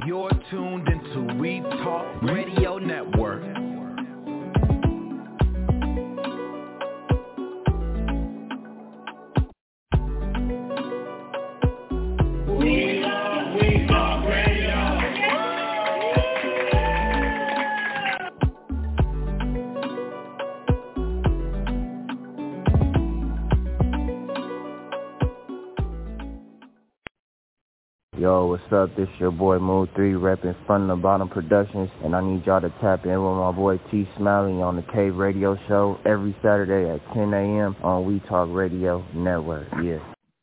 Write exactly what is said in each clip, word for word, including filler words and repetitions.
You're tuned into We Talk Radio Network. We Talk, We Talk Radio. Yo, what's up? This your boy Mood three repping Front and Bottom Productions, and I need y'all to tap in with my boy T Smiley on the Cave Radio Show every Saturday at ten a.m. on We Talk Radio Network. Yeah.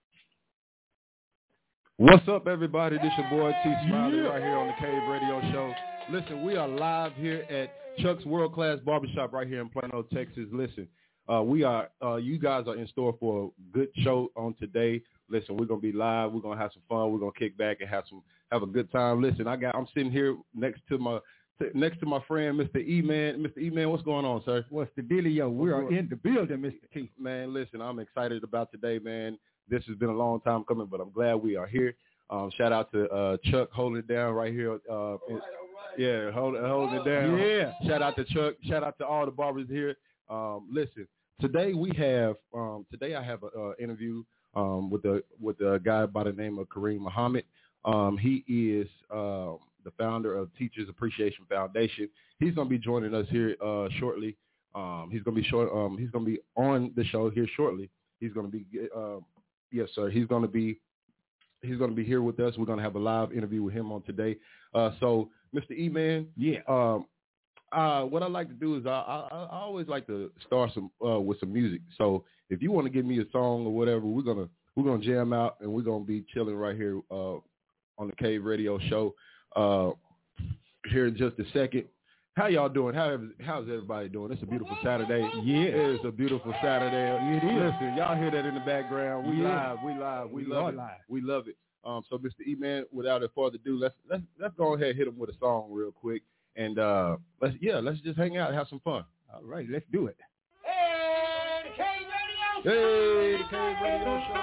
What's up, everybody? This your boy T Smiley right here on the Cave Radio Show. Listen, we are live here at Chuck's World Class Barbershop right here in Plano, Texas. Listen, uh, we are, uh, you guys are in store for a good show on today. Listen, we're gonna be live. We're gonna have some fun. We're gonna kick back and have some have a good time. Listen, I got I'm sitting here next to my next to my friend Mister E-Man. Mister E-Man, what's going on, sir? What's the dealio? We are in the building, Mister T. Man, listen, I'm excited about today, man. This has been a long time coming, but I'm glad we are here. Um, shout out to uh, Chuck holding it down right here. Uh, in, yeah, hold, holding it down. Yeah. Shout out to Chuck. Shout out to all the barbers here. Um, listen, today we have um, today I have an uh, interview. Um, with a with a guy by the name of Kareem Muhammad. Um, he is uh, the founder of Teachers Appreciation Foundation. He's going to be joining us here uh, shortly. Um, he's going to be short. Um, he's going to be on the show here shortly. He's going to be uh, yes, sir. He's going to be he's going to be here with us. We're going to have a live interview with him on today. Uh, so, Mister E-Man, yeah. Um, uh, what I like to do is I, I, I always like to start some uh, with some music. So if you want to give me a song or whatever, we're gonna we're gonna jam out and we're gonna be chilling right here uh, on the Cave Radio Show uh, here in just a second. How y'all doing? How how's everybody doing? It's a beautiful Saturday. Yeah, it's a beautiful Saturday. It is. Listen, y'all hear that in the background? We yeah. live. We live. We, we love it. Live. We love it. Um, so, Mister E-Man, without further ado, let's let's let's go ahead and hit him with a song real quick. And uh, let's yeah, let's just hang out and have some fun. All right, let's do it. Hey, the Cave Radio Show. Hey, the Cave Radio Show.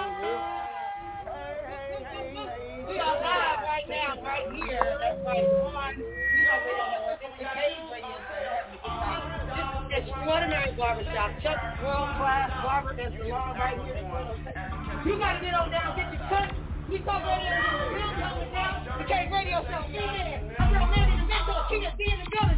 We are live right now, right here. That's right. On, you know where the Cave Radio Show. This is Extraordinary Barbershop. Chuck World Class Barber is the law right here. You gotta get on down, get your cut. We talk radio in the building over now. The Cave Radio Show. Be there. I'm real man in the mentor. King of in the building.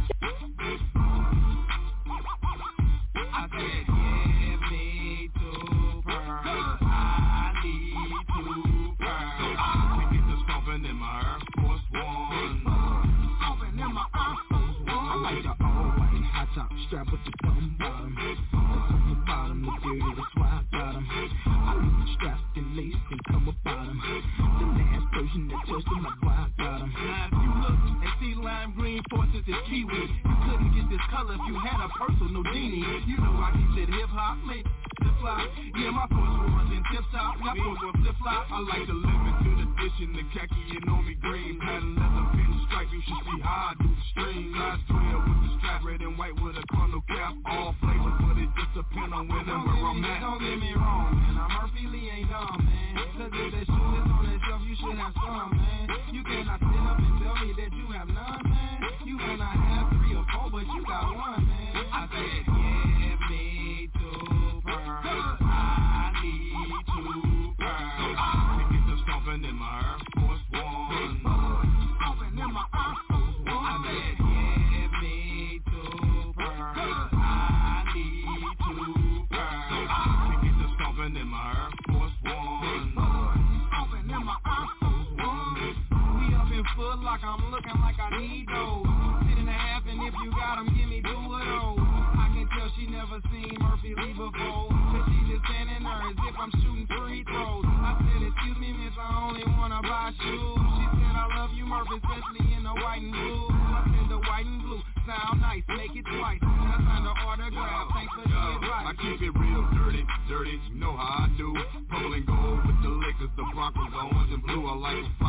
I said, yeah, me too, purr. I need to purr. We get the stomping in my Air Force One. Stomping in my Air Force One. I like the all white high top strap with the bum bottom. On the bottom, the dirty, that's why I got them. I leave the straps and lace and come up bottom. The last version that touched them, like why I got them. Now if you look and see lime green forces is kiwi, you couldn't get this color if you had a personal genie. You know I keep it hip hop, mate. Flip-flop. Yeah, my force was in tip-top. My force was flip-flop. I like the limited edition, the khaki and on me green. Pattern leather pin stripe, you should see how I do the string. Last twelve with the strap, red and white with a corner cap. All flavors, but it just depends on when and where I'm at. Don't get me wrong, man. I'm Murphy Lee ain't dumb, man. Cause if that shoe is on that shelf, you should have some, man. You cannot sit up and tell me that you have none, man. You may not have three or four, but you got one, man. I said, yeah, me too, purr. I need to purr. We get the stomping in my Air Force One. Stomping in my Air Force One. I said, yeah, me too, purr. I need to purr. We get the stomping in my Air Force One. Stomping in my Air Force One. We up in Foot Lock, I'm looking like I need those. Sit and a half, and if you got them, give me two of those. I can tell she never seen Murphy Lee before, cause she just standing there as if I'm shooting free throws. I said, excuse me, miss, I only wanna buy shoes. She said, I love you, Murphy, especially in the white and blue. I said, the white and blue sound nice, make it twice. I signed an autograph, thanks for the advice. I keep it real dirty, dirty, you know how I do. Purple and gold with the Lakers, the Broncos, the orange and blue. I like a floppy with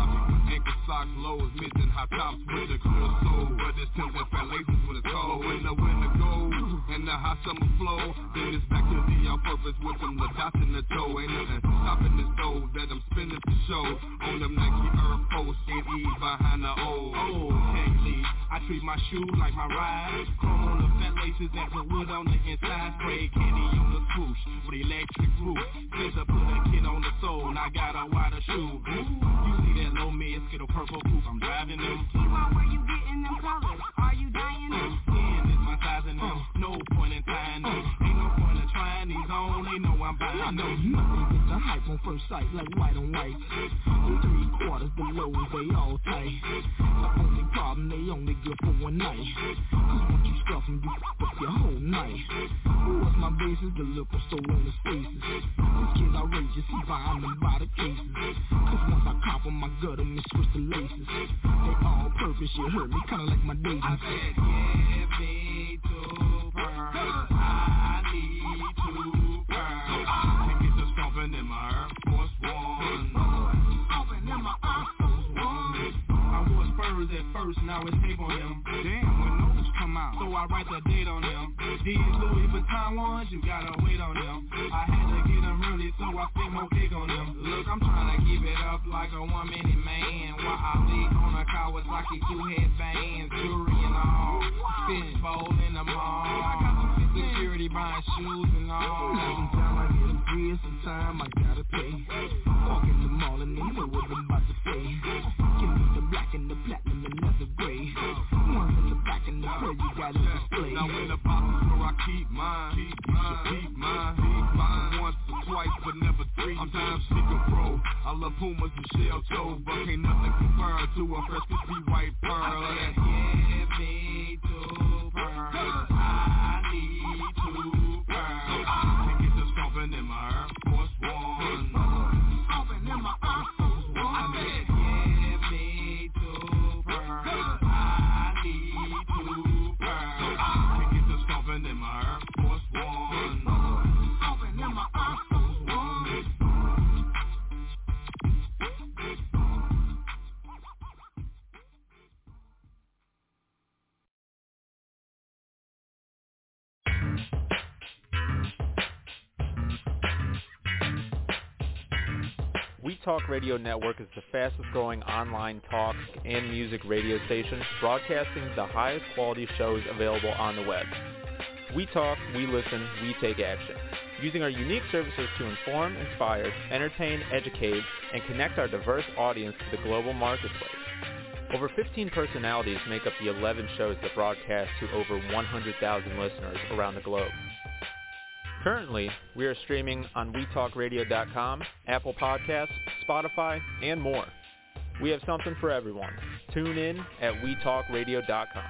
Ankle socks, lows, missing high tops with the clear soul. But it's Tim's and fat laces when it's cold. When the winter goes and the hot summer flow, then it's back to the on purpose with them the dots in the toe. Ain't nothing stopping this dough that I'm spinning for show. On them Nike Air Force, and E behind the O. Oh, can't leave. I treat my shoes like my ride. Chrome on the fat laces and put wood on the inside. Spray candy on the swoosh with electric roof. Since I put a kid on the soul, I got a wider shoe. You see that low mid, skittle purple coupe, I'm driving them. Keep-on, where you getting them colors? Are you dying them? Skin is my size and them. No point in tying them. Ain't no point in trying these on. They know I'm buying them. I know nothing but the hype on first sight, like white on white. In three quarters, the lows, they all tight. The only problem, they only good for one night. Cause once you stuff them, you f*** up your whole night. What's my basis? The liquor store on his faces. This kid's outrageous, he buying them by the cases. Cause once I cop them, I gut them and switch the laces. They all purpose, you heard me, kinda like my dating. I said, give me two pearls. I need two pearls. And get the stomping in my Air Force One. Stomping in my Air Force One. I wore Spurs at first, now it's tape on them. Damn, when those come out, so I write the date on them. These Louis Vuitton ones, you gotta wait on them. I had to get them early, so I spent more cake on them. Look, I'm trying to keep it up like a one-minute man. While I lay on a Kawasaki, two headbands, jewelry and all. Fishbowl in the mall. Security buying shoes and all. Sometimes I get a breeze, sometimes I gotta pay. Walk in the mall and they know what I'm about to say. Give me the black and the platinum and leather gray. Ones in the back and the front, you got it display. Now in the boxes where I keep mine, keep mine, keep mine, keep mine. Once or twice, but never three. I'm time sneaker pro. I love Pumas and shell toe, but can't nothing compare to a fresh crispy white pearl. I said, give me two pearls. I need two pearls. And get the stomping in my Air Force One. Stomping in my Air Force One. I said, give me two pearls. I need two pearls. And get the stomping in my Air Force One. Stomping in my Air Force One. We Talk Radio Network is the fastest growing online talk and music radio station broadcasting the highest quality shows available on the web. We talk, we listen, we take action. Using our unique services to inform, inspire, entertain, educate, and connect our diverse audience to the global marketplace. Over fifteen personalities make up the eleven shows that broadcast to over one hundred thousand listeners around the globe. Currently, we are streaming on we talk radio dot com, Apple Podcasts, Spotify, and more. We have something for everyone. Tune in at we talk radio dot com.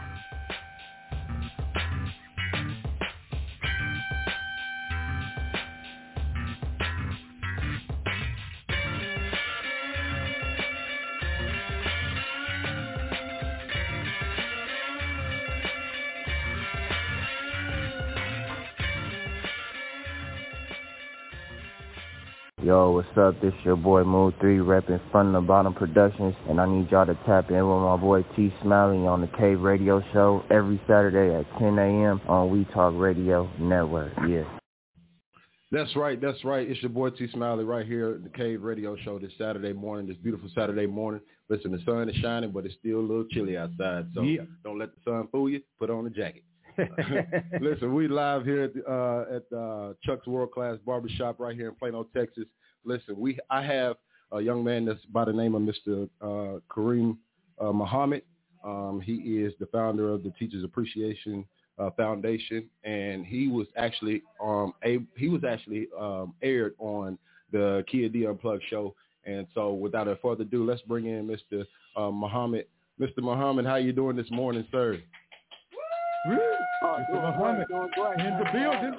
Yo, what's up? This your boy Mood three repping Front the Bottom Productions, and I need y'all to tap in with my boy T Smiley on the Cave Radio Show every Saturday at ten a.m. on We Talk Radio Network. Yeah. That's right. That's right. It's your boy T Smiley right here at the Cave Radio Show this Saturday morning, this beautiful Saturday morning. Listen, the sun is shining, but it's still a little chilly outside, so yeah. Don't let the sun fool you. Put on a jacket. Listen, we live here at, the, uh, at uh, Chuck's World Class Barbershop right here in Plano, Texas. Listen, we I have a young man that's by the name of Mister Uh, Kareem uh, Muhammad. Um, he is the founder of the Teachers Appreciation uh, Foundation, and he was actually um, a he was actually um, aired on the Kia D Unplugged show. And so, without a further ado, let's bring in Mister Uh, Muhammad. Mister Muhammad, how you doing this morning, sir? Woo! Oh, Mister Muhammad in the building.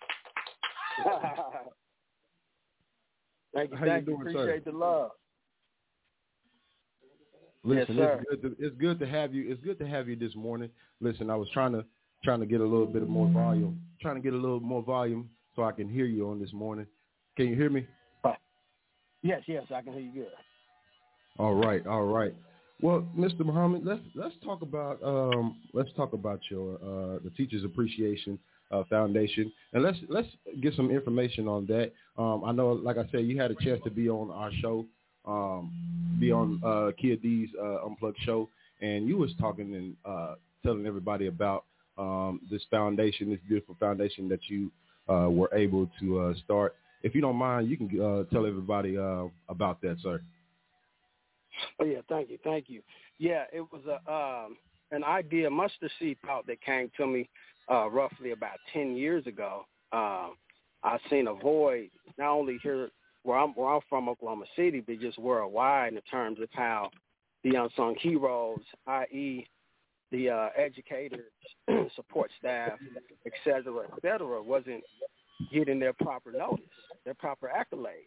Thank you, How thank you you. doing, Appreciate sir? the love. Listen, yes, sir. it's good to it's good to have you. It's good to have you this morning. Listen, I was trying to trying to get a little bit of more volume, trying to get a little more volume so I can hear you on this morning. Can you hear me? Yes, yes, I can hear you good. All right, all right. Well, Mister Muhammad, let's let's talk about um, let's talk about your uh, the Teachers Appreciation uh, Foundation, and let's let's get some information on that. Um, I know, like I said, you had a chance to be on our show, um, be on uh, Kid D's uh, Unplugged show, and you was talking and uh, telling everybody about um, this foundation, this beautiful foundation that you uh, were able to uh, start. If you don't mind, you can uh, tell everybody uh, about that, sir. Oh yeah, thank you, thank you. Yeah, it was a um, an idea, mustard seed thought that came to me uh, roughly about ten years ago. Um, I seen a void not only here where I'm where I'm from, Oklahoma City, but just worldwide in terms of how the unsung heroes, that is, the uh, educators, support staff, et cetera, et cetera, wasn't getting their proper notice, their proper accolades.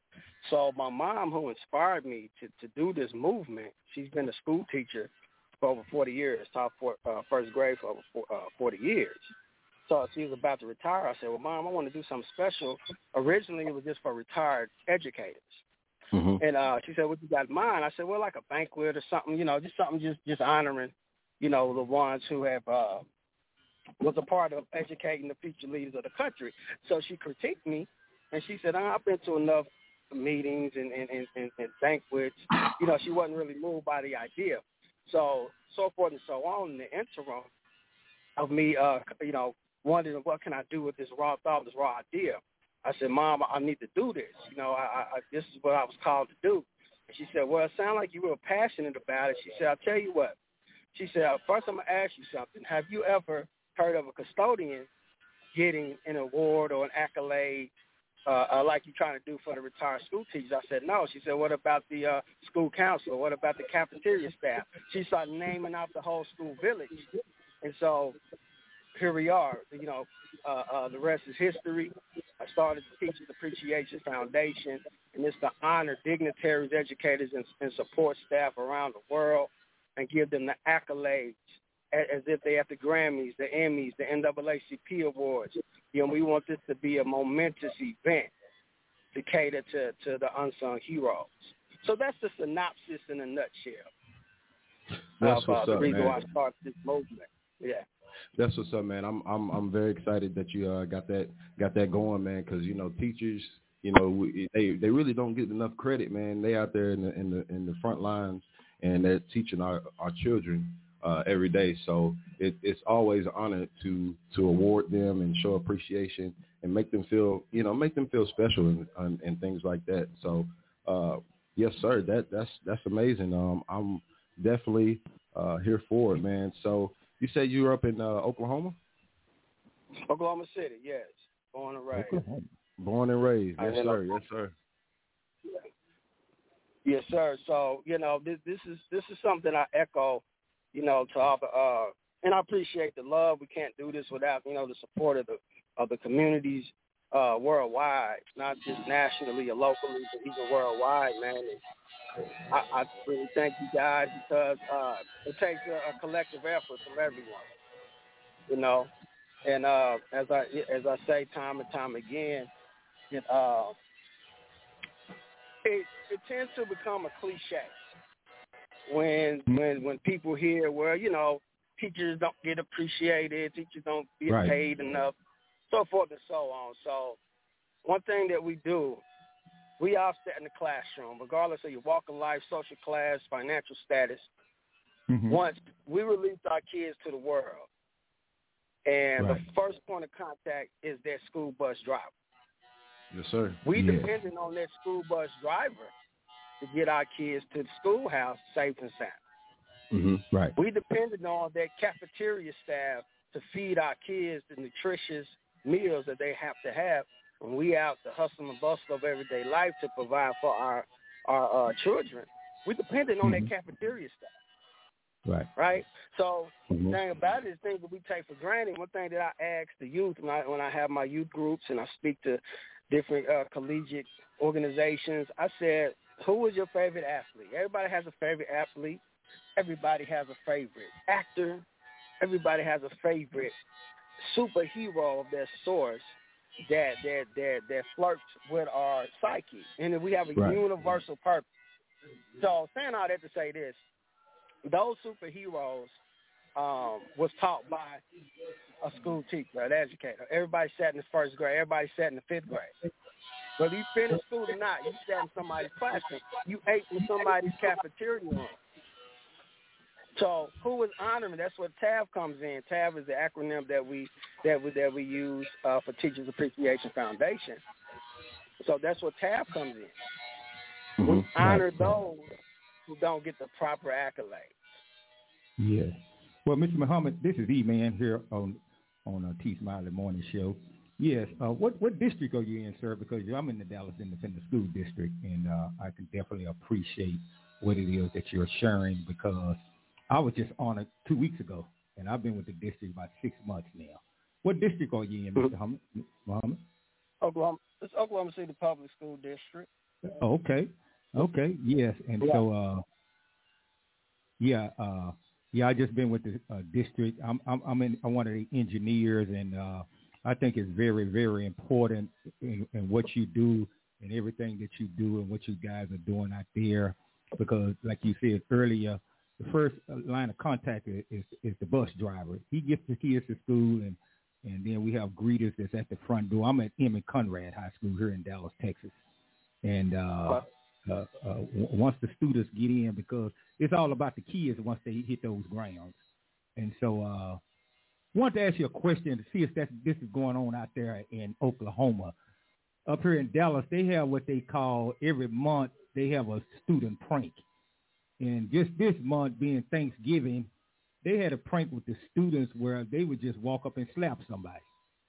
So my mom, who inspired me to, to do this movement, she's been a school teacher for over forty years, taught for, uh, first grade for over for, uh, forty years. So she was about to retire. I said, well, Mom, I want to do something special. Originally, it was just for retired educators. Mm-hmm. And uh, she said, what you got in mind? I said, well, like a banquet or something, you know, just something just, just honoring, you know, the ones who have uh, was a part of educating the future leaders of the country. So she critiqued me, and she said, oh, I've been to enough meetings and, and, and, and, and banquets. You know, she wasn't really moved by the idea. So, so forth and so on in the interim of me, uh, you know, wondering what can I do with this raw thought, this raw idea. I said, Mom, I need to do this. You know, I, I, this is what I was called to do. And she said, well, it sounds like you were passionate about it. She said, I'll tell you what. She said, first I'm going to ask you something. Have you ever heard of a custodian getting an award or an accolade uh, uh, like you're trying to do for the retired school teachers? I said, no. She said, what about the uh, school counselor? What about the cafeteria staff? She started naming out the whole school village. And so here we are. You know, uh, uh, the rest is history. I started the Teachers Appreciation Foundation, and it's to honor dignitaries, educators, and, and support staff around the world and give them the accolades as if they have the Grammys, the Emmys, the N double A C P awards. You know, we want this to be a momentous event to cater to, to the unsung heroes. So that's the synopsis in a nutshell. That's of, what's uh, up, the reason man. why I started this movement. Yeah. That's what's up, man. I'm I'm I'm very excited that you uh, got that got that going, man. Because you know, teachers, you know, we, they they really don't get enough credit, man. They out there in the in the in the front lines, and they're teaching our our children uh, every day. So it, it's always an honor to to award them and show appreciation and make them feel, you know, make them feel special and and, and things like that. So uh, yes, sir. That that's that's amazing. Um, I'm definitely uh, here for it, man. So. You said you were up in uh, Oklahoma? Oklahoma City, yes. Born and raised. Oklahoma. Born and raised. Yes, sir. Yes, sir. Yes, sir. So, you know, this this is this is something I echo, you know, to all the uh and I appreciate the love. We can't do this without, you know, the support of the of the communities uh worldwide, not just nationally or locally, but even worldwide, man. And I, I really thank you guys because uh, it takes a, a collective effort from everyone, you know. And uh, as I as I say time and time again, it, uh, it it tends to become a cliche when when when people hear, well, you know, teachers don't get appreciated, teachers don't get right. paid enough, so forth and so on. So one thing that we do. We all sit in the classroom, regardless of your walk of life, social class, financial status. Mm-hmm. Once we release our kids to the world, and right. the first point of contact is their school bus driver. Yes, sir. We yeah. depending on that school bus driver to get our kids to the schoolhouse safe and sound. Mm-hmm. Right. We depended on that cafeteria staff to feed our kids the nutritious meals that they have to have. When we out the hustle and bustle of everyday life to provide for our our uh, children, we dependent on mm-hmm. that cafeteria staff. Right. Right. So mm-hmm. the thing about it is things that we take for granted. One thing that I ask the youth when I when I have my youth groups and I speak to different uh, collegiate organizations, I said, "Who is your favorite athlete?" Everybody has a favorite athlete. Everybody has a favorite actor. Everybody has a favorite superhero of their source. That that that that flirts with our psyche, and if we have a right. universal purpose. So saying all that to say this, those superheroes um, was taught by a school teacher, an educator. Everybody sat in the first grade. Everybody sat in the fifth grade. Whether you finished school or not, you sat in somebody's classroom. You ate in somebody's cafeteria room. So who is honoring? That's where T A V comes in. T A V is the acronym that we that we that we use uh, for Teachers Appreciation Foundation. So that's where T A V comes in. Mm-hmm. We honor right. those who don't get the proper accolades. Yeah. Well, Mister Muhammad, this is E-Man here on on a T Smiley Morning Show. Yes. Uh, what what district are you in, sir? Because I'm in the Dallas Independent School District, and uh, I can definitely appreciate what it is that you're sharing, because I was just on it two weeks ago, and I've been with the district about six months now. What district are you in, Mister Muhammad? Muhammad? Oklahoma. It's Oklahoma City Public School District. Okay. Okay. Yes. And yeah. so, uh, yeah, uh, yeah, I just been with the uh, district. I'm, I'm, I'm in. I'm one of the engineers, and uh, I think it's very, very important in, in what you do and everything that you do and what you guys are doing out there, because, like you said earlier, the first line of contact is, is, is the bus driver. He gets the kids to school, and, and then we have greeters that's at the front door. I'm at Emmett Conrad High School here in Dallas, Texas. And uh, uh, uh, w- once the students get in, because it's all about the kids once they hit those grounds. And so I uh, want to ask you a question to see if that's, this is going on out there in Oklahoma. Up here in Dallas, they have what they call every month, they have a student prank. And just this month being Thanksgiving, they had a prank with the students where they would just walk up and slap somebody.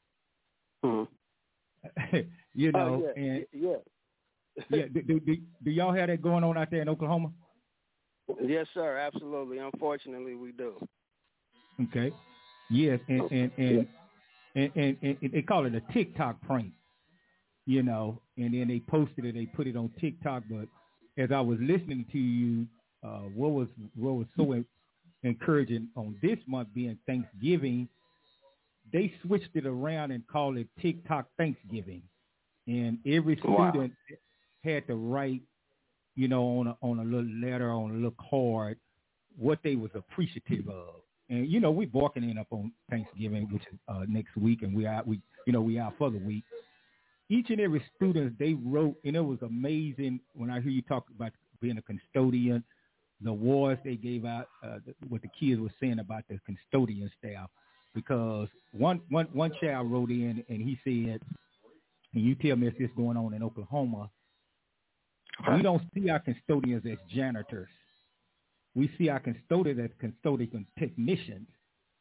Mm-hmm. you know, oh, yeah. and yeah, yeah. Do, do, do, do y'all have that going on out there in Oklahoma? Yes, sir. Absolutely. Unfortunately, we do. Okay. Yes, and and and, and, and, and, and they call it a TikTok prank. You know, and then they posted it. They put it on TikTok. But as I was listening to you, Uh, what was what was so encouraging on this month being Thanksgiving, they switched it around and called it TikTok Thanksgiving, and every student wow. had to write, you know, on a, on a little letter, on a little card, what they was appreciative of. And you know, we walking in up on Thanksgiving, which is uh, next week, and we out we you know we out for the week. Each and every student they wrote, and it was amazing when I hear you talk about being a custodian. The awards they gave out, uh, what the kids were saying about the custodian staff, because one, one, one child wrote in and he said, and you tell me if this going on in Oklahoma, we don't see our custodians as janitors. We see our custodians as custodian technicians.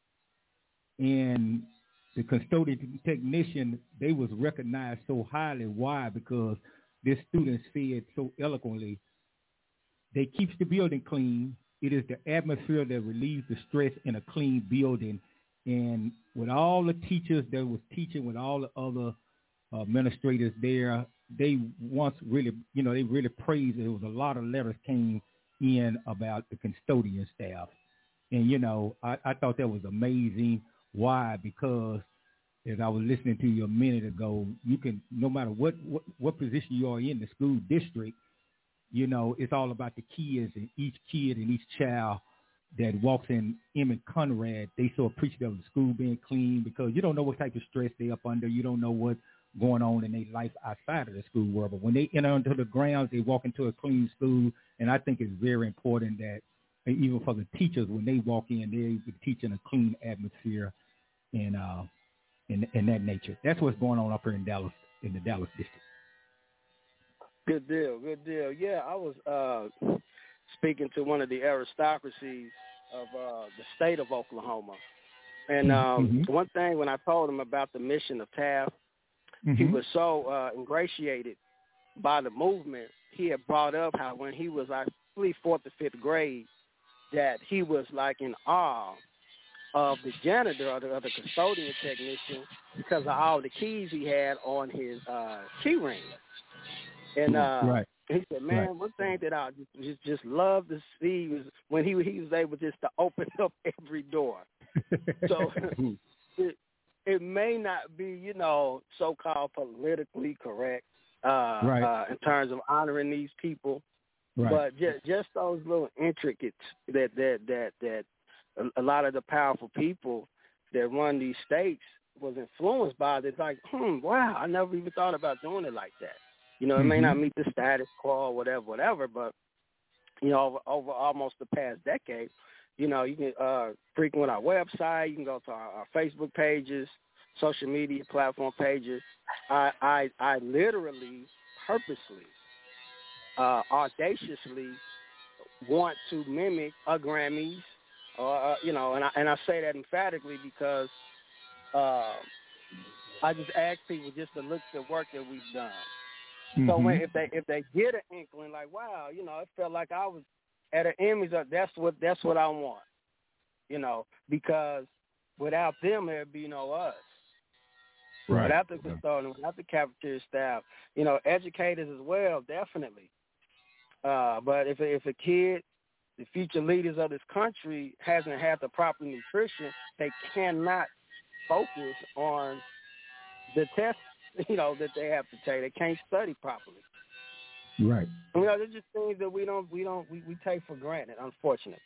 And the custodian technician, they was recognized so highly. Why? Because this student said so eloquently, they keeps the building clean. It is the atmosphere that relieves the stress in a clean building. And with all the teachers that was teaching, with all the other uh, administrators there, they once really, you know, they really praised it. There was a lot of letters came in about the custodian staff. And, you know, I, I thought that was amazing. Why? Because as I was listening to you a minute ago, you can, no matter what, what, what position you are in the school district, you know, it's all about the kids, and each kid and each child that walks in Emmett Conrad, they so appreciative of the school being clean, because you don't know what type of stress they up under. You don't know what's going on in their life outside of the school world. But when they enter into the grounds, they walk into a clean school. And I think it's very important that even for the teachers, when they walk in, they're teaching a clean atmosphere and uh, in, in that nature. That's what's going on up here in Dallas, in the Dallas district. Good deal, good deal. Yeah, I was uh, speaking to one of the aristocracies of uh, the state of Oklahoma. And um, mm-hmm. one thing, when I told him about the mission of T A F, mm-hmm. he was so uh, ingratiated by the movement. He had brought up how when he was, I believe, fourth or fifth grade, that he was like in awe of the janitor or the, or the custodian technician because of all the keys he had on his uh, key ring. And uh, right. he said, man, right. one thing that I just, just just love to see was when he he was able just to open up every door. So it, it may not be, you know, so-called politically correct uh, right. uh, in terms of honoring these people. Right. But just just those little intricates that that that that a, a lot of the powerful people that run these states was influenced by. It's like, hmm, wow, I never even thought about doing it like that. You know, it mm-hmm. may not meet the status quo or whatever, whatever, but you know, over, over almost the past decade, you know, you can uh, frequent our website, you can go to our, our Facebook pages, social media platform pages. I I, I literally, purposely, uh, audaciously want to mimic a Grammys, or uh, you know, and I and I say that emphatically because uh, I just ask people just to look at the work that we've done. Mm-hmm. So when, if they if they get an inkling, like, wow, you know, it felt like I was at an image of that's what that's what I want, you know, because without them there'd be no us. Right. Without the custodian, without the cafeteria staff, you know, educators as well, definitely. Uh, but if if a kid, the future leaders of this country, hasn't had the proper nutrition, they cannot focus on the test, you know, that they have to take. They can't study properly. Right. You know, there's just things that we don't we don't we, we take for granted, unfortunately.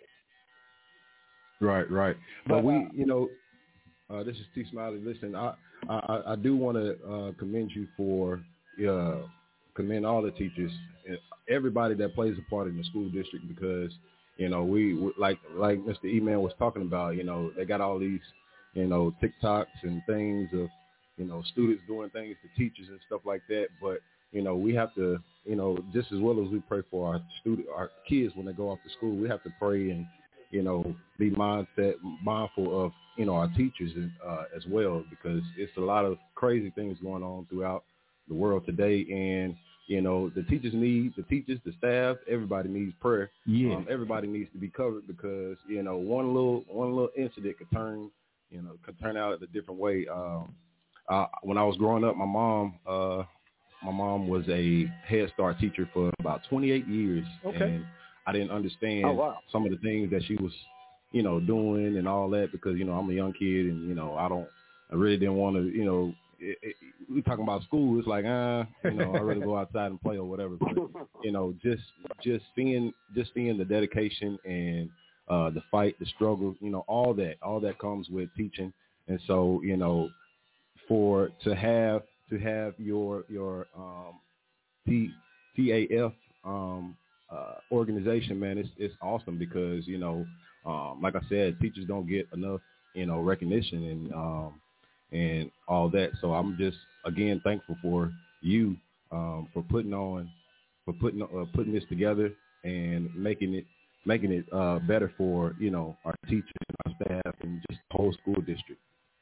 Right, right. But, But we, uh, you know, uh, this is T. Smiley. Listen, I I, I do want to uh, commend you for uh, commend all the teachers, everybody that plays a part in the school district, because you know we, we like like Mister E-Man was talking about. You know, they got all these you know TikToks and things of you know students doing things to teachers and stuff like that. But you know we have to you know just as well as we pray for our student our kids when they go off to school, we have to pray and you know be mindset mindful of you know our teachers uh, as well, because it's a lot of crazy things going on throughout the world today, and you know the teachers need the teachers, the staff, everybody needs prayer. Yeah. Um, everybody needs to be covered, because you know one little one little incident could turn you know could turn out a different way. Um, uh, when I was growing up, my mom uh, my mom was a Head Start teacher for about twenty-eight years, Okay. and I didn't understand Oh, wow. some of the things that she was you know doing and all that, because you know I'm a young kid, and you know I don't I really didn't want to you know. It, it, we talking about school. It's like, uh, you know, I'd rather go outside and play or whatever. But, you know, just just seeing just seeing the dedication and uh, the fight, the struggle, you know, all that, all that comes with teaching. And so, you know, for to have to have your your um, T T A F um, uh, organization, man, it's it's awesome, because you know, um, like I said, teachers don't get enough, you know, recognition and. Um, and all that. So I'm just again thankful for you um, for putting on, for putting uh, putting this together and making it making it uh, better for you know our teachers, our staff, and just the whole school district.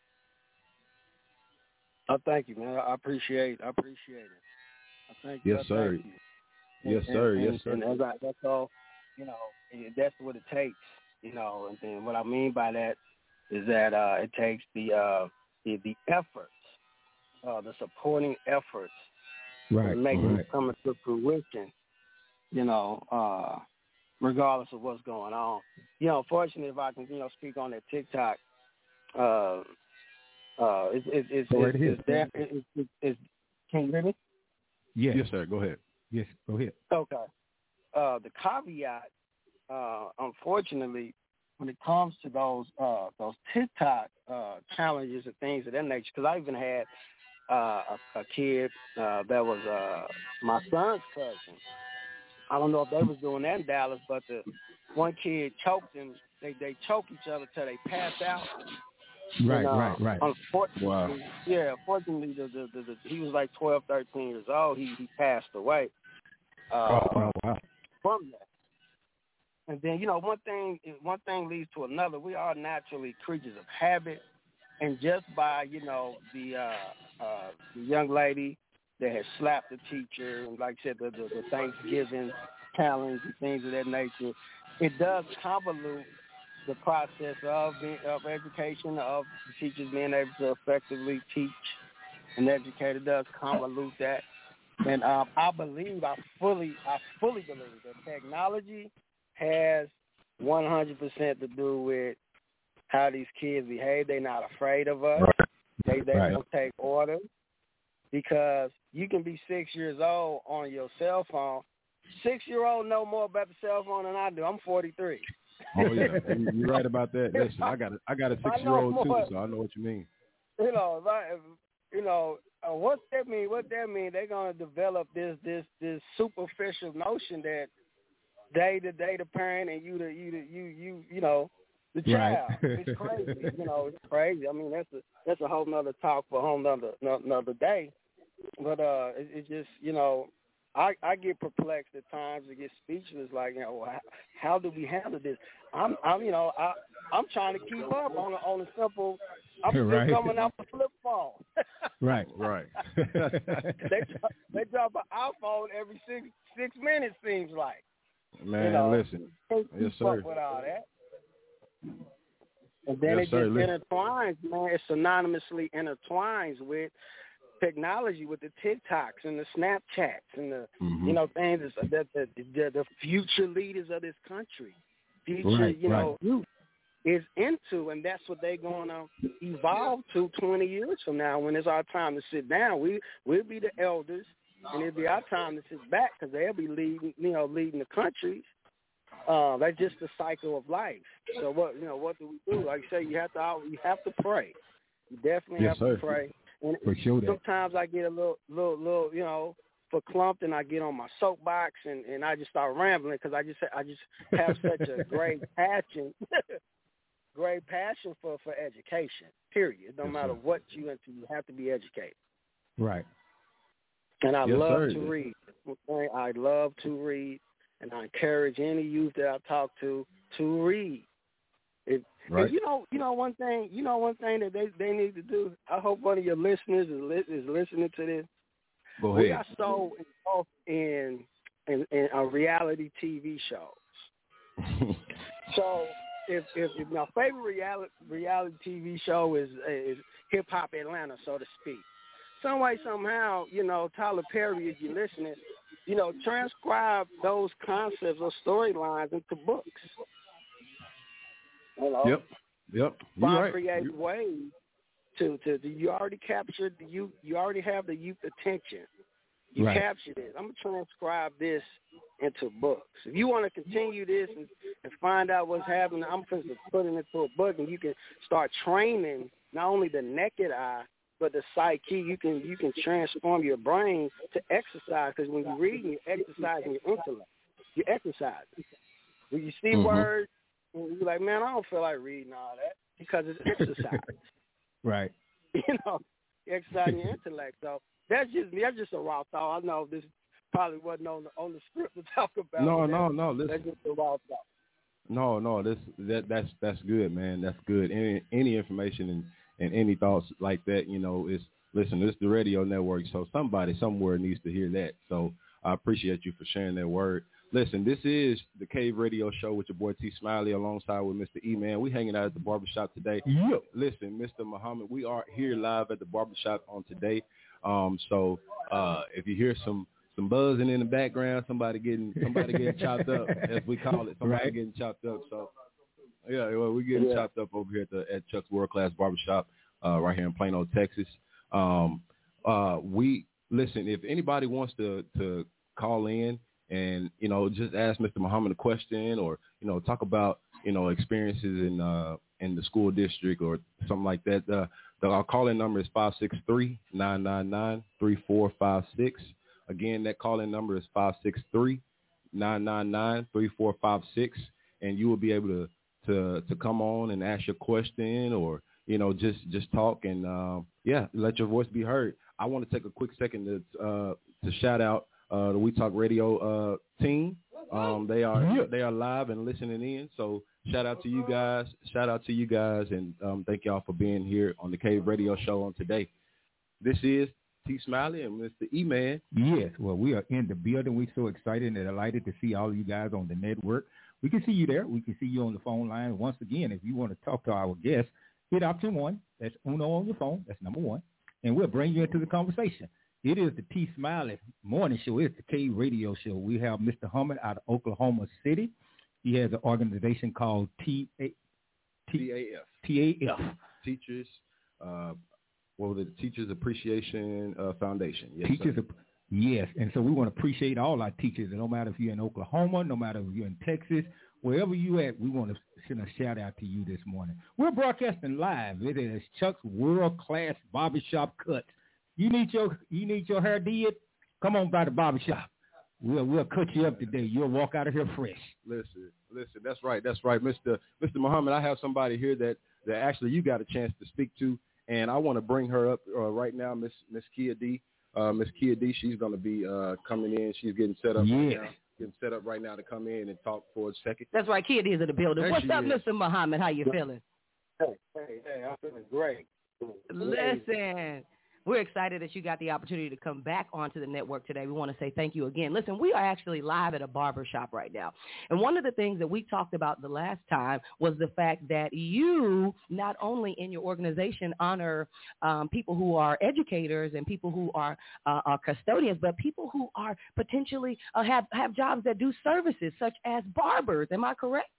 Oh, thank you, man. I appreciate I appreciate it. I thank you. Yes, I sir. thank you. Yes, and, sir. And, yes, sir. And as I, that's all, you know, that's what it takes, you know. And then what I mean by that is that uh, it takes the uh, the, the efforts, uh, the supporting efforts, Right. to make right. it come to fruition, you know, uh, regardless of what's going on. You know, fortunately, if I can, you know, speak on that TikTok, uh, uh, it's it's it's Go right it's, ahead. it's, there, it's, it's, it's can you hear me? Yes. Yes, sir. Go ahead. Yes. Go ahead. Okay. Uh, the caveat, uh, unfortunately, when it comes to those uh, those TikTok uh, challenges and things of that nature, because I even had uh, a, a kid uh, that was uh, my son's cousin. I don't know if they was doing that in Dallas, but the one kid choked him. They they choke each other till they pass out. Right. And, uh, right. Right. Unfortunately, Wow. yeah. Unfortunately, the, the, the, the, he was like twelve, thirteen years old. He he passed away. Uh, Oh, wow. wow. From that. And then, you know, one thing one thing leads to another. We are naturally creatures of habit, and just by, you know, the uh, uh, the young lady that has slapped the teacher, and like I said, the, the, the Thanksgiving challenge and things of that nature, it does convolute the process of of education, of the teachers being able to effectively teach and educate. It does convolute that. And um, I believe, I fully, I fully believe that technology has one hundred percent to do with how these kids behave. They're not afraid of us. Right. They they Right. don't take orders, because you can be six years old on your cell phone six-year-old know more about the cell phone than I do. I'm forty-three. Oh yeah, you, you're right about that. Listen, I got a, I got a six-year-old too, so I know what you mean. You know, if, you know, uh, what that mean? What that mean? They're gonna develop this this this superficial notion that they the they the parent and you the you the you you you know the child. Right. It's crazy. You know, it's crazy. I mean, that's a that's a whole nother talk for a whole nother another day. But uh, it, it's just you know. I, I get perplexed at times. I get speechless. Like, you know, how, how do we handle this? I'm, I'm, you know, I, I'm trying to keep up on a, on a simple. I'm still right. coming out the flip phone. Right, right. they they drop an iPhone every six six minutes. Seems like. Man, you know, listen. Yes, sir. Up with all that. And then yes, it sir, just listen. intertwines, man. It synonymously intertwines with technology, with the TikToks and the Snapchats and the mm-hmm. you know things that the, the the future leaders of this country, future right, you know right. youth is into, and that's what they're going to evolve to twenty years from now. When it's our time to sit down, we we'll be the elders, and it'll be our time to sit back because they'll be leading you know leading the countries. Uh, that's just the cycle of life. So what you know what do we do? Like you say, you have to you have to pray. You definitely yes, have sir. to pray. And For sure sometimes I get a little, little, little, you know, for clumped, and I get on my soapbox, and, and I just start rambling because I just, I just have such a great passion, great passion for, for education. Period. It don't yes, matter sir. what you into, you have to be educated. Right. And I yes, love sir. to read. I love to read, and I encourage any youth that I talk to to read. If, right. And you know, you know one thing. You know one thing that they, they need to do. I hope one of your listeners is, li- is listening to this. Go we ahead. are so involved in in, in uh, reality T V shows. So if, if if my favorite reality reality T V show is is Hip Hop Atlanta, so to speak. Some way, somehow, you know, Tyler Perry, if you're listening, you know, transcribe those concepts or storylines into books. You know, yep, yep. You find right. creative you... ways to, to, to you already captured the youth. You already have the youth attention. You right. captured it. I'm gonna transcribe this into books. If you want to continue this and, and find out what's happening, I'm going to put it into a book, and you can start training not only the naked eye but the psyche. You can you can transform your brain to exercise, because when you read, you're exercising your intellect. You exercise. When you see mm-hmm. words, and you're like, man, I don't feel like reading all that, because it's exercise. Right. You know, exercising your intellect. So that's just that's just a raw thought. I know this probably wasn't on the on the script to talk about. No, no, that. no. Listen. That's just a raw thought. No, no. This that that's that's good, man. That's good. Any any information and, and any thoughts like that, you know, is listen. This is the radio network, so somebody somewhere needs to hear that. So I appreciate you for sharing that word. Listen, this is the Cave Radio Show with your boy T Smiley alongside with Mister E Man. We hanging out at the barbershop today. Yep. Listen, Mister Muhammad, we are here live at the barbershop on today. Um, so uh, if you hear some some buzzing in the background, somebody getting somebody getting chopped up, as we call it, somebody right. getting chopped up. So yeah, well, we're getting yeah. chopped up over here at the at Chuck's World Class Barbershop uh, right here in Plano, Texas. Um, uh, we listen. If anybody wants to to call in and, you know, just ask Mister Muhammad a question, or, you know, talk about, you know, experiences in uh, in the school district or something like that. Uh, the, our call-in number is five six three, nine nine nine, three four five six. Again, that call-in number is five six three, nine nine nine, three four five six. And you will be able to, to, to come on and ask your question, or, you know, just, just talk and, uh, yeah, let your voice be heard. I want to take a quick second to uh, to shout out Uh, the We Talk Radio uh, team. Um, they are they are live and listening in. So shout out to you guys. Shout out to you guys, and um, thank y'all for being here on the Cave Radio Show on today. This is T Smiley and Mister E Man. Yes, well, we are in the building. We're so excited and delighted to see all you guys on the network. We can see you there. We can see you on the phone line. Once again, if you want to talk to our guests, hit option one. That's uno on your phone. That's number one, and we'll bring you into the conversation. It is the T Smiley Morning Show. It's the K Radio Show. We have Mister Hummad out of Oklahoma City. He has an organization called T A F. T A F. Teachers, uh, what was it? Teachers Appreciation uh, Foundation. Yes, Teachers, sir. Yes, and so we want to appreciate all our teachers. No matter if you're in Oklahoma, no matter if you're in Texas, wherever you at, we want to send a shout out to you this morning. We're broadcasting live. It is Chuck's World Class Barbershop Cuts. You need your you need your hair did? Come on by the barbershop. We'll we'll cut you up today. You'll walk out of here fresh. Listen, listen. That's right. That's right, Mister Mister Muhammad. I have somebody here that, that actually you got a chance to speak to, and I want to bring her up uh, right now, Miss Miss Kia D. Uh, Miss Kia D. She's going to be uh, coming in. She's getting set up. Yeah. Right now. Getting set up right now to come in and talk for a second. That's right. Kia D is in the building. There What's up, is. Mister Muhammad? How you feeling? Hey, hey, hey, I'm feeling great. Listen, we're excited that you got the opportunity to come back onto the network today. We want to say thank you again. Listen, we are actually live at a barber shop right now. And one of the things that we talked about the last time was the fact that you not only in your organization honor um, people who are educators and people who are, uh, are custodians, but people who are potentially uh, have, have jobs that do services such as barbers. Am I correct?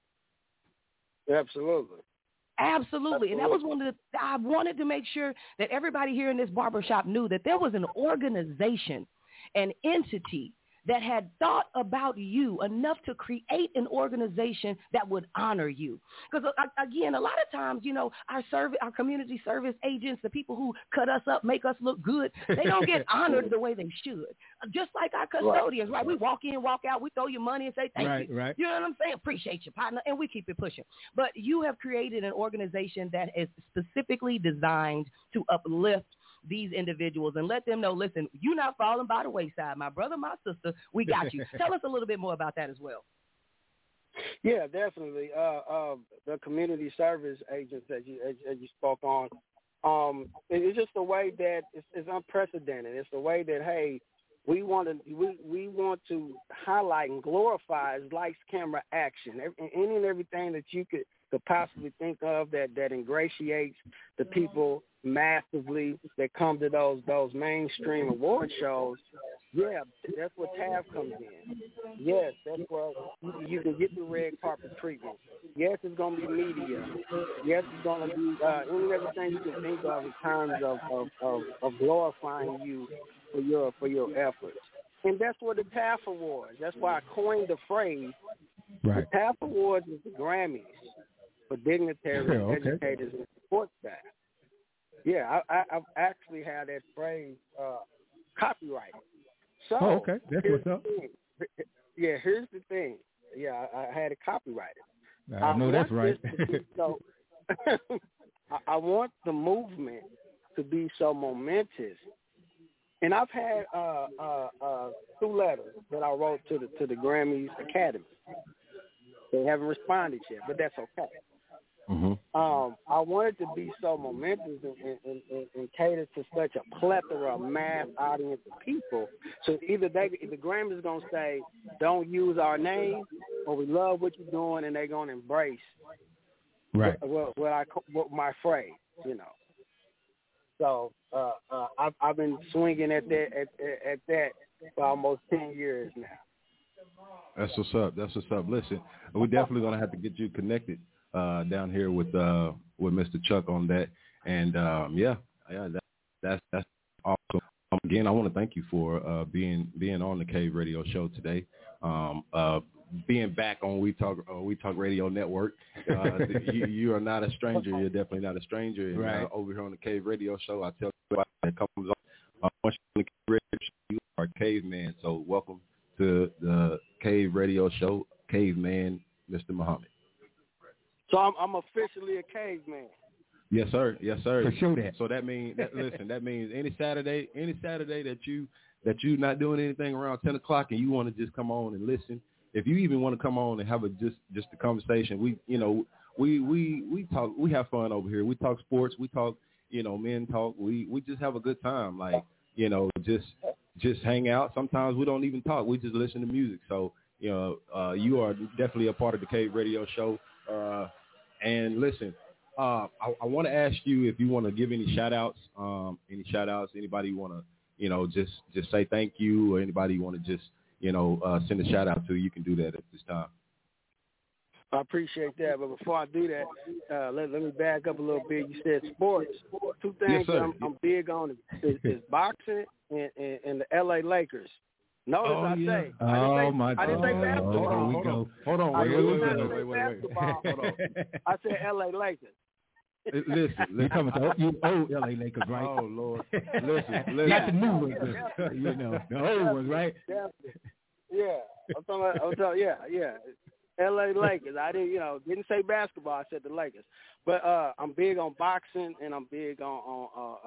Absolutely. Absolutely. And that was one of the, I wanted to make sure that everybody here in this barbershop knew that there was an organization, an entity that had thought about you enough to create an organization that would honor you. Because, again, a lot of times, you know, our service, our community service agents, the people who cut us up, make us look good, they don't get honored the way they should. Just like our custodians, right? right? We walk in, walk out, we throw you money and say thank right, you. Right. You know what I'm saying? Appreciate you, partner, and we keep it pushing. But you have created an organization that is specifically designed to uplift these individuals and let them know, listen, you're not falling by the wayside. My brother, my sister, we got you. Tell us a little bit more about that as well. Yeah, definitely. Uh, uh, the community service agents that you as, as you spoke on, um, it, it's just a way that it's, it's unprecedented. It's a way that, hey, we want to we, we want to highlight and glorify lights, camera, action, any and everything that you could, could possibly think of that, that ingratiates the people massively that come to those those mainstream award shows. Yeah, that's where T A V comes in. Yes, that's where you, you can get the red carpet treatment. Yes, it's going to be media. Yes, it's going to be uh, any and everything you can think of in terms of, of, of, of glorifying you for your for your efforts. And that's what the T A F Awards. That's why I coined the phrase. Right. The T A F Awards is the Grammys for dignitaries, yeah, okay. educators, and support staff. Yeah, I, I, I've actually had that phrase uh, copyrighted. So, oh, okay. That's what's up. Yeah, here's the thing. Yeah, I, I had it copyrighted. I know that's right. so, I, I want the movement to be so momentous. And I've had uh, uh, uh, two letters that I wrote to the to the Grammys Academy. They haven't responded yet, but that's okay. Mm-hmm. Um, I want it to be so momentous and, and, and, and cater to such a plethora of mass audience of people. So either they, the Grammys is going to say, don't use our name, or we love what you're doing, and they're going to embrace right. what, what, I, what my phrase, you know. So uh, uh, I've, I've been swinging at that at, at that for almost ten years now. That's what's up. That's what's up. Listen, we're definitely going to have to get you connected uh, down here with uh, with Mister Chuck on that. And um, yeah, yeah, that, that's that's awesome. Um, again, I want to thank you for uh, being being on the Cave Radio Show today. Um, uh, being back on We Talk uh, We Talk Radio Network. Uh, you, you are not a stranger. You're definitely not a stranger. And, right. uh, over here on the Cave Radio Show, I tell you that comes on uh, once you're on the Cave Radio Show, you are a caveman. So welcome to the Cave Radio Show, Caveman, Mister Muhammad. So I'm, I'm officially a caveman. Yes, sir. Yes, sir. For sure that. So that means, that, listen, that means any Saturday, any Saturday that you that you not doing anything around ten o'clock and you want to just come on and listen. If you even want to come on and have a just just a conversation, we you know we we we talk, we have fun over here. We talk sports, we talk you know men talk. We we just have a good time, like you know just just hang out. Sometimes we don't even talk. We just listen to music. So you know uh, you are definitely a part of the Cave Radio Show. Uh, and listen, uh, I, I want to ask you if you want to give any shout outs, um, any shout outs, anybody you want to you know just just say thank you, or anybody you want to just you know, uh, send a shout out to, you can do that at this time. I appreciate that. But before I do that, uh, let, let me back up a little bit. You said sports. Two things yes, I'm, I'm big on is, is boxing and, and, and the L A Lakers. Notice oh, I yeah. say, oh, I didn't say, my I didn't say God. basketball. Hold on, hold on, hold on. I Wait, did wait, not wait, say wait, wait, wait, basketball. Hold on. I said L A Lakers. Listen, You listen. talking about the old L A Lakers, right? Oh Lord, listen, listen. Not the new Yeah, ones, yeah, but, you know, the old ones, right? Definitely. Yeah, I'm talking about, I'm talking, yeah, yeah. L A Lakers. I didn't, you know, didn't say basketball. I said the Lakers. But uh, I'm big on boxing, and I'm big on, on uh,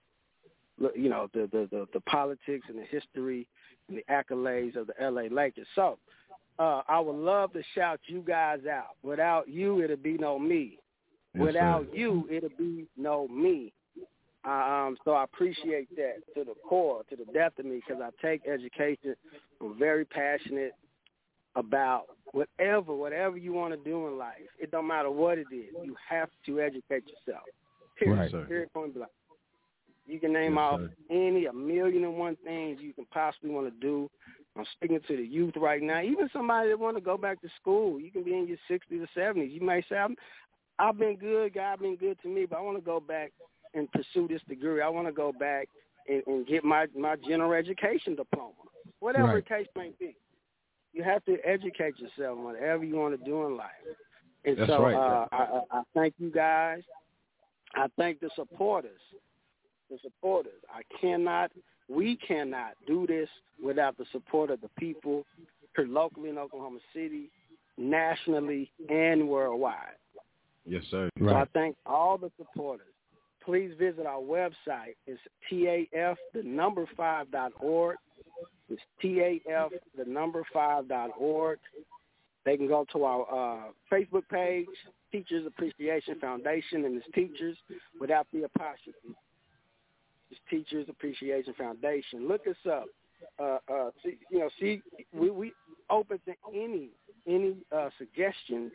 uh, you know, the, the, the, the politics and the history and the accolades of the L A Lakers. So uh, I would love to shout you guys out. Without you, it'll be no me. Yes, Without sir. you, it'll be no me. Uh, um, so I appreciate that to the core, to the depth of me, because I take education. I'm very passionate about whatever, whatever you want to do in life. It don't matter what it is. You have to educate yourself. Period. Right. Sir. Period. Point blank. You can name Yes, off sir. any, a million and one things you can possibly want to do. I'm speaking to the youth right now. Even somebody that want to go back to school. You can be in your sixties or seventies. You may say, I'm, I've been good, God been good to me, but I want to go back and pursue this degree. I want to go back and, and get my, my general education diploma, whatever Right. the case may be. You have to educate yourself on whatever you want to do in life. And That's so right. uh, I, I I thank you guys. I thank the supporters. The supporters. I cannot, we cannot do this without the support of the people here locally in Oklahoma City, nationally, and worldwide. Yes, sir. So Right. I thank all the supporters. Please visit our website. It's T A F, the number five dot org. It's T A F, the number five dot org. They can go to our uh, Facebook page, Teachers Appreciation Foundation, and it's teachers without the apostrophe. It's Teachers Appreciation Foundation. Look us up. Uh, uh, see, you know, see, we we open to any any uh, suggestions.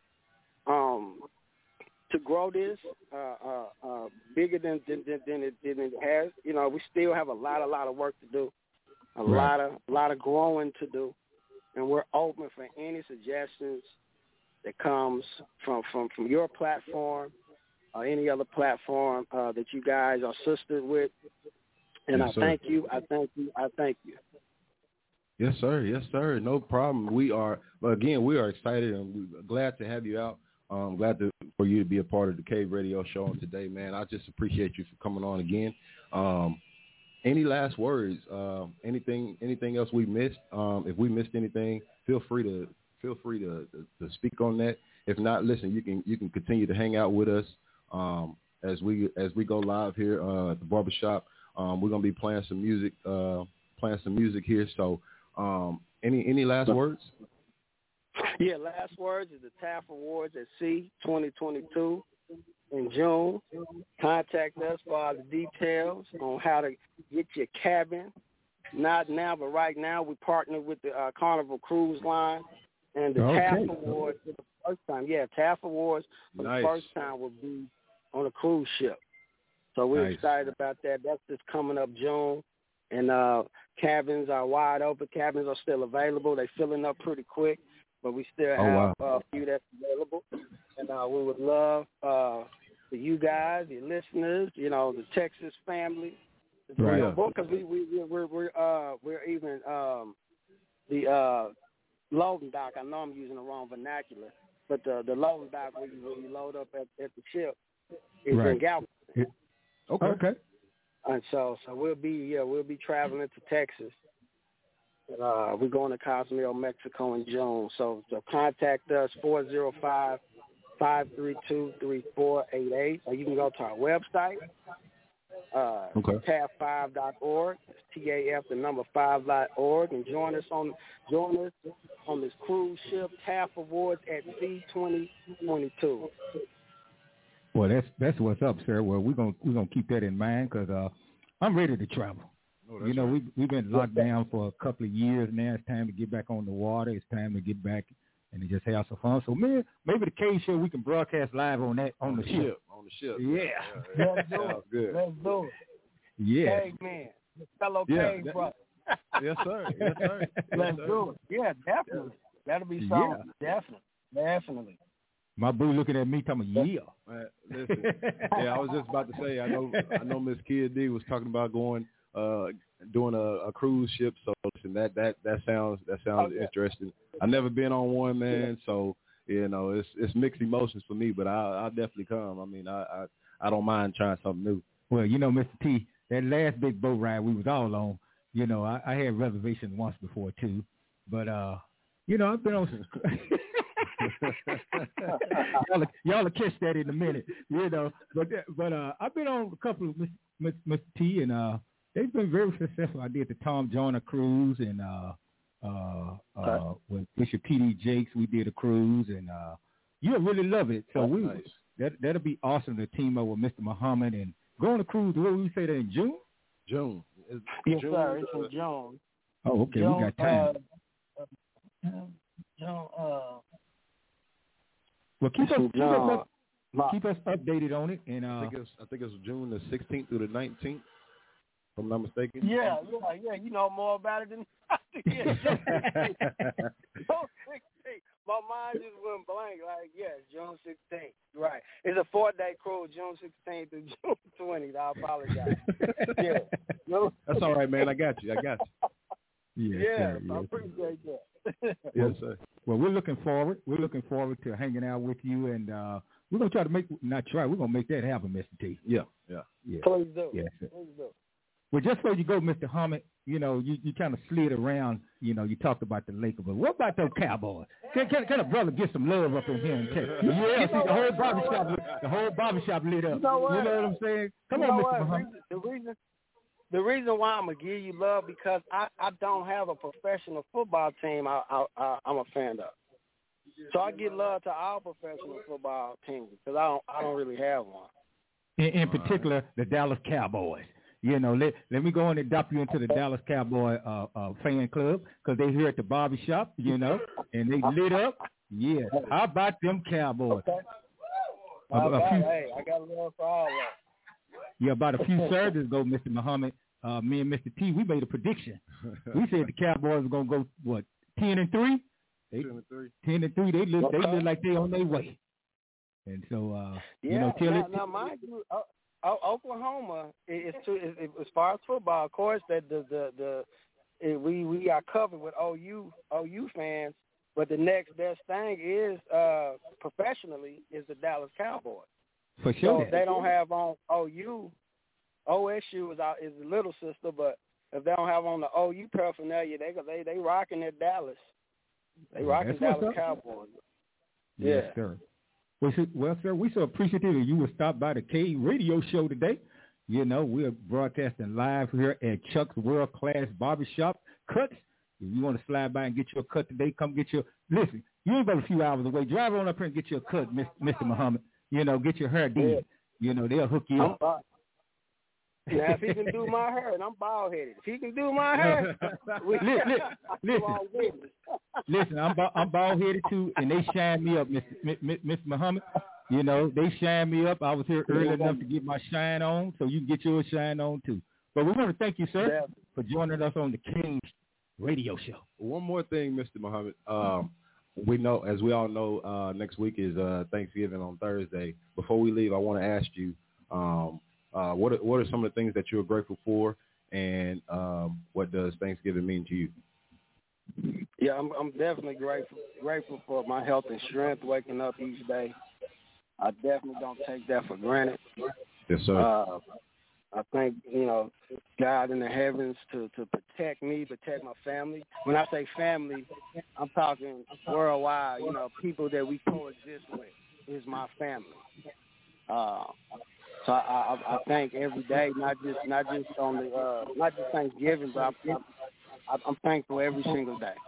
Um. To grow this uh, uh, uh, bigger than than, than, it, than it has, you know, we still have a lot, a lot of work to do, a Right. lot of, a lot of growing to do, and we're open for any suggestions that comes from, from, from your platform or any other platform uh, that you guys are sistered with. And Yes, I sir. thank you, I thank you, I thank you. Yes, sir. Yes, sir. No problem. We are, but again, we are excited and we're glad to have you out. I'm glad to, for you to be a part of the Cave Radio Show on today, man. I just appreciate you for coming on again. Um, any last words? Uh, anything? Anything else we missed? Um, if we missed anything, feel free to feel free to, to, to speak on that. If not, listen, you can you can continue to hang out with us um, as we as we go live here uh, at the barbershop. Um, we're gonna be playing some music, uh, playing some music here. So, um, any any last words? Yeah, last words is the T A F Awards at Sea twenty twenty-two in June. Contact us for all the details on how to get your cabin. Not now, but right now we partner with the uh, Carnival Cruise Line, and the Okay. T A F Awards for the first time. Yeah, T A F Awards for Nice. the first time will be on a cruise ship. So we're Nice. excited about that. That's just coming up June. And uh, cabins are wide open. Cabins are still available. They're filling up pretty quick, but we still Oh, have wow. a few that's available. And uh, we would love uh, for you guys, your listeners, you know, the Texas family, to Right. join on board, because we we we we're we're uh, we're even um, the uh, loading dock. I know I'm using the wrong vernacular, but the the loading dock where you, where you load up at, at the ship is Right. in Galveston. Okay. Okay. And so, so we'll be, yeah, we'll be traveling to Texas. And, uh, we're going to Cozumel, Mexico in June. So, so contact us, four oh five, five three two, three four eight eight. Or you can go to our website, uh, Okay. T A F five dot org, T A F, the number five dot org, and join us on, join us on this cruise ship, T A F Awards at Sea twenty twenty-two. Well, that's that's what's up, sir. Well, we're gonna we're gonna keep that in mind because uh, I'm ready to travel. Oh, You know, right. we we've been locked down for a couple of years now. It's time to get back on the water. It's time to get back and to just have some fun. So, man, maybe the Cave Show we can broadcast live on that on, on the, the ship. ship. On the ship. Yeah. Let's do it. Sounds good. Let's do it. Yeah. Cave man, fellow Yeah, cave that- brother. Yes, sir. Yes, sir. Yes, Let's sir. do it. Yeah, definitely. That'll be Yeah. something. Definitely. Definitely. My boo looking at me talking, yeah. Man, listen, yeah, I was just about to say, I know, I know Miss Kid D was talking about going, uh, doing a, a cruise ship. So listen, that that that sounds that sounds okay. interesting. I've never been on one, man. So you know, it's it's mixed emotions for me, but I I'll definitely come. I mean, I, I I don't mind trying something new. Well, you know, Mister T, that last big boat ride we was all on, you know, I, I had reservations once before too, but uh, you know, I've been on. y'all, y'all will catch that in a minute, you know. But but uh, I've been on a couple of Mister T, and uh, they've been very successful. I did the Tom Joyner cruise, and uh, uh, uh, with Bishop T D Jakes, we did a cruise, and uh, you'll really love it. So That's we nice. that that'll be awesome to team up with Mister Muhammad and go on a cruise. What did we say that in June? June. It's Yes, June, sir. It's uh, in June. Oh, okay, June, we got time. Uh, June. Uh, Well, keep us, keep, us up, My, keep us updated on it, and I uh, think it's I think it's June the sixteenth through the nineteenth, if I'm not mistaken. yeah, yeah, yeah. You know more about it than I do. Yeah, June sixteenth. My mind just went blank. Like, yes, June sixteenth. Right. It's a four-day cruise, June sixteenth through June twentieth. I apologize. Yeah. No. That's all right, man. I got you. I got you. yes, Yeah, sir, I yes, appreciate that. Yes, sir. Well, we're looking forward. We're looking forward to hanging out with you, and uh, we're gonna try to make not try. We're gonna make that happen, Mister T. Yeah, yeah, yeah. Please do. Yes, sir. Please do. Well, just before you go, Mister Hamid, you know, you, you kind of slid around. You know, you talked about the Lakers, but what about those Cowboys? Can, can, can a brother get some love up in here and take? Yeah, see, the whole barbershop, the whole barbershop lit up. You know what? You know what I'm saying? Come you on, know Mister what? Muhammad. The reason, the reason why I'm gonna give you love because I, I don't have a professional football team. I, I, I I'm a fan of. So I give love to our professional football teams because I don't I don't really have one. In, in particular, the Dallas Cowboys. You know, let let me go and adopt you into the Dallas Cowboy uh, uh, fan club because they here at the barbershop, you know, and they lit up. Yeah, how about them Cowboys? Okay. A, a right, few, hey, I got love for all of them. Yeah, about a few Saturdays ago, Mister Muhammad, uh, me and Mister T, we made a prediction. We said the Cowboys were gonna go what ten and three. They, ten and three. Ten and three. They look. Okay. They look like they on their way. And so, uh, yeah, you know, till now, it. Now, mind you, uh, Oklahoma is too. Is, is, as far as football, of course, that the the the it, we we are covered with O U O U fans. But the next best thing is uh, professionally is the Dallas Cowboys. For sure. So if they don't have on O U, O S U is our, is the little sister. But if they don't have on the O U paraphernalia, they they they rocking at Dallas. They rocking That's Dallas Cowboys. Yes, yeah. sir. Well, sir, well, sir, we so appreciative that you would stop by the K Radio Show today. You know, we're broadcasting live here at Chuck's World Class Barbershop Cuts. If you want to slide by and get your cut today, come get your, listen, you ain't but a few hours away. Drive on up here and get your cut, Mister Muhammad. You know, get your hair done. Yeah. You know, they'll hook you I'm up. Bald. Now, if he can do my hair, and I'm bald-headed. If he can do my hair, we, listen, listen, listen, I'm, I'm bald-headed too, and they shine me up, Mister Muhammad. You know, they shine me up. I was here early enough to get my shine on, so you can get your shine on too. But we want to thank you, sir, yeah. for joining us on the King's Radio Show. One more thing, Mister Muhammad. Um, we know, as we all know, uh, next week is uh, Thanksgiving on Thursday. Before we leave, I want to ask you, um, uh, what are, what are some of the things that you're grateful for, and um, what does Thanksgiving mean to you? Yeah, I'm, I'm definitely grateful grateful for my health and strength, waking up each day. I definitely don't take that for granted. Yes, sir. Uh, I thank, you know, God in the heavens to, to protect me, protect my family. When I say family, I'm talking worldwide, you know, people that we coexist with is my family. Uh, so I, I, I thank every day, not just not just on the uh, not just Thanksgiving, but I, I, I'm thankful every single day.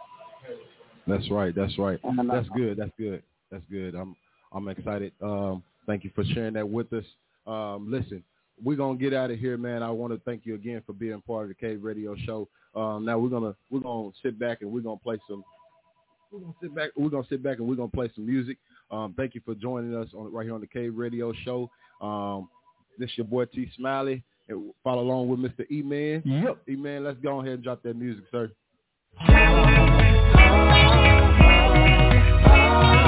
That's right. That's right. That's good. That's good. That's good. I'm I'm excited. Um, thank you for sharing that with us. Um, listen. We're gonna get out of here, man. I want to thank you again for being part of the K Radio Show. Um, now we're gonna we're gonna sit back and we're gonna play some. We're gonna sit back. We're gonna sit back and we're gonna play some music. Um, thank you for joining us on right here on the K Radio Show. Um, this is your boy T Smiley, and follow along with Mister E Man. Yep, E Man. Let's go ahead and drop that music, sir.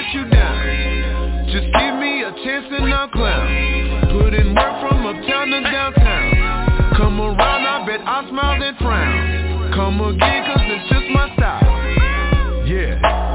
let you down. Just give me a chance and I'll clown. Put in work from uptown to downtown. Come around, I bet I smile and frown. Come again, cause it's just my style. Yeah.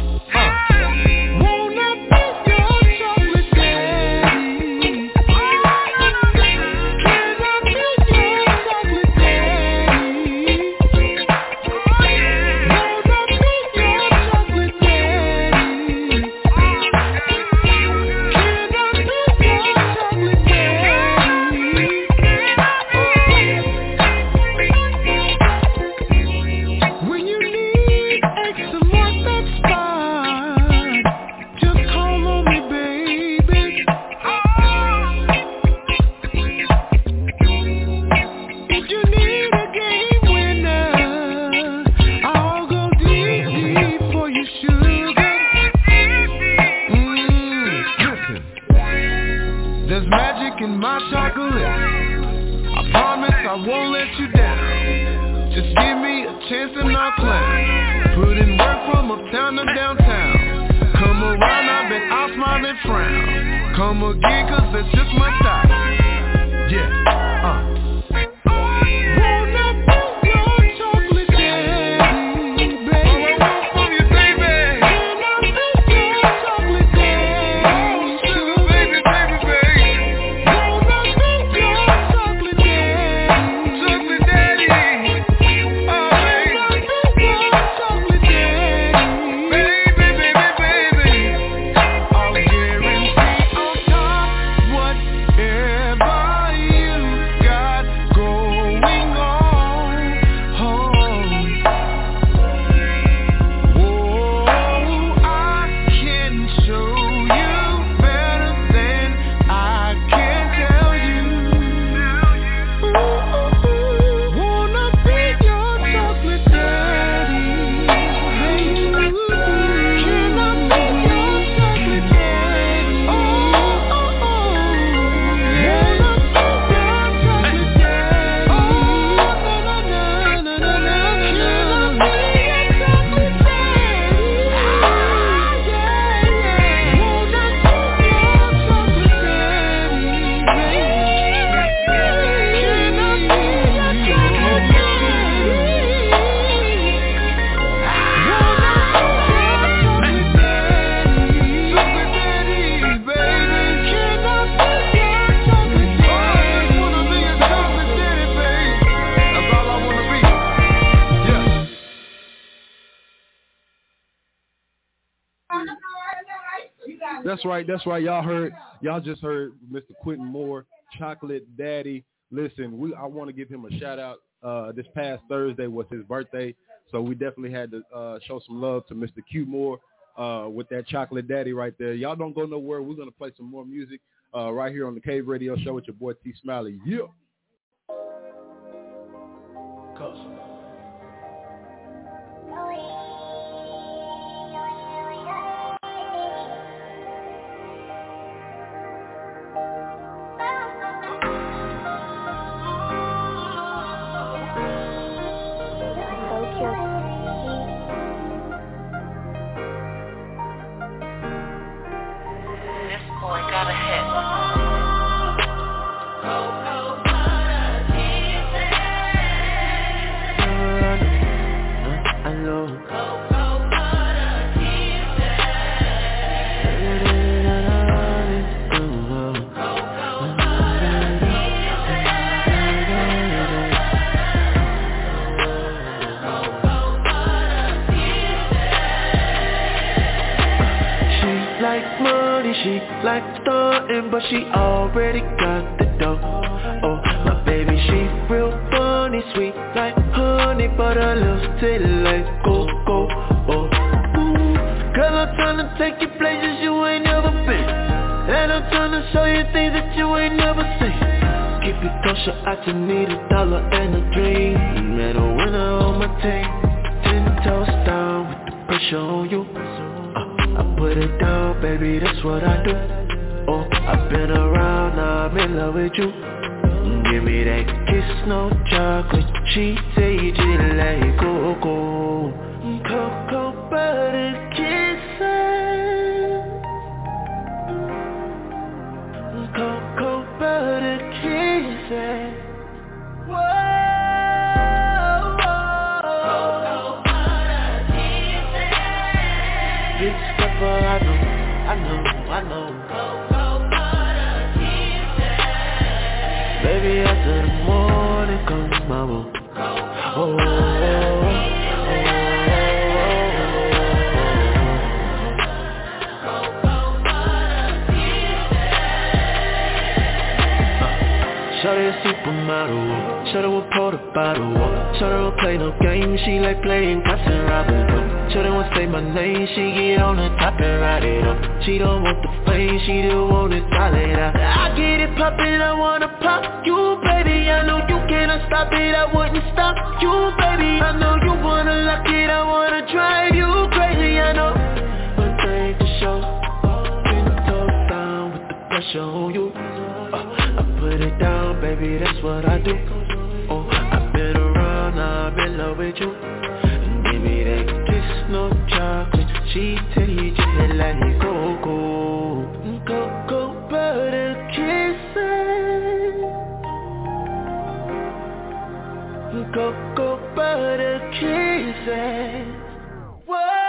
Come again, cause that's just my style. Yeah, uh. That's right, that's right. Y'all heard, y'all just heard Mister Quentin Moore, Chocolate Daddy. Listen, we I want to give him a shout out. Uh, this past Thursday was his birthday, so we definitely had to uh, show some love to Mister Q Moore uh, with that Chocolate Daddy right there. Y'all don't go nowhere. We're gonna play some more music uh, right here on the Cave Radio Show with your boy T Smiley. Yeah. Coach. But she already got the dough. Oh, my baby, she real funny, sweet like honey, but her lips taste like cocoa. Oh, ooh, girl, I'm tryna take you places you ain't never been, and I'm tryna show you things that you ain't never seen. Keep it kosher, I just need a dollar and a dream, and a winner on my team. Ten toes down with the pressure on you. uh, I put it down, baby, that's what I do. Oh, I've been around, now I'm in love with you. Give me that kiss, no chocolate, she say just like cocoa. Cocoa butter kisses. I know. Baby, after the morning comes my woe. Oh, oh, oh. Shawty a supermodel, shawty will pour the bottle. Shawty don't play no games, she like playing cops and robbers. Shawty won't say my name, she get on the top and ride it up. She don't want the fame, she don't want it solid out. I get it poppin', I wanna pop you, baby. I know you cannot stop it, I wouldn't stop you, baby. I know you wanna lock it, I wanna drive you crazy, I know. But take the show, bring the top down with the pressure on you. Put it down, baby, that's what I do. Oh, I've been around, now I'm in love with you. Give me that kiss, no chocolate. She tell you just let it go, go. Go, go, butter kisses. Go, go, butter kisses. Whoa.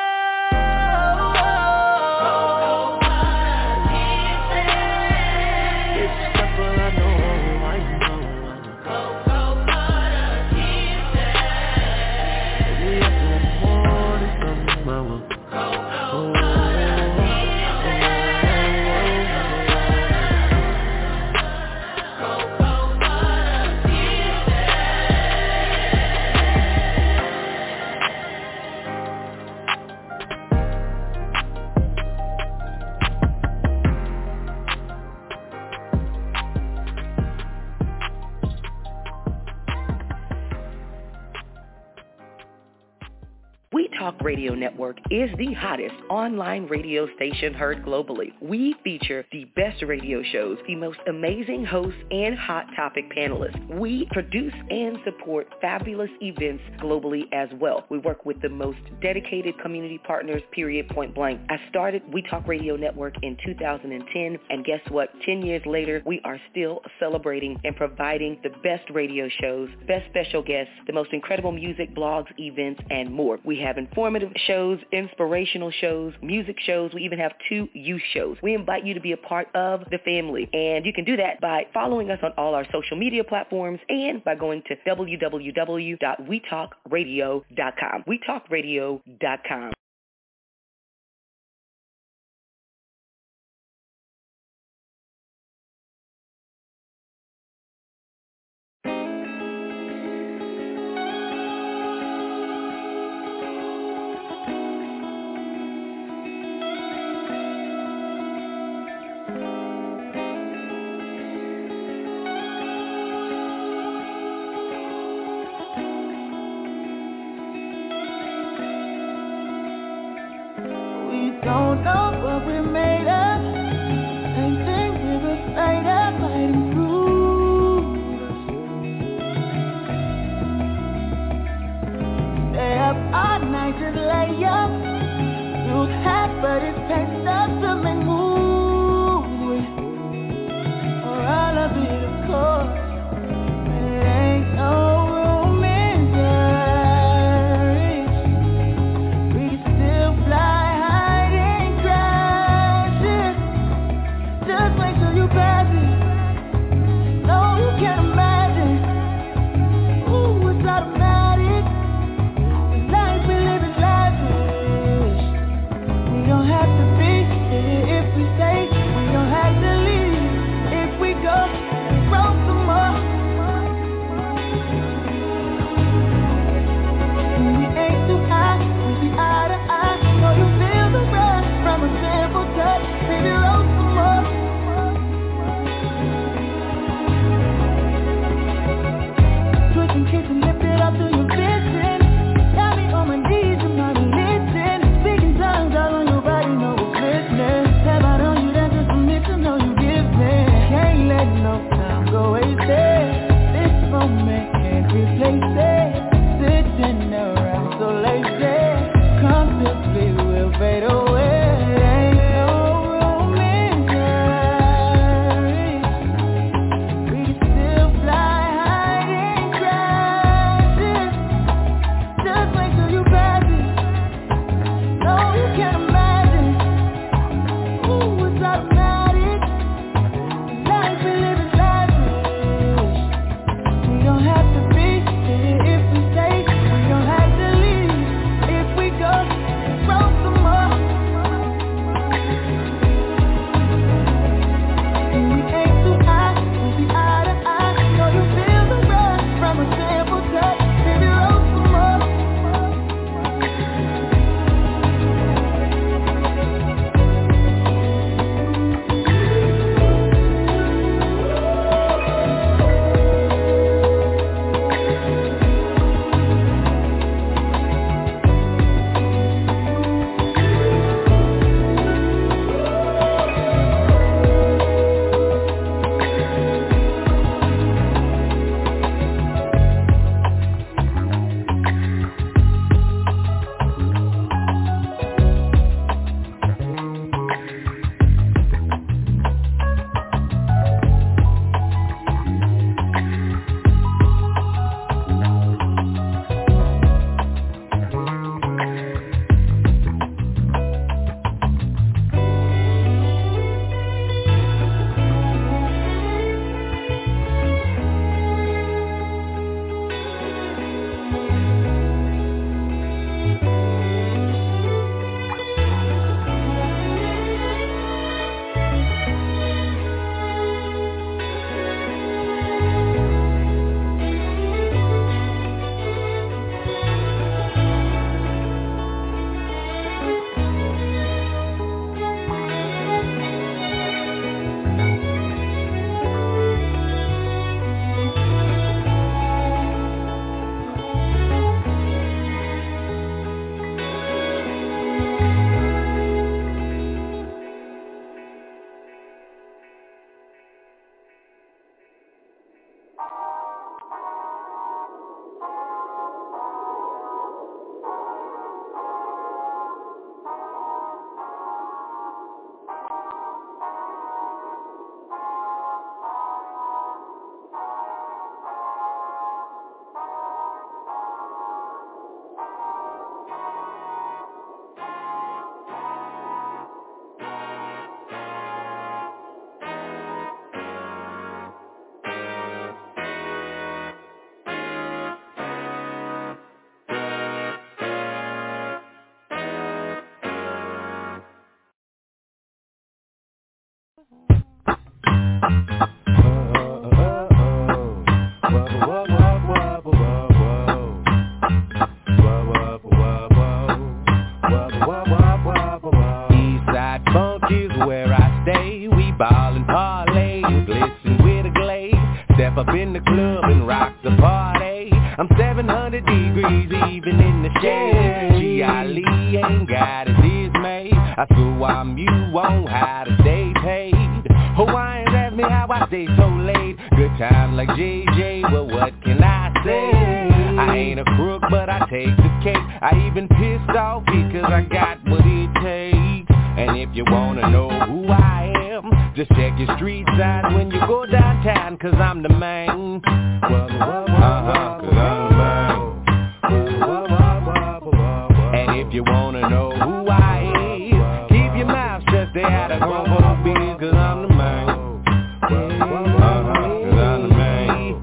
We Talk Radio Network is the hottest online radio station heard globally. We feature the best radio shows, the most amazing hosts, and hot topic panelists. We produce and support fabulous events globally as well. We work with the most dedicated community partners, period, point blank. I started We Talk Radio Network in two thousand ten, and guess what? Ten years later, we are still celebrating and providing the best radio shows, best special guests, the most incredible music, blogs, events, and more. We have informative shows, inspirational shows, music shows. We even have two youth shows. We invite you to be a part of the family, and you can do that by following us on all our social media platforms and by going to w w w dot we talk radio dot com. we talk radio dot com. Eastside funk is where I stay. We ball and parlay and glisten with a glaze. Step up in the club and rock the party. I'm seven hundred degrees even in the shade. G. Ali ain't got it dismay. I so I'm you on how to stay paid. Hawaiians ask me how I stay so late. Good times like J J, well what can I say? I ain't a crook but I take the cake. I even pissed off because I got what it takes. And if you wanna know who I am, just check your street signs when you go downtown, cause I'm the man. Uh-huh, cause I'm the man. And if you wanna know who I am, keep your mouth shut, stay out of grown biz, cause I'm the man. Uh-huh, cause I'm the man.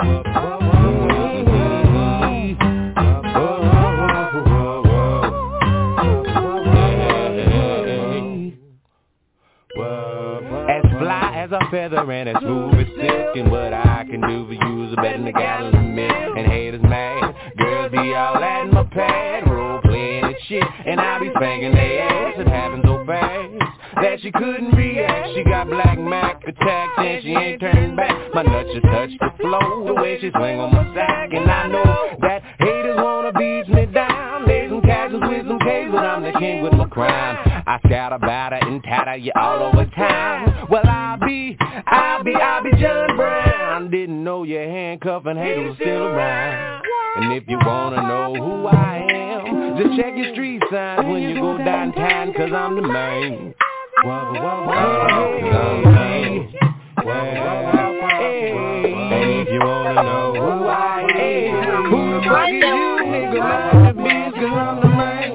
As fly as a feather and as smooth as silk, and what I can do for you is better than a gallon of milk. And haters mad, girls be all at my pad, role playing and shit, and I be spanking their ass. It happens so fast that she couldn't react. She got black Mac attacked and she ain't turning back. My nuts just touch the floor, the way she swing on my sack. And I know that haters wanna beat me down. Lay some casuals with some K's, but I'm the king with my crime. I scout about it and tatter you all over town. Well, I'll be, I'll be, I'll be John Brown. Didn't know your handcuffing haters was still around. And if you wanna know who I am, just check your street signs when you go downtown, cause I'm the man. Uh, cause I'm the man. And if you wanna know who I am, who the fuck is you, nigga? Mind the biz, cause I'm the man.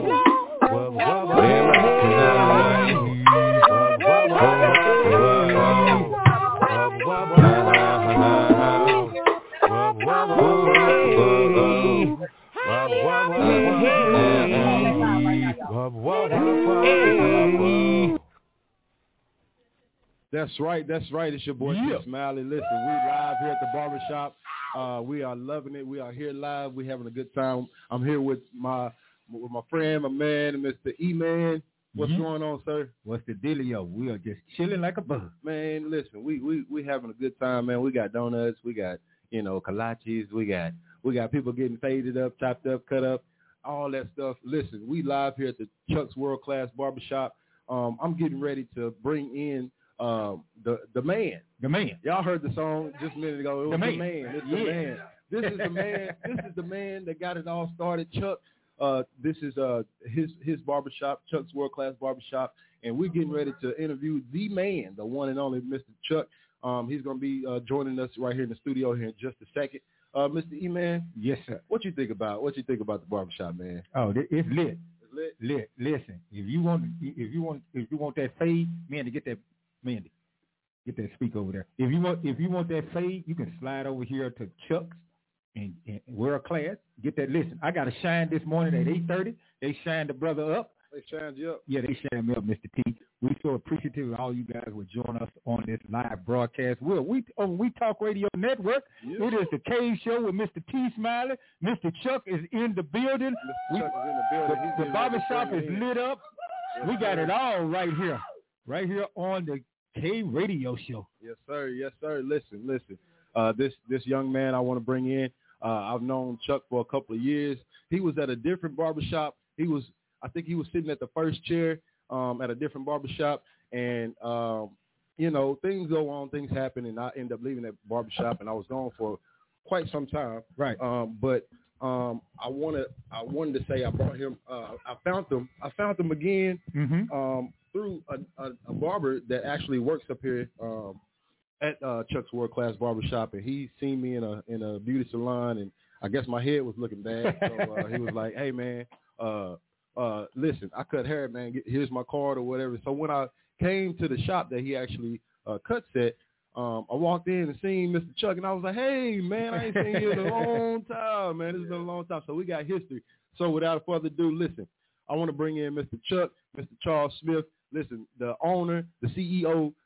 That's right, that's right. It's your boy yeah. T Smiley. Listen, we live here at the barbershop. Uh, we are loving it. We are here live. We're having a good time. I'm here with my with my friend, my man, Mister E-Man. What's mm-hmm. going on, sir? What's the dealio? We are just chilling like a bug. Man, listen, we we we having a good time, man. We got donuts, we got, you know, kolaches, we got we got people getting faded up, chopped up, cut up, all that stuff. Listen, we live here at the Chuck's World Class Barbershop. Um, I'm getting ready to bring in um, the the man. The man. Y'all heard the song just a minute ago. It was the the man. man. It's yeah. the man. This is the man. This is the man that got it all started, Chuck. Uh, this is uh, his his barbershop, Chuck's World Class Barbershop, and we're getting ready to interview the man, the one and only Mister Chuck. Um, he's going to be uh, joining us right here in the studio here in just a second. Uh, Mister E-Man. Yes, sir. What you think about what you think about the barbershop, man? Oh, it's lit. It's lit. Lit. Listen, if you want, if you want, if you want that fade, man, to get that, man, get that speaker over there. If you want, if you want that fade, you can slide over here to Chuck's. And, and World Class, get that. Listen, I got a shine this morning at eight thirty. They shined the brother up. They shined you up. Yeah, they shined me up, Mister T. We so appreciative of all you guys would join us on this live broadcast. We're, we on We Talk Radio Network. Yeah. It is the Cave Show with Mister T. Smiley. Mister Chuck is in the building. Mister Chuck is in the building. The, the barbershop is lit up. Yes, we got sir. It all right here. Right here on the Cave Radio Show. Yes, sir. Yes, sir. Listen, listen. Uh, this, this young man I want to bring in, Uh, I've known Chuck for a couple of years. He was at a different barbershop. He was, I think he was sitting at the first chair um, at a different barbershop. And, um, you know, things go on, things happen, and I end up leaving that barbershop, and I was gone for quite some time. Right. Um, but um, I wanted, I wanted to say I brought him, uh, I found him, I found him again mm-hmm. um, through a, a, a barber that actually works up here um, at uh, Chuck's World Class Barbershop, and he seen me in a in a beauty salon, and I guess my head was looking bad, so uh, he was like, "Hey man, uh, uh, listen, I cut hair, man. Get, here's my card or whatever." So when I came to the shop that he actually uh, cuts at, um, I walked in and seen Mister Chuck, and I was like, "Hey man, I ain't seen you in a long time, man. It's been a long time." So we got history. So without further ado, listen, I want to bring in Mister Chuck, Mister Charles Smith. Listen, the owner, the C E O,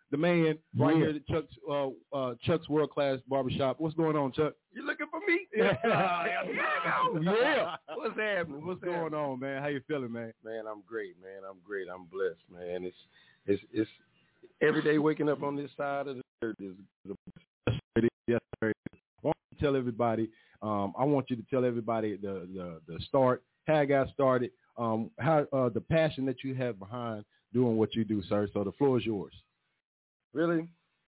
the man right Yeah. here at Chuck's uh, uh, Chuck's World Class Barbershop. What's going on, Chuck? You looking for me? Yeah. Yeah. What's happening? What's going on, man? How you feeling, man? Man, I'm great, man. I'm great. I'm blessed, man. It's it's it's every day waking up on this side of the earth is the Yes, sir. I want you to tell everybody. Um, I want you to tell everybody the the, the start, how I got started, um, how uh, the passion that you have behind doing what you do, sir. So the floor is yours. Really?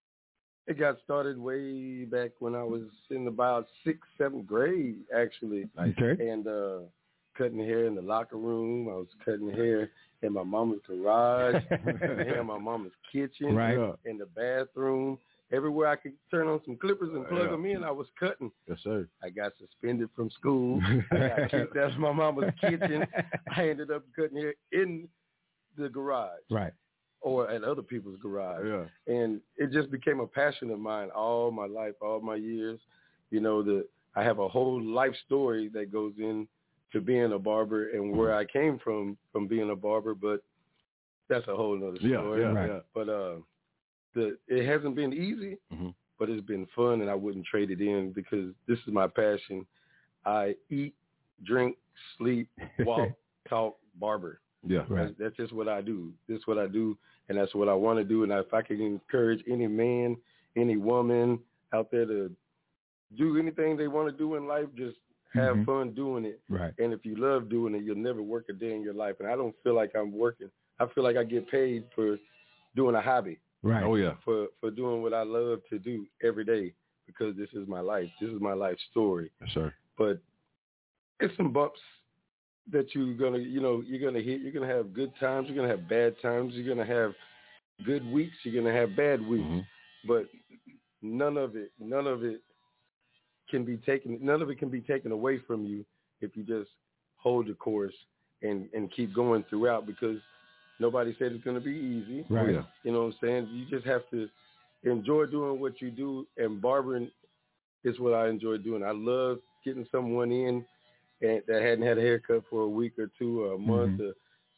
It got started way back when I was in about sixth, seventh grade, actually. Okay. And uh, cutting hair in the locker room. I was cutting hair in my mama's garage, cutting hair in my mama's kitchen, Right. in the bathroom. Everywhere I could turn on some clippers and plug Yeah. them in, I was cutting. Yes, sir. I got suspended from school. I got kicked out of my mama's kitchen. I ended up cutting hair in the garage. Right. Or at other people's garage. Yeah. And it just became a passion of mine all my life, all my years. You know, the I have a whole life story that goes in to being a barber and where I came from from being a barber, but that's a whole nother Yeah, story. yeah, yeah. But uh, the it hasn't been easy, mm-hmm. but it's been fun, and I wouldn't trade it in because this is my passion. I eat, drink, sleep, walk, talk, barber. Yeah, right. That's, that's just what I do. This is what I do, and that's what I want to do. And if I can encourage any man, any woman out there to do anything they want to do in life, just have Mhm. fun doing it. Right. And if you love doing it, you'll never work a day in your life. And I don't feel like I'm working. I feel like I get paid for doing a hobby. Right. Oh, yeah. For for doing what I love to do every day because this is my life. This is my life story. Yes, sir. But it's some bumps that you're gonna, you know, you're gonna hit. You're gonna have good times. You're gonna have bad times. You're gonna have good weeks. You're gonna have bad weeks. Mm-hmm. But none of it, none of it can be taken. None of it can be taken away from you if you just hold the course and and keep going throughout. Because nobody said it's gonna be easy. Right. Oh, yeah. You know what I'm saying? You just have to enjoy doing what you do. And barbering is what I enjoy doing. I love getting someone in and that hadn't had a haircut for a week or two or a month, Mhm. or,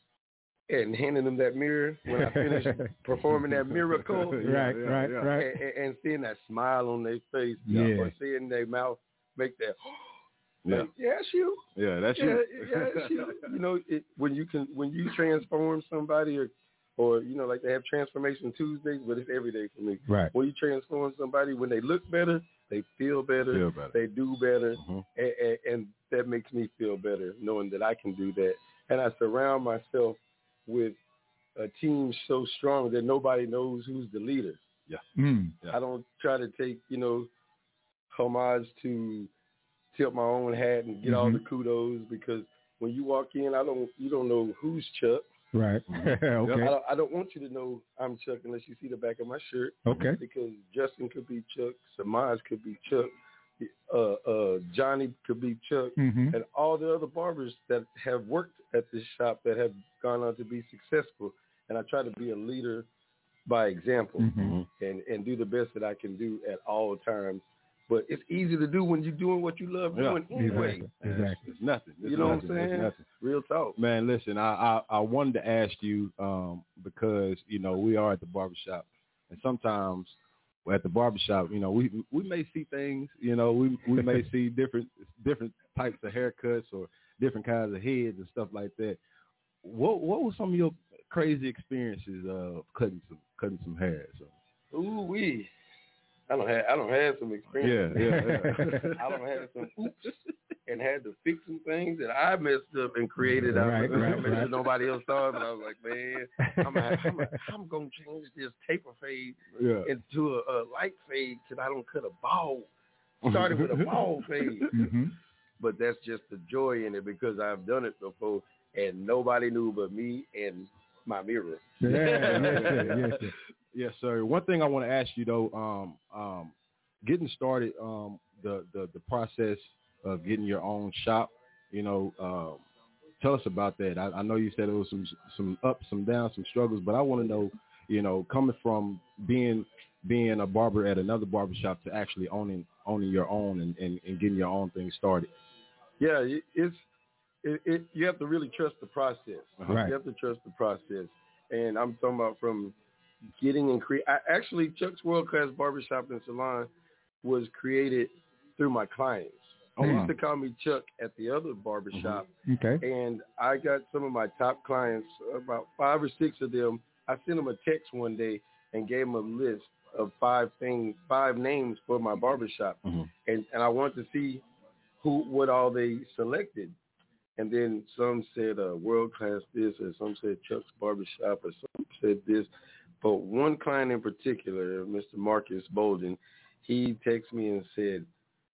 and handing them that mirror when I finish performing that miracle. Right, yeah, right, yeah. right. And, and, and seeing that smile on their face, Yeah. or seeing their mouth make that, Yeah. like, yeah, it's you. Yeah, that's yeah, you. yeah, it's you. You know, it, when you can, when you transform somebody, or, or you know, like they have Transformation Tuesdays, but it's every day for me. Right. When you transform somebody, when they look better, they feel better, Feel better. they do better, Mm-hmm. and, and, and that makes me feel better knowing that I can do that. And I surround myself with a team so strong that nobody knows who's the leader. Yeah. Mm. Yeah. I don't try to take, you know, homage to tilt my own hat and get all Mhm. the kudos, because when you walk in, I don't, you don't know who's Chuck. Right. I Okay. don't, I don't want you to know I'm Chuck unless you see the back of my shirt. Okay. Because Justin could be Chuck, Samaj could be Chuck, uh, uh, Johnny could be Chuck, Mhm. and all the other barbers that have worked at this shop that have gone on to be successful. And I try to be a leader by example, Mhm. and, and do the best that I can do at all times. But it's easy to do when you're doing what you love Yeah. doing anyway. Exactly. Exactly. It's nothing. It's You know nothing. what I'm It's saying? nothing. Real talk. Man, listen, I, I, I wanted to ask you um, because, you know, we are at the barbershop, and sometimes at the barbershop, you know, we we may see things, you know, we, we may see different different types of haircuts or different kinds of heads and stuff like that. What what were some of your crazy experiences of cutting some cutting some hair? So. Ooh wee. I don't have I don't have some experience. Yeah, yeah, yeah. I don't have some oops and had to fix some things that I messed up and created. I Right, was right, right, sure right. nobody else saw it, but I was like, man, I'm gonna, I'm gonna, I'm gonna change this taper fade Yeah. into a, a light fade till I don't cut a bald. Started with a bald fade, Mhm. but that's just the joy in it because I've done it before and nobody knew but me and my mirror. Yeah. Yes, sir. Yes, sir. Yes, sir. One thing I want to ask you though, um, um, getting started, um, the, the the process of getting your own shop, you know, um, tell us about that. I, I know you said it was some some ups, some downs, some struggles, but I want to know, you know, coming from being being a barber at another barbershop to actually owning owning your own and, and, and getting your own thing started. Yeah, it, it's it, it. You have to really trust the process. Right. You have to trust the process, and I'm talking about from getting and create. Actually, Chuck's World Class Barbershop and Salon was created through my clients. Oh, they wow. used to call me Chuck at the other barbershop. Mm-hmm. Okay. And I got some of my top clients, about five or six of them. I sent them a text one day and gave them a list of five things, five names for my barbershop. Mm-hmm. And and I wanted to see who, what all they selected. And then some said uh, World Class this, or some said Chuck's Barbershop, or some said this. But one client in particular, Mister Marcus Bolden, he texted me and said,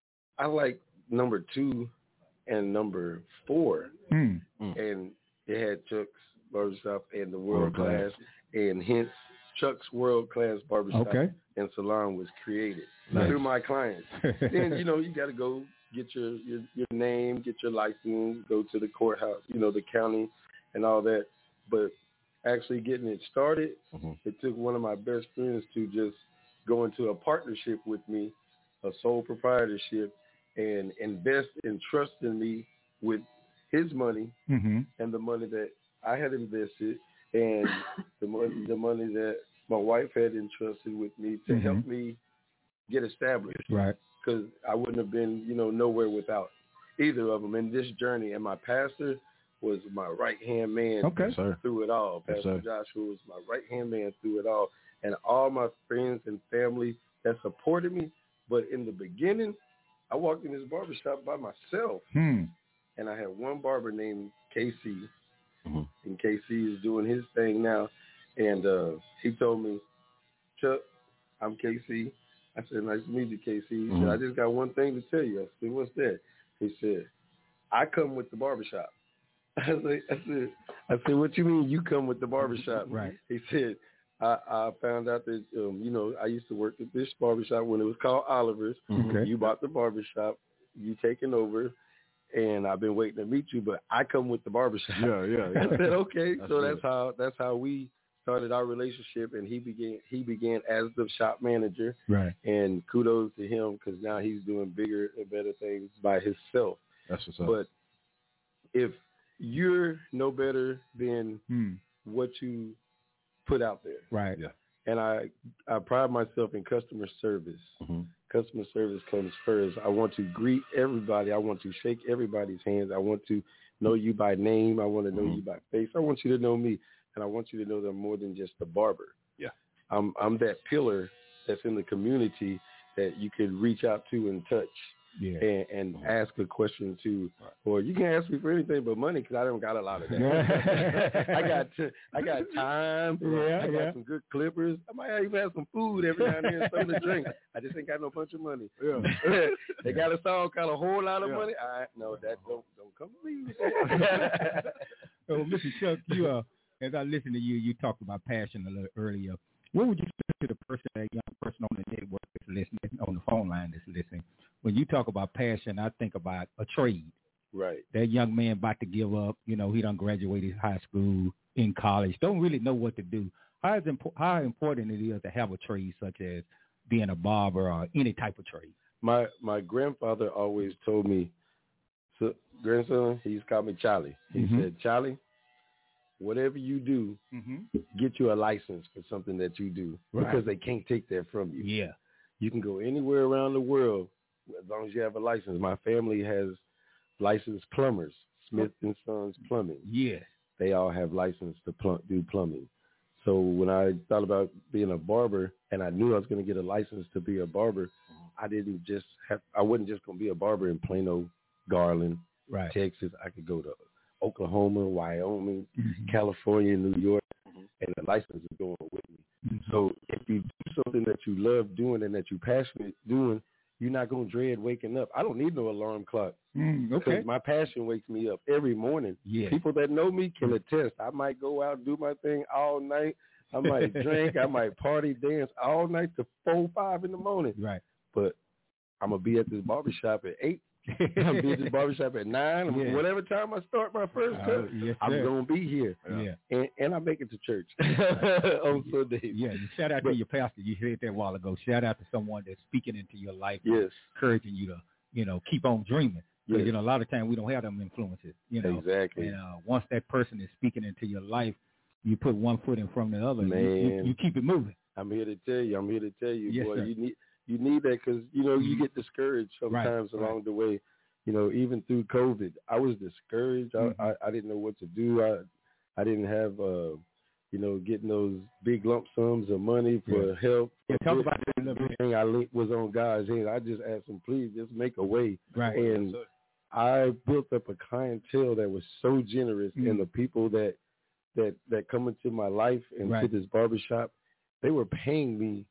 I like number two and number four. Mm. And it had Chuck's Barbershop and the World, World Class, Class. and hence Chuck's World Class Barbershop Okay. and Salon was created Nice. through my clients. Then, you know, you got to go get your, your, your name, get your license, go to the courthouse, you know, the county and all that. But actually getting it started, mm-hmm. it took one of my best friends to just go into a partnership with me, a sole proprietorship, and invest and trust in me with his money mm-hmm. and the money that I had invested and the money, the money that my wife had entrusted with me to mm-hmm. help me get established. Right. Because I wouldn't have been, you know, nowhere without either of them in this journey. And my pastor was my right-hand man Okay. Yes, sir. through it all. Yes, Pastor sir. Joshua was my right-hand man through it all. And all my friends and family that supported me. But in the beginning, I walked in this barbershop by myself. Hmm. And I had one barber named K C. Mm-hmm. And K C is doing his thing now. And uh, he told me, Chuck, I'm K C. I said, nice to meet you, K C. He Mm-hmm. said, I just got one thing to tell you. I said, what's that? He said, I come with the barbershop. I said, I said, I said, what you mean you come with the barbershop? Right. He said, I, I found out that, um, you know, I used to work at this barbershop when it was called Oliver's. Okay. You bought the barbershop. You taking over. And I've been waiting to meet you, but I come with the barbershop. Yeah, yeah, yeah. I said, okay. That's so good. that's how that's how we started our relationship, and he began he began as the shop manager. Right. And kudos to him because now he's doing bigger and better things by himself. That's what's up. But if you're no better than Hmm. what you put out there, Right. Yeah. and I I pride myself in customer service. Mm-hmm. Customer service comes first. I want to greet everybody. I want to shake everybody's hands. I want to know you by name. I want to know Mm-hmm. you by face. I want you to know me, and I want you to know that I'm more than just a barber. Yeah. I'm I'm that pillar that's in the community that you can reach out to and touch. Yeah. And, and Mm-hmm. ask a question to, or you can ask me for anything but money because I don't got a lot of that. I got I got time. Yeah, I got yeah. some good clippers. I might even have some food every now and then, something to drink. I just ain't got no bunch of money. Yeah. They got a song called A Whole Lot of Yeah. Money. I no, that don't don't come to me. So, Mister Chuck, you uh, as I listen to you, you talked about passion a little earlier. What would you say to the person, that young person on the network that's listening, on the phone line that's listening? When you talk about passion, I think about a trade. Right. That young man about to give up. You know, he done graduated high school, in college, don't really know what to do. How is impo- how important it is to have a trade such as being a barber or any type of trade? My my grandfather always told me, so, grandson, he used to call me Charlie. He Mhm. said, Charlie, whatever you do, Mhm. get you a license for something that you do Right. because they can't take that from you. Yeah. You can go anywhere around the world as long as you have a license. My family has licensed plumbers, Smith and Sons Plumbing. Yeah. They all have license to plum- do plumbing. So when I thought about being a barber and I knew I was going to get a license to be a barber, I didn't just have, I wasn't just going to be a barber in Plano, Garland, Right. Texas. I could go to Oklahoma, Wyoming, Mhm. California, New York, and the license is going with me. Mhm. So if you do something that you love doing and that you're passionate doing, you're not going to dread waking up. I don't need no alarm clock. Mm, okay. Because my passion wakes me up every morning. Yeah. People that know me can attest. I might go out and do my thing all night. I might drink. I might party, dance all night to four, five in the morning. Right. But I'm going to be at this barbershop at eight. I'm going to be at this barbershop at nine. Yeah. Whatever time I start my first Uh, cut, yes, I'm sir. going to be here. Yeah. And, and I make it to church on Sundays. Yeah, you shout out But- to your pastor. You said that a while ago. Shout out to someone that's speaking into your life, Yes. encouraging you to, you know, keep on dreaming. Because, Yes. you know, a lot of times we don't have them influences, you know. Exactly. And uh, once that person is speaking into your life, you put one foot in front of the other. Man, you, you, you keep it moving. I'm here to tell you. I'm here to tell you, yes, boy. Sir. You need you need that because you know you get discouraged sometimes right, along right. the way. You know, even through COVID, I was discouraged. Mm-hmm. I, I I didn't know what to do. I I didn't have uh, you know, getting those big lump sums of money for yeah. help. Yeah, talk about that a little bit. Everything I linked was on God's hand. I just asked him, please, just make a way. Right. And I built up a clientele that was so generous, mm. and the people that that that come into my life and right. to this barbershop, they were paying me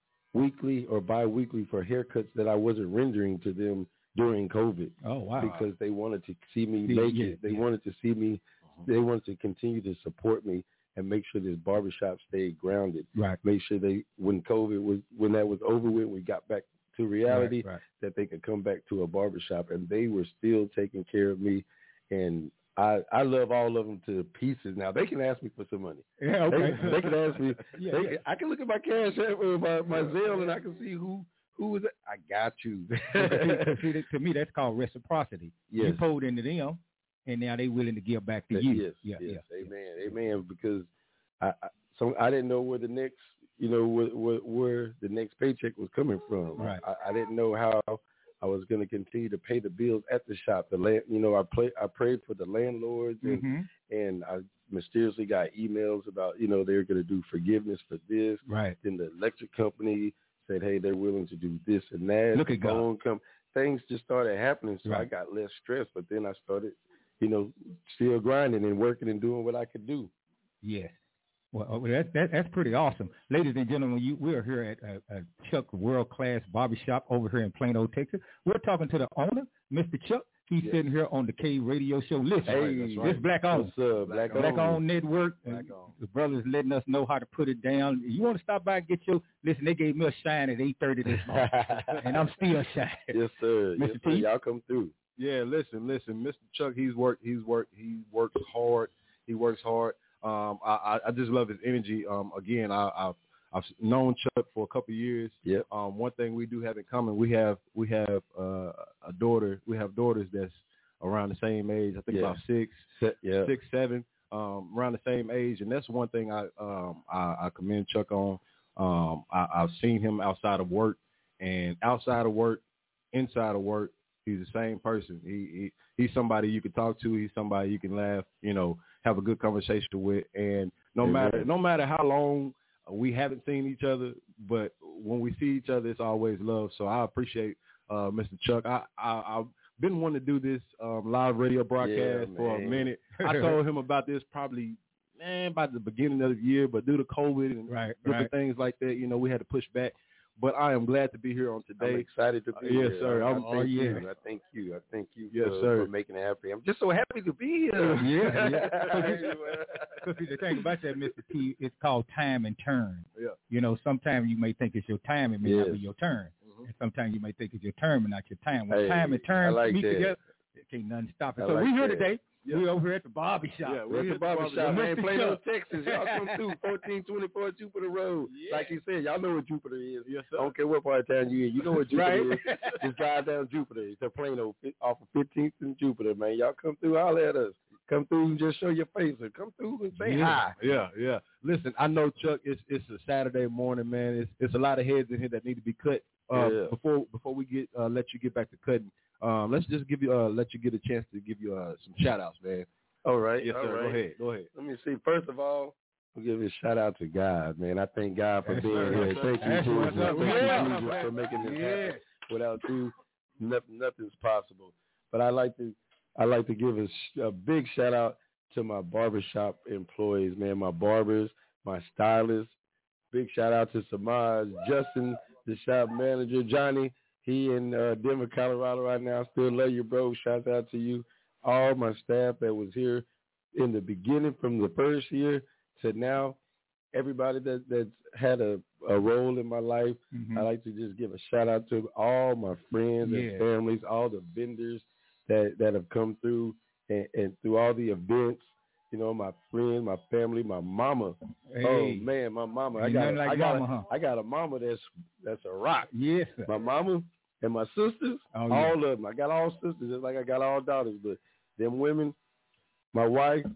weekly or bi-weekly for haircuts that I wasn't rendering to them during COVID. Oh, wow. Because they wanted to see me yeah, make yeah, it. They yeah. wanted to see me. They wanted to continue to support me and make sure this barbershop stayed grounded. Right. Make sure they, when COVID was, when that was over with, we got back to reality, right, right. that they could come back to a barbershop, and they were still taking care of me. And I, I love all of them to pieces. Now they can ask me for some money. Yeah, okay. They, they can ask me. yeah, they, yeah. I can look at my cash app or my, my Zelle, and I can see who who was it. I got you. see, see, to me, that's called reciprocity. Yes. You poured into them, and now they willing to give back to you. Yes, yeah, yes, yeah, amen, yeah. amen. Because I, I, so I didn't know where the next, you know, where, where, where the next paycheck was coming from. Right. I, I didn't know how I was going to continue to pay the bills at the shop. The land, you know, I play, I prayed for the landlords, and mm-hmm. and I mysteriously got emails about, you know, they're going to do forgiveness for this. Right. Then the electric company said, hey, they're willing to do this and that. Look at God. Come, things just started happening, so right. I got less stressed. But then I started, you know, still grinding and working and doing what I could do. Yes. Well, that's that, that's pretty awesome. Ladies and gentlemen, you, we're here at uh, uh, Chuck World Class Barbershop over here in Plano, Texas. We're talking to the owner, Mister Chuck. He's yes. sitting here on the K Radio Show. Listen, hey, right. this Black On. What's up? Black, Black On. On Network. Black On. The brothers letting us know how to put it down. You want to stop by and get your, listen, they gave me a shine at eight thirty this morning, and I'm still shining. Yes, sir. Mister Yes, T? sir. Y'all come through. Yeah, listen, listen. Mister Chuck, he's worked, he's worked, he works hard. He works hard. Um, I, I just love his energy. Um, again, I, I've, I've known Chuck for a couple of years. Yep. Um, one thing we do have in common, we have we have uh, a daughter. We have daughters that's around the same age. I think yeah. about six, Se- yeah. six, seven, um, around the same age. And that's one thing I um, I, I commend Chuck on. Um, I, I've seen him outside of work, and outside of work, inside of work, he's the same person. He, he he's somebody you can talk to. He's somebody you can laugh, you know, have a good conversation with. And no Amen. matter no matter how long we haven't seen each other, but when we see each other, it's always love. So I appreciate uh, Mister Chuck. I, I I've been wanting to do this um, live radio broadcast yeah, for a minute. I told him about this probably man about the beginning of the year, but due to COVID and right, different right. things like that, you know, we had to push back. But I am glad to be here on today. I'm excited to be uh, here. Yes, sir. I, I I'm, thank oh, yeah. you. I thank you. I thank you yes, for, sir. for making it happen. I'm just so happy to be here. Yeah, yeah. Because the thing about that, Mister T, it's called time and turn. Yeah. You know, sometimes you may think it's your time, it may yes. not be your turn. Mm-hmm. And sometimes you may think it's your turn, but not your time. When hey, time and turn like meet that. together, can't nothing stop it. I so like we're here that. today. Yeah. We're over here at the barber shop. Yeah, we're at the barber shop, man. Plano, Texas. Y'all come through. fourteen twenty-four Jupiter Road. Yeah. Like you said, y'all know what Jupiter is. Yes, sir. I don't care what part of town you in. You know what Jupiter right? is. Just drive down Jupiter. It's a Plano off of fifteenth and Jupiter, man. Y'all come through, holler at us. Come through and just show your face. Or come through and say yeah. hi. Yeah, yeah. Listen, I know, Chuck, it's it's a Saturday morning, man. It's it's a lot of heads in here that need to be cut. Uh, yeah. Before before we get uh, let you get back to cutting, um, let's just give you uh, let you get a chance to give you uh, some shout outs, man. All right. Yes, all sir. right. Go ahead. Go ahead. Let me see. First of all, I'll give a shout out to God, man. I thank God for Yes, being sir. here. Yes, Thank That's you, what's Jesus. up. Thank Yeah. you, Jesus, for making this Yeah. happen. Without you, nothing, nothing's possible. But I like to, I like to give a, sh- a big shout out to my barbershop employees, man. My barbers, my stylists. Big shout out to Samaj, Justin, the shop manager, Johnny. He in uh, Denver, Colorado right now. Still love you, bro. Shout out to you. All my staff that was here in the beginning from the first year to now, everybody that that's had a, a role in my life, mm-hmm. I like to just give a shout out to all my friends yeah. and families, all the vendors that, that have come through and, and through all the events. You know, my friends, my family, my mama. Hey. Oh man, my mama. I Ain't got, nothing like I got, mama, a, huh? I got a mama that's that's a rock. Yes, sir. My mama and my sisters, Oh, yeah. all of them. I got all sisters, just like I got all daughters. But them women, my wife,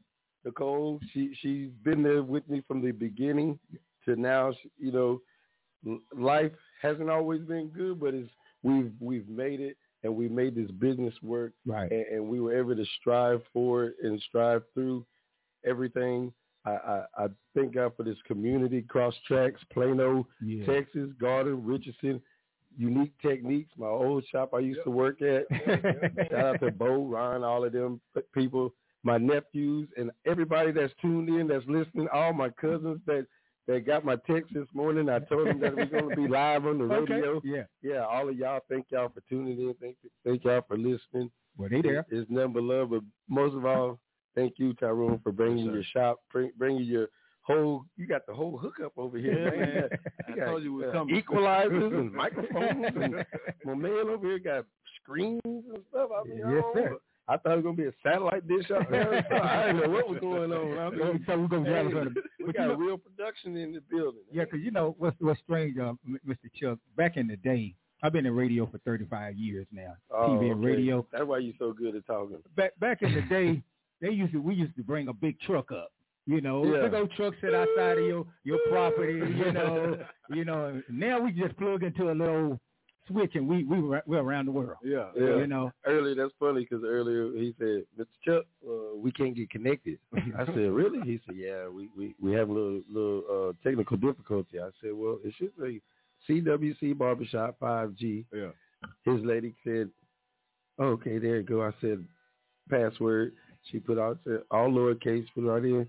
Nicole, she she's been there with me from the beginning to now. She, you know, life hasn't always been good, but it's we've we've made it, and we made this business work, right? And, and we were able to strive for it and strive through everything. I, I, I thank God for this community, Cross Tracks, Plano, yeah. Texas, Garden, Richardson, Unique Techniques, my old shop I used yep. to work at. Shout out to Bo, Ron, all of them people, my nephews, and everybody that's tuned in, that's listening, all my cousins that, that got my text this morning. I told them that we're going to be live on the radio. Okay. Yeah. Yeah, all of y'all, thank y'all for tuning in. Thank, thank y'all for listening. Well, they there. It, it's nothing but love, but most of all, thank you, Tyrone, for bringing yes, your shop, bring, bringing your whole, you got the whole hookup over here, yeah, man. man. You I got, told you we're uh, coming. Equalizers and microphones, and my man over here got screens and stuff. I mean, yes, I, sir. I thought it was going to be a satellite dish out there. So I didn't know what was going on. I mean, so we're gonna hey, we got know, real production in the building. Yeah, because you know what's, what's strange, uh, Mister Chuck, back in the day, I've been in radio for thirty-five years now, oh, T V and okay. radio. That's why you're so good at talking. Back back in the day, they used to we used to bring a big truck up, you know, yeah. big old truck sit outside of your, your property, you know, you know. Now we just plug into a little switch and we we we're around the world. Yeah, yeah. You know. Earlier, that's funny because earlier he said, Mister Chuck, uh, we can't get connected. I said, really? He said, yeah, we we we have a little little uh, technical difficulty. I said, well, it should be C W C Barbershop five G. Yeah. His lady said, oh, okay, there you go. I said, password. She put out, said, all lowercase, put it right in.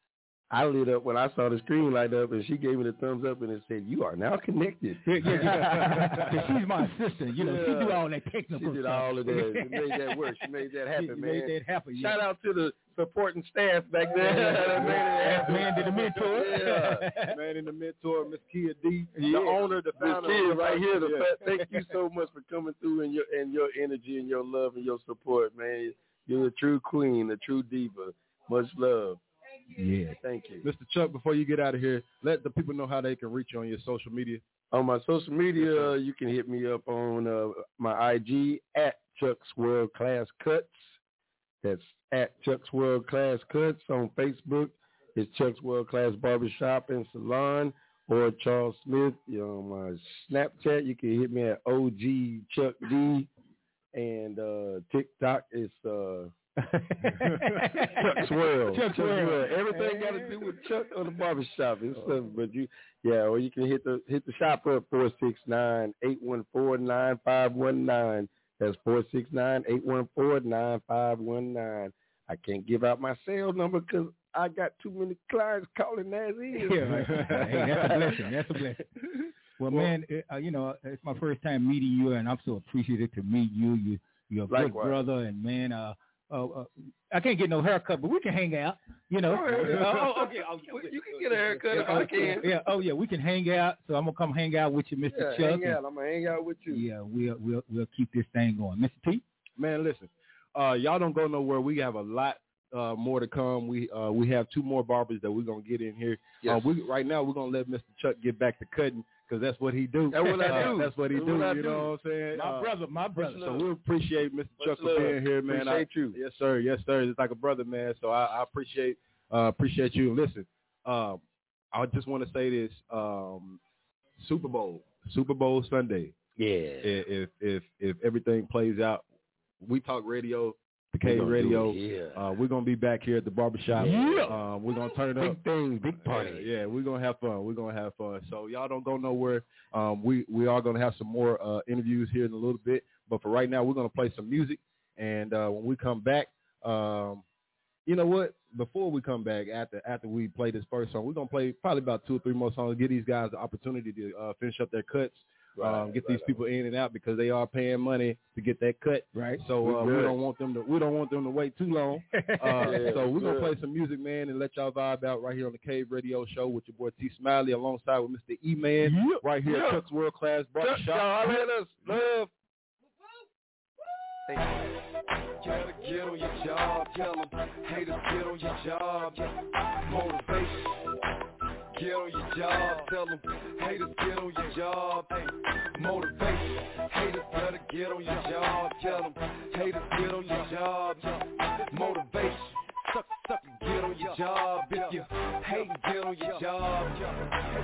I lit up when I saw the screen light up, and she gave me the thumbs up, and it said, you are now connected. Yeah, yeah, yeah. She's my assistant. You know, yeah. She do all that technical She did stuff. all of that. She made that work. She made that happen, she man. made that happen, Shout yeah. out to the supporting staff back there. man, man to the mentor. Yeah. Man in the mentor, Miss Kia D, yeah. the owner, the founder. Miss Kia right here. The yeah. Thank you so much for coming through and your and your energy and your love and your support, man. You're a true queen, a true diva. Much love. Yeah. Thank you. Mister Chuck, before you get out of here, let the people know how they can reach you on your social media. On my social media, uh, you can hit me up on uh, my I G at Chuck's World Class Cuts. That's at Chuck's World Class Cuts. On Facebook, it's Chuck's World Class Barbershop and Salon, or Charles Smith. You know, on my Snapchat, you can hit me at O G Chuck D. And uh, TikTok is uh, Chuck's World. Chuck's World. Everything got to do with Chuck on the barbershop and stuff. But you, yeah, or you can hit the hit the shop up four six nine, eight one four, nine five one nine. That's four six nine, eight one four, nine five one nine. I can't give out my cell number because I got too many clients calling as is. Yeah, right. Hey, that's a blessing. That's a blessing. Well, well, man, it, uh, you know, it's my first time meeting you, and I'm so appreciative to meet you. You, you're a good brother, and man, uh, uh, uh, I can't get no haircut, but we can hang out. You know, oh, oh, okay, oh, yeah, you can get a haircut if I can. Yeah, oh yeah, we can hang out. So I'm gonna come hang out with you, Mister Yeah, Chuck. hang out. I'm gonna hang out with you. Yeah, we'll we'll we'll keep this thing going, Mister T. Man, listen, uh, y'all don't go nowhere. We have a lot. Uh, more to come. We uh, we have two more barbers that we're gonna get in here. Yes. Uh, we right now we're gonna let Mister Chuck get back to cutting because that's what he do. That's what I do. Uh, that's what he that's do. What you do. know what I'm saying? My uh, brother, my brother. So we appreciate Mister Much Chuck love. for being here, man. Appreciate I, you. Yes, sir. Yes, sir. It's like a brother, man. So I, I appreciate uh, appreciate you. Listen, um, I just want to say this: um, Super Bowl, Super Bowl Sunday. Yeah. If if if everything plays out, we talk radio. The K Radio. Yeah. Uh, we're gonna be back here at the barbershop. Yeah. Uh, we're gonna turn up. Big thing, big party. Yeah, yeah, we're gonna have fun. We're gonna have fun. So y'all don't go nowhere. Um, we we are gonna have some more uh, interviews here in a little bit. But for right now, we're gonna play some music. And uh, when we come back, um, you know what? Before we come back, after after we play this first song, we're gonna play probably about two or three more songs. Give these guys the opportunity to uh, finish up their cuts. Right, um, get right, these people in and out because they are paying money to get that cut. Right. So uh, we don't want them to we don't want them to wait too long. Uh, yeah, so we're gonna good. play some music, man, and let y'all vibe out right here on the Cave Radio Show with your boy T Smiley alongside with Mister E Man Yep. right here Yep. at Chuck's World Class Barbershop. Y'all let us love. Gotta get on your job, tell them haters get on your job, motivation. Get on your job, tell them haters get on your job, hey, motivation. Haters better get on your job, tell them haters get on your job, motivation. Suck, suck, get on your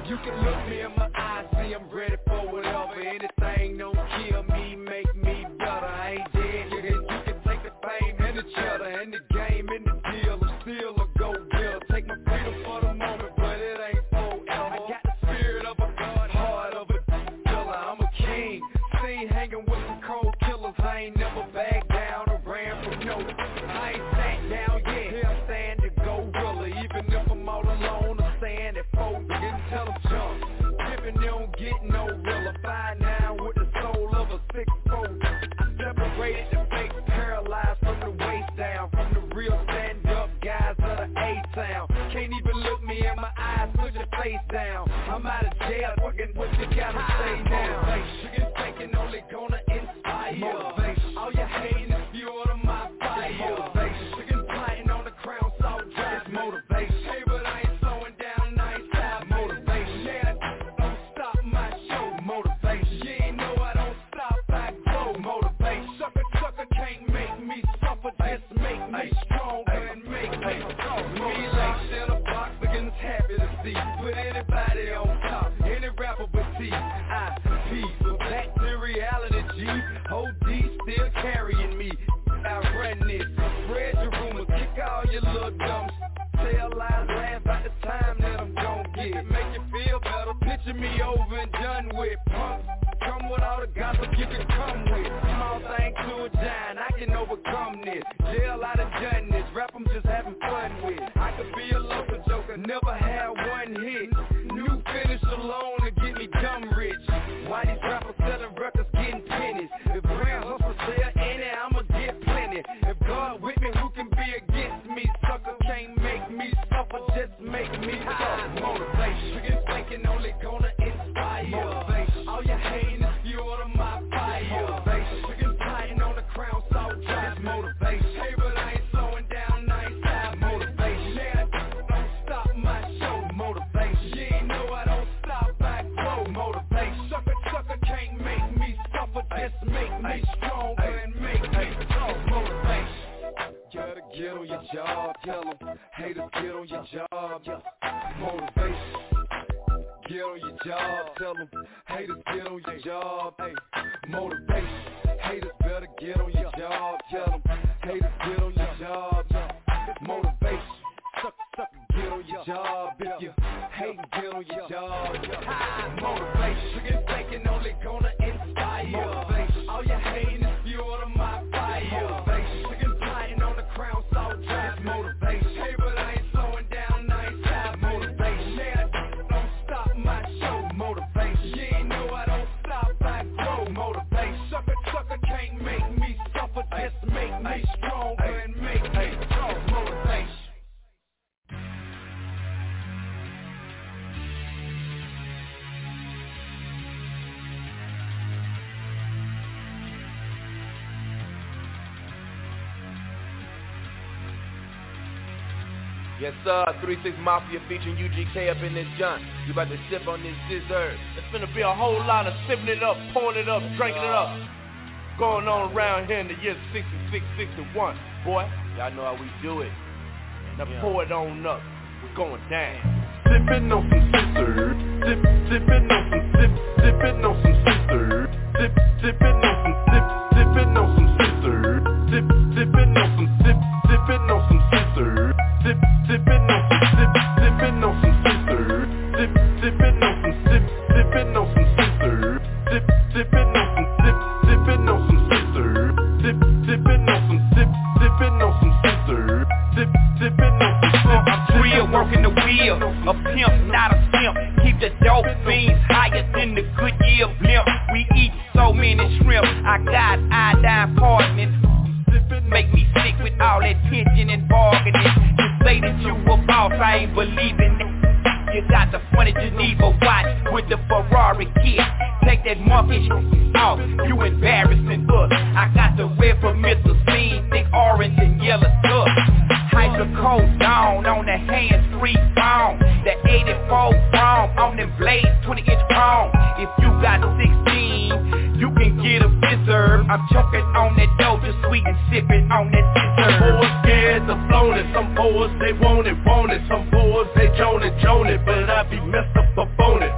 You can look me in my eyes, see I'm ready for whatever. Anything don't kill me, make me better. I ain't dead, you can, you can take the fame and the cheddar and the game and the deal. I'm still a go-getter. Take my freedom for the moment, but it ain't forever. I got the spirit of a god, heart of a killer. I'm a king, seen hanging with some cold killers. I ain't never backed down or ran from no. I ain't sat down yet, here I stand to gorilla. Even if I'm all alone, I'm saying that folks didn't tell them jump. Dipping, they don't get no realer. Five nine with the soul of a six four. Separated the fake, paralyzed from the waist down. From the real stand-up guys of the A-Town. Can't even look me in my eyes, put your face down. I'm out of jail, working what you gotta say now. Motivation, thinking only gonna inspire. Motivation, all you hating is fuel to my fire. Motivation, chicken plotting on the crown, salt drive. It's motivation, hey, but I ain't slowing down, I ain't stopping. Motivation, yeah, don't stop my show. Motivation, you ain't know I don't stop, I grow. Motivation, sucker, sucker can't make me suffer, just make me stronger and make me grow. Motivation in a box, begins happy to see. Put anybody on top, any rapper but T I P. So back to reality, G. O D still carrying me. I run this, spread your rumors, kick all your little dumb shit. Tell lies, laugh at the time that I'm gon' get. Make you feel better, picture me over and done with. Punk, come with all the gossip you can come with. Small thing to a giant, I can overcome this. Jail, I done done this, rap I'm just having fun with. I could be a local joker, never had one hit. New finish alone to get me dumb rich. Why these rappers selling records getting pennies? If grand hustle sell any, I'ma get plenty. If God with me, who can be against me? Sucker can't make me suffer, just make me suffer. Motivation, you can thinking only gonna inspire. Motivation, all you hating is fuel to my fire. Motivation, you can plotting on the crown, salt drive. It's motivation, hey, but I ain't slowing down, I ain't stopping. Motivation, yeah, don't stop my show. Motivation, you ain't know I don't stop, I grow. Motivation, sucker, sucker can't make me suffer, just make me stronger and make me grow. Motivation, gotta get on your job, tell them haters get on your job. Motivation, get on your job, tell them haters get on your job. Hey, motivation, haters better get on your job, tell them haters get on your job. Motivation, sucker, sucker, get on your job. If you hating, get on your job. Motivation, you can thinking only gonna inspire. Motivation, all you hating is fuel to my fire. Motivation, you can plotting on the crown, salt drive. It's motivation, hey, but I ain't slowing down, I ain't stopping. Motivation, yeah, don't stop my show. Motivation, you ain't know I don't stop, I grow. Motivation, sucker, sucker can't make me suffer, just make me stronger and make me grow. Motivation. Yes, sir. three six Mafia featuring U G K up in this joint. You about to sip on this scissor. It's gonna be a whole lot of sipping it up, pouring it up, drinking it up. Going on around here in the year sixty-six, sixty-one. Boy, y'all know how we do it. Now yeah. Pour it on up. We're going down. Sipping on some scissor. Sip, sipping on some sip, sipping on some scissor. Sip, sipping on some sip, sipping on some scissor. Sip, sipping on some sip, sipping on some scissor. Sip, sipping on some sip, sipping on some scissor. Sip, sipping on some sip, sipping on some scissor. Sip, sipping on some sip, sipping on some scissor. Sip, sipping on some sip, sipping on some scissor. Sip, sipping on some sip. I'm real, working the wheel, a pimp, not a simp. Keep the dope beans higher than the Goodyear blimp. We eat so many shrimp, I got iodine poisoning. Make me sick with all that tension and bargaining. You say that you a boss, I ain't believing it. You got the funny Geneva watch with the Ferrari kit. Take that monkey off, you embarrassing us. I got the red from Mister Scene, thick orange and yellow stuff. Hydrocodone down on the hands-free phone. The eighty-four chrome on them blades, twenty inch chrome. If you got sixteen, you can get a reserve. I'm choking on that Doja sweet and sipping on that dessert. Some boys scared to flown it, some boys they want it, want it. Some boys they joan it, joan it, but I be messed up up on it.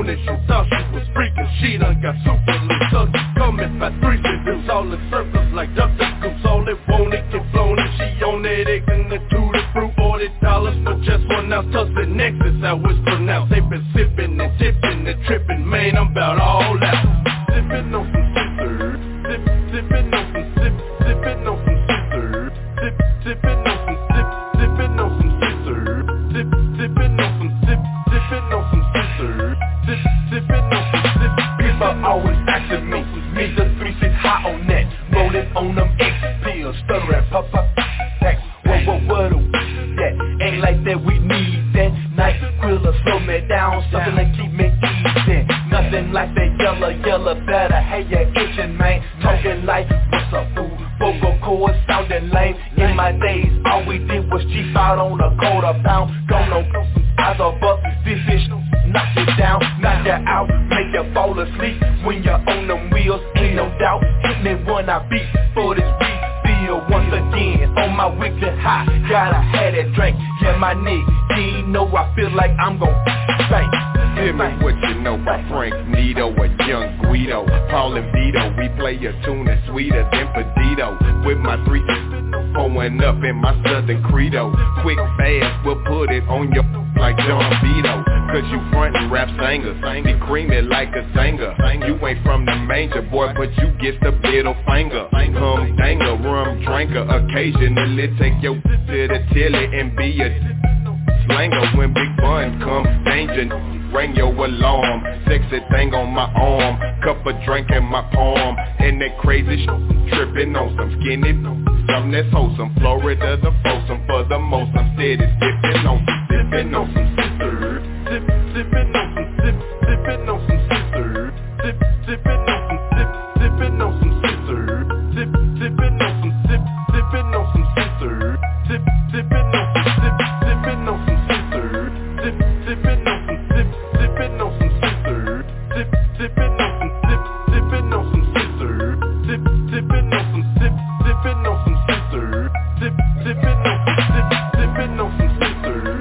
it. She thought she was freaking, she done got super loose. So she coming by three fifths, all in circles like Doctor Goose. All they want it, get blown and she on that egg and the tutti fruit. Forty dollars for just one ounce, tuss and nexus, how it's pronounced. They been sipping and tipping and tripping, man, I'm about all out. Sipping on some scissors, sip, sipping on some sip, sipping on some scissors, sip, sipping on some sip, sipping on some scissors, sip, sipping on some sip, sipping on some scissors, sip, sipping on some sip. People always asking me, me the three six high on that, rolling on them X pills, stutter and pop up, back. What what what do that? Ain't like that, we need that. Night quiller, slow me down, something to keep me easy. Nothing like that yellow, yellow, better have you itching, man. Talking like, what's up, fool? Vocal cords sounding lame. In my days, all we did was cheap out on a quarter pound. Gone on eyes of up, this bitch knock you down, knock you out, make you fall asleep. When you're on them wheels, ain't no doubt. Hit me when I beat for this beat. Once again, on my wicked high, gotta have that drink. Yeah, my nigga, you know I feel like I'm gon' bang. Tell me what you know about Frank Nito or Young Guido. Paul and Vito, we play a tune that's sweeter than Pedito. With my three pulling up in my southern credo. Quick, fast, we'll put it on your like John Vito. Cause you frontin' rap singers, be creamy like a singer. You ain't from the manger, boy, but you get the middle finger. Come danger, rum drinker, occasionally take your to the tilly and be a slanger. When Big Bun come, danger, ring your alarm. Sexy thing on my arm, cup of drink in my palm. And that crazy sh- tripping on some skinny, something that's wholesome. Florida the foursome, for the most I'm steady sipping on some, sipping on some sisters. Sip, sipping on some sip, sipping on some sisters. Sip, sipping on some sip, sipping on some sisters. Sip, sipping on some sip, sipping on some sisters. Sip, sipping on some sip, sipping on some sisters. Sip, sipping on some sip, sipping on some sisters. Sip, sipping on some sip, sipping on some sisters. Sip, sipping on some sip, sipping on some sisters. Sip, sipping on some sip, sipping on some sisters.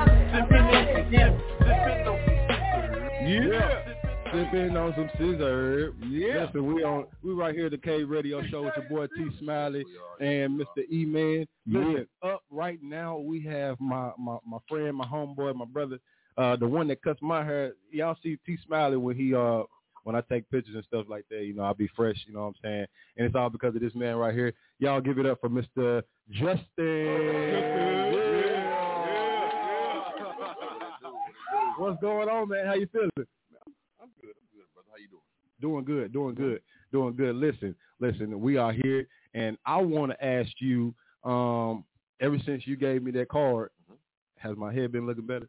Yeah, sipping on some scissors. Yeah, listen, we on we right here at the K Radio Show with your boy T Smiley and Mister E Man. Listen, up right now we have my, my my friend, my homeboy, my brother, uh, the one that cuts my hair. Y'all see T Smiley when he uh when I take pictures and stuff like that. You know, I'll be fresh. You know what I'm saying? And it's all because of this man right here. Y'all give it up for Mister Justin. What's going on, man? How you feeling? I'm good. I'm good, brother. How you doing? Doing good. Doing good. Doing good. Listen, listen. We are here, and I want to ask you. Um, ever since you gave me that card, mm-hmm. has my head been looking better?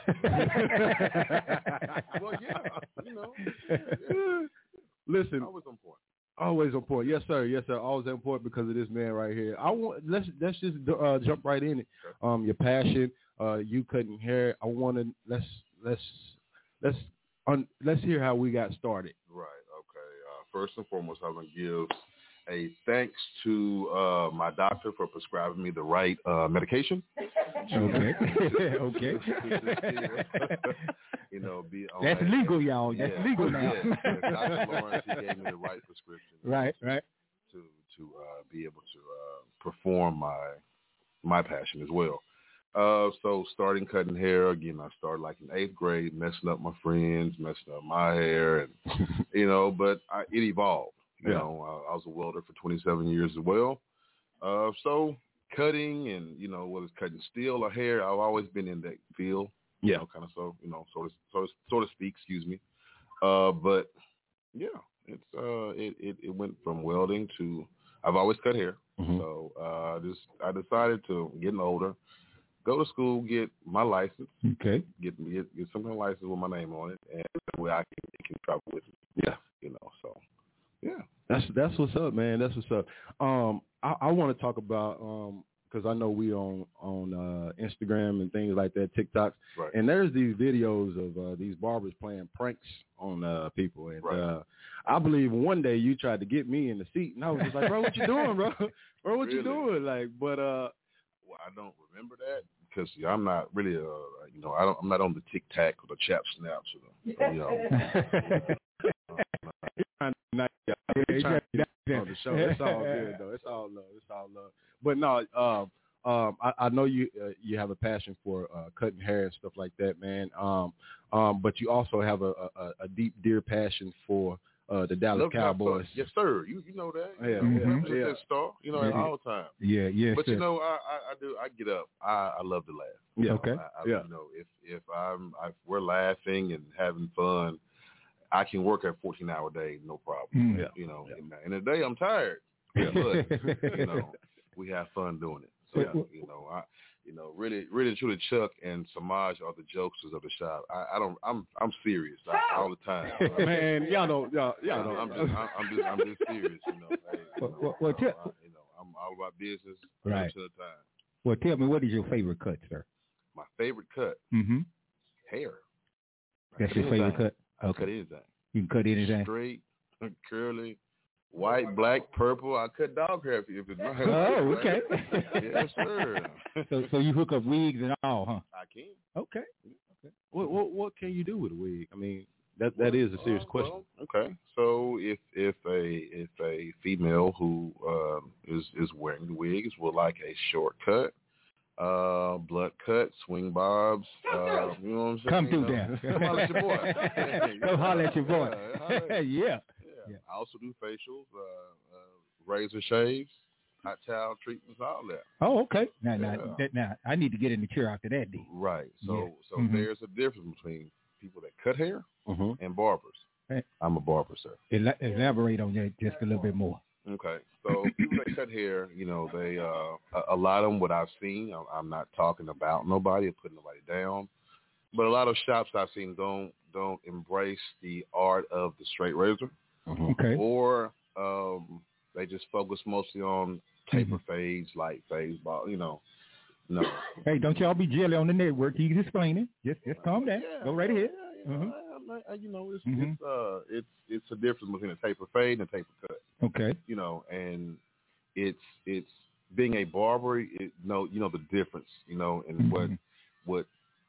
Well, yeah. You know. Yeah, yeah. Listen. Always on point. Always on point. Yes, sir. Yes, sir. Always on point because of this man right here. I want. Let's let's just uh, jump right in it. Um, your passion. Uh, you cutting hair. I want to let's let's let's un, let's hear how we got started. Right. Okay. Uh, first and foremost, I want to give a thanks to uh, my doctor for prescribing me the right uh, medication. Okay. Okay. You know, be on that's that. legal, y'all. That's yeah. legal now. Yes. Yes. Doctor Lawrence, he gave me the right prescription. Right. Right. To to uh, be able to uh, perform my my passion as well. Uh, so starting cutting hair again, I started like in eighth grade, messing up my friends, messing up my hair, and you know, but I, it evolved. You yeah. know, I, I was a welder for twenty-seven years as well. Uh, so cutting and you know, whether it's cutting steel or hair, I've always been in that field. Yeah, you know, kind of so you know, so to so to, so to speak. Excuse me. Uh, but yeah, it's uh, it, it it went from welding to I've always cut hair. Mm-hmm. So uh, just I decided to getting older. Go to school, get my license. Okay. Get get, get some kind of license with my name on it, and where I can, can travel with me. Yeah. You know, so yeah. That's that's what's up, man. That's what's up. Um, I, I want to talk about um because I know we on on uh, Instagram and things like that, TikToks, right. And there's these videos of uh, these barbers playing pranks on uh, people, and right. uh, I believe one day you tried to get me in the seat, and I was just like, bro, what you doing, bro? Bro, what really? you doing? Like, but uh. Well, I don't remember that because I'm not really, uh, you know, I don't, I'm not on the tic tac or the chap snaps or the, you know. Not, yeah, trying to get on the show. It's all good though. It's all love. It's all love. But no, um, um, I, I know you uh, you have a passion for uh, cutting hair and stuff like that, man. Um, um, but you also have a, a, a deep, dear passion for uh, the Dallas Love Cowboys. Yes, sir. You you know that. Yeah, mm-hmm. yeah, yeah. That star. You know, yeah. all the time. Yeah, yeah. But sure. you know, I, I, I do. I get up. I, I love to laugh. Yeah. You know, Okay. I, I, yeah. You know, if if I'm if we're laughing and having fun, I can work a fourteen hour day, no problem. Mm. Yeah. You know, yeah. in the day I'm tired. Yeah. But you know, we have fun doing it. So yeah, you know, I you know, really really truly Chuck and Samaj are the jokesters of the shop. I, I don't I'm I'm serious I, all the time. Man, y'all know y'all y'all know I'm just I'm, I'm just I'm just serious, you know. Hey, you well, know, well, well, I, tell, I, you know, I'm all about business right. to the time. Well, tell me, what is your favorite cut, sir? My favorite cut? Mm-hmm. Hair. That's cut your anything. favorite cut? I Okay. cut anything. You can cut anything? Straight, curly, white, black, purple. I cut dog hair if it's not. Oh, okay. Yes, sir. so, so you hook up wigs and all, huh? I can. Okay. Okay. What what what can you do with a wig? I mean, that that is a serious uh, question. Well, okay. So if if a if a female who um, is is wearing the wigs would like a short cut, uh, blood cut, swing bobs, uh, you know what I'm saying? Come through you know? there. Come holler at your boy. Come holler at your boy. Yeah. yeah. yeah. yeah. I also do facials, uh, uh, razor shaves, hot towel treatments, all that. Oh, okay. Now, yeah. now, that, now, I need to get in the chair after that, then. Right. So, yeah. so mm-hmm. there's a difference between people that cut hair mm-hmm. and barbers. Hey. I'm a barber, sir. El- elaborate on that just a little bit more. Okay. So people that cut hair, you know, they uh, a, a lot of them, what I've seen, I'm, I'm not talking about nobody or putting nobody down, but a lot of shops I've seen don't don't embrace the art of the straight razor. Mm-hmm. Okay. Or um, they just focus mostly on taper mm-hmm. fades, light fades, ball, you know. No. Hey, don't y'all be jelly on the network. You can explain it. Just just calm down. Yeah, Go right ahead. Yeah, yeah, mm-hmm. I, I, you know, it's mm-hmm. it's uh it's it's a difference between a taper fade and a taper cut. Okay. You know, and it's it's being a barber. It, know you know the difference. You know, and mm-hmm. what what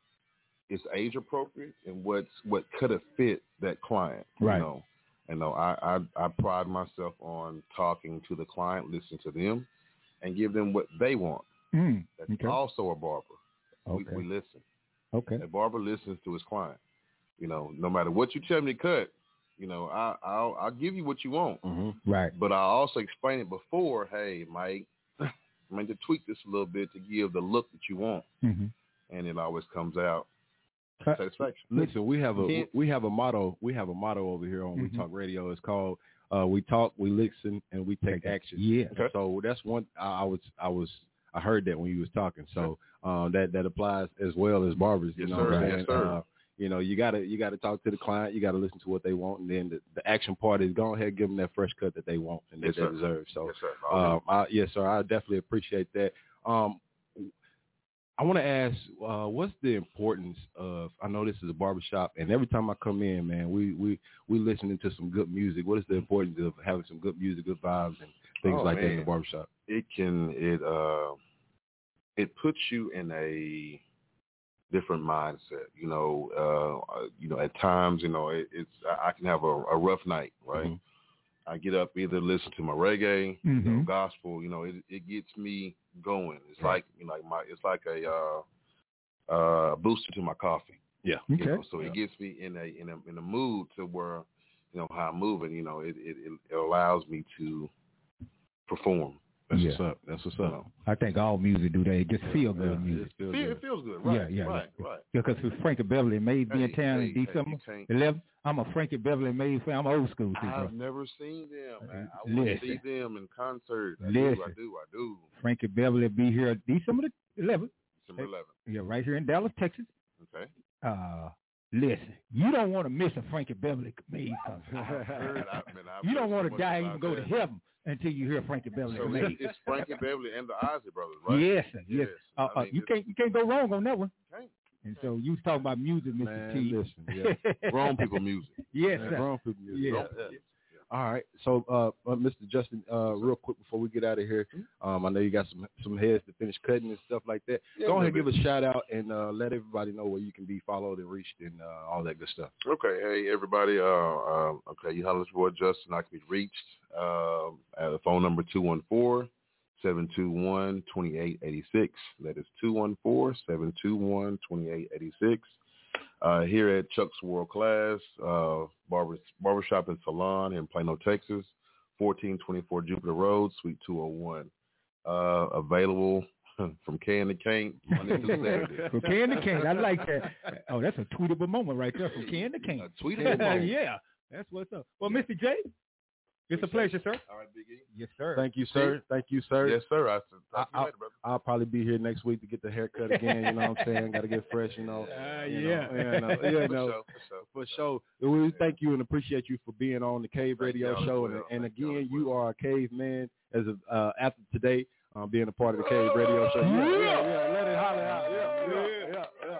is age appropriate and what's what could have fit that client. Right. You know, and no, I, I I pride myself on talking to the client, listen to them, and give them what they want. Mm, That's okay. also a barber. Okay. We, we listen. Okay. A barber listens to his client. You know, no matter what you tell me to cut, you know, I, I'll I'll give you what you want. Mm-hmm. Right. But I also explain it before. Hey, Mike, I mean to tweak this a little bit to give the look that you want, mm-hmm. and it always comes out uh, satisfaction. Listen, we have a we have a motto. We have a motto over here on mm-hmm. We Talk Radio. It's called uh, "We Talk, We Listen, and We Take Action." Yeah. Okay. So that's one. I, I was I was. I heard that when you was talking, so um, that that applies as well as barbers. You yes, know, sir. what I'm Yes, saying? sir. Uh, you know, you gotta you gotta talk to the client. You gotta listen to what they want, and then the, the action part is go ahead and give them that fresh cut that they want and that yes, they sir. deserve. So, yes, sir. um, I, yes, sir. I definitely appreciate that. Um, I want to ask, uh, what's the importance of? I know this is a barbershop, and every time I come in, man, we we we listening to some good music. What is the importance of having some good music, good vibes, and things oh, like man. that in the barbershop? It can it uh. It puts you in a different mindset, you know. Uh, you know, at times, you know, it, it's I can have a, a rough night, right? Mm-hmm. I get up, either listen to my reggae, mm-hmm. you know, gospel. You know, it it gets me going. It's right. like you know, like my it's like a uh, uh, booster to my coffee. Yeah. Okay. You know, so yeah. it gets me in a in a in a mood to where you know how I'm moving. You know, it it, it allows me to perform. That's yeah. what's up. That's what's up. I think all music do that. It just feel good yeah, music. It, feel feel, it feels good. Right. Yeah, yeah, right, yeah. right. Because yeah, Frankie Beverly May be hey, in town hey, in December hey, eleventh. I'm a Frankie Beverly May fan. I'm old school too, bro. I've never seen them. Man. I Listen. want to see them in concert. I Listen. do, I do, I do. Frankie Beverly be here December the eleventh. December eleventh. Yeah, right here in Dallas, Texas. Okay. Uh, listen, you don't want to miss a Frankie Beverly May concert. You don't want a guy even go to heaven until you hear Frankie Beverly so May. It's Frankie Beverly and the Isley Brothers, right? Yes, sir. Yes. yes. Uh, I mean, uh, you can't you can't go wrong on that one. Okay. And so you was talking about music, Mister Man, T. listen, yeah. Grown people music. Yes, Man, sir. grown people music. Yeah. Yeah. All right. So, uh, uh, Mister Justin, uh, real quick before we get out of here, um, I know you got some some heads to finish cutting and stuff like that. Yeah, Go ahead and bit. give a shout out and uh, let everybody know where you can be followed and reached and uh, all that good stuff. Okay, hey everybody. Uh, um, okay, you holler at your boy Justin. I can be reached uh, at the phone number two one four, seven two one, two eight eight six. That is two one four, seven two one, two eight eight six. Uh, here at Chuck's World Class uh, Barber Barbershop and Salon in Plano, Texas, fourteen twenty-four Jupiter Road, Suite two oh one. Uh, available from can to cane, Monday through Saturday. From can to cane. I like that. Oh, that's a tweetable moment right there. From can to cane. A tweetable moment. Yeah, that's what's up. Well, Mister J, it's a pleasure, sir. All right, Big E. Yes, sir. Thank you, sir. Thank you, sir. Yes, sir. I, I, I, I'll, I'll probably be here next week to get the haircut again. You know what I'm saying? Got to get fresh, you know. Uh, you yeah. Know, you know, yeah, For no, sure, for for sure. We thank you and appreciate you for being on the Cave Radio y'all as Show. well. And, and Thank y'all again, as you are a caveman as of uh, after today, um, being a part of the Cave Radio Show. Yeah, yeah, yeah. Let it holler out. Yeah, yeah, yeah, yeah.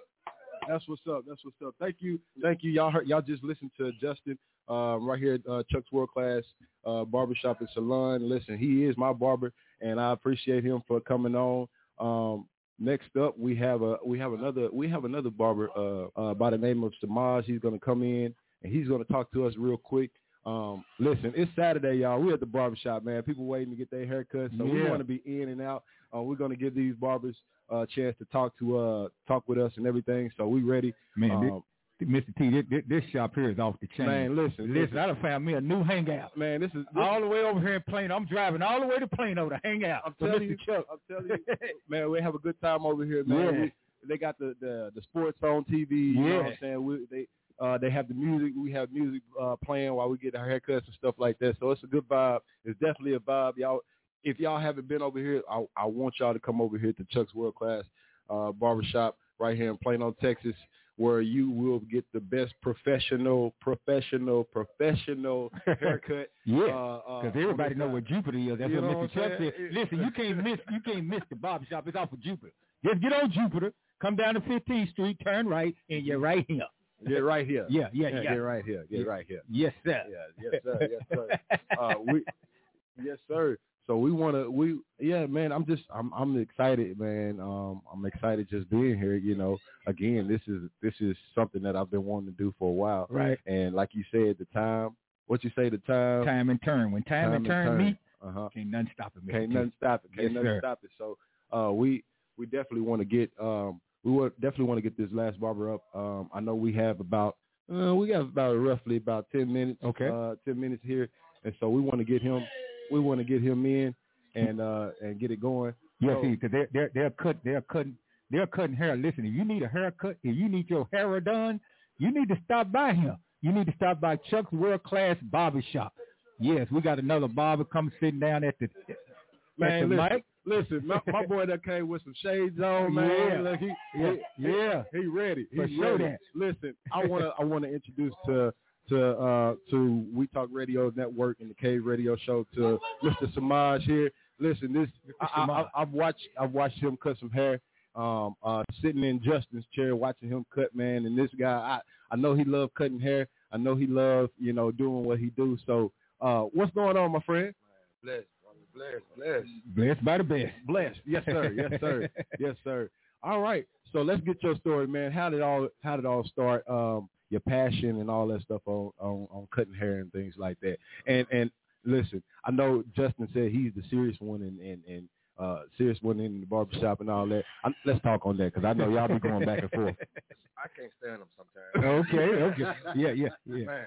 That's what's up. That's what's up. Thank you. Thank you. Y'all heard, y'all just listened to Justin uh, right here at uh, Chuck's World Class uh, Barbershop and Salon. Listen, he is my barber, and I appreciate him for coming on. Um, next up, we have a we have another we have another barber uh, uh, by the name of Samaj. He's going to come in and he's going to talk to us real quick. Um, listen, it's Saturday, y'all. We're at the barbershop, man. People waiting to get their haircuts, so yeah. we want to be in and out. Uh, we're going to give these barbers a chance to talk to uh talk with us and everything. So we ready, man. Um, this, Mister T, this, this, this shop here is off the chain. Man, listen, listen. I done found me a new hangout. Man, this is this all the way over here in Plano. I'm driving all the way to Plano to hang out. I'm telling you, Chuck. I'm telling you, man. We have a good time over here, man. Yeah. We, they got the, the the sports on T V. You yeah. know what I'm saying? We, they uh they have the music. We have music uh, playing while we get our haircuts and stuff like that. So it's a good vibe. It's definitely a vibe, y'all. If y'all haven't been over here, I, I want y'all to come over here to Chuck's World Class uh, Barbershop right here in Plano, Texas, where you will get the best professional, professional, professional haircut. Yeah, because uh, uh, everybody know where Jupiter is. That's you what Mister Chuck said. Listen, you can't miss you can't miss the barbershop. It's off of Jupiter. Just get on Jupiter, come down to fifteenth Street, turn right, and you're right here. Get right here. Yeah, yeah, yeah. yeah. Get right here. Get right here. Yes, sir. Yeah, yes, sir. Yes, sir. uh, we, yes, sir. So we want to, we, yeah, man, I'm just, I'm, I'm excited, man. Um, I'm excited just being here. You know, again, this is, this is something that I've been wanting to do for a while. Right. And like you said, the time, what you say, the time, time and turn. When time, time and turn, turn meet, uh-huh. can't nothing stop it. Can't nothing stop it. Can't yes, nothing sir. stop it. So, uh, we, we definitely want to get, um, we would definitely want to get this last barber up. Um, I know we have about, uh, we got about roughly about ten minutes. Okay. Uh, ten minutes here, and so we want to get him, we want to get him in. And uh and get it going. Yeah, so, see, because they're they're they're cut they're cutting they're cutting hair. Listen, if you need a haircut, if you need your hair done, you need to stop by here. You need to stop by Chuck's World Class Barbershop. Yes, we got another barber come sitting down at the man. At the listen, mic. listen, my, my boy that came with some shades on, man. Yeah, Look, he, yeah, he, yeah. He, he ready. For He's sure ready. that. Listen, I wanna I wanna introduce to. To uh to We Talk Radio Network and the Cave Radio Show to Mister Samaj here. Listen, this I, I, I've watched I've watched him cut some hair. Um, uh, sitting in Justin's chair watching him cut, man. And this guy, I I know he loved cutting hair. I know he loved you know doing what he do. So, uh, what's going on, my friend? Blessed, blessed, blessed, blessed by the best. Blessed, yes sir, yes sir, yes sir. All right, so let's get your story, man. How did all how did all start? Um. Your passion and all that stuff on, on, on cutting hair and things like that. And and listen, I know Justin said he's the serious one and, and, and uh, serious one in the barbershop and all that. I'm, let's talk on that because I know y'all be going back and forth. I can't stand them sometimes. Okay, okay. Yeah, yeah, yeah. Man.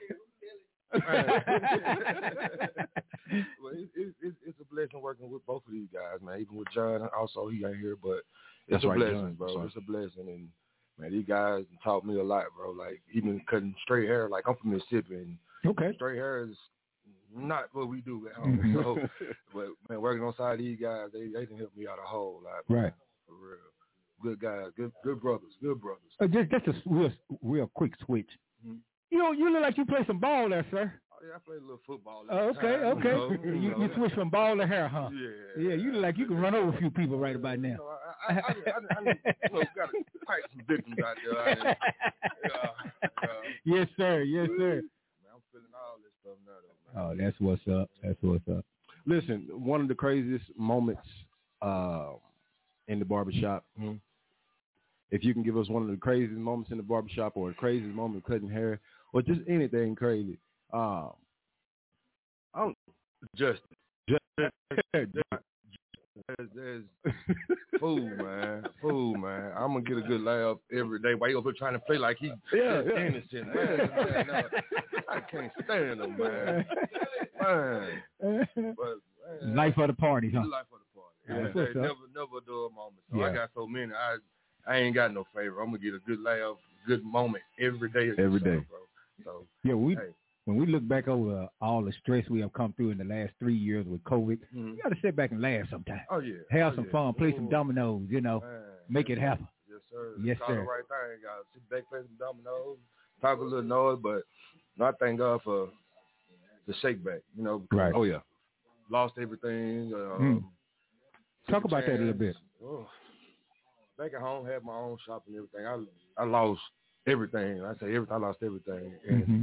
Man. Well, it, it, it, it's a blessing working with both of these guys, man. Even with John, also he ain't here, but it's That's a right, blessing, John. bro. Sorry. It's a blessing, and man, these guys taught me a lot, bro. Like even cutting straight hair. Like I'm from Mississippi, and okay, straight hair is not what we do at home. Mm-hmm. So, but man, working onside these guys, they they can help me out a whole lot. Right. For real. Good guys, good good brothers, good brothers. Uh, just just a real real quick switch. Mm-hmm. You know, you look like you play some ball there, sir. Oh, yeah, I played a little football. Oh, okay, time, okay. You, know, you, you, you, know. you switch from ball to hair, huh? Yeah. Yeah, you look like you can run over a few people right about now. You know, I, I, I, I, I, you know, got to fight some victims out there. I, uh, uh, yes, sir. Yes, sir. Man, I'm feeling all this stuff now. Oh, that's what's up. That's what's up. Listen, one of the craziest moments uh, in the barbershop, mm-hmm. if you can give us one of the craziest moments in the barbershop or the craziest moment cutting hair or just anything crazy. Um, I'm just, just, just, There's, there's food, man. Food, man. I'm gonna get a good laugh every day. Why you up here trying to play like he yeah, just yeah. innocent, man? man no, I can't stand him, man. Man, but man, life of the party, huh? Life of the party. Yeah. They never, never do a moment. So Yeah. I got so many. I, I ain't got no favor. I'm gonna get a good laugh, good moment every day. Every day, day. bro. So yeah, we. Hey. When we look back over uh, all the stress we have come through in the last three years with COVID, mm-hmm. you got to sit back and laugh sometimes. Oh yeah, have oh, some yeah. fun, play Ooh. some dominoes, you know, Man. make it happen. Yes, sir. Yes, Call sir. the right thing. Got to sit back, play some dominoes, talk a little noise, but I thank God for the shake back. You know, right? Oh yeah, lost everything. Um, mm. Talk a about chance. that a little bit. Oh. Back at home, had my own shop and everything. I I lost everything. I say everything. I lost everything. And mm-hmm.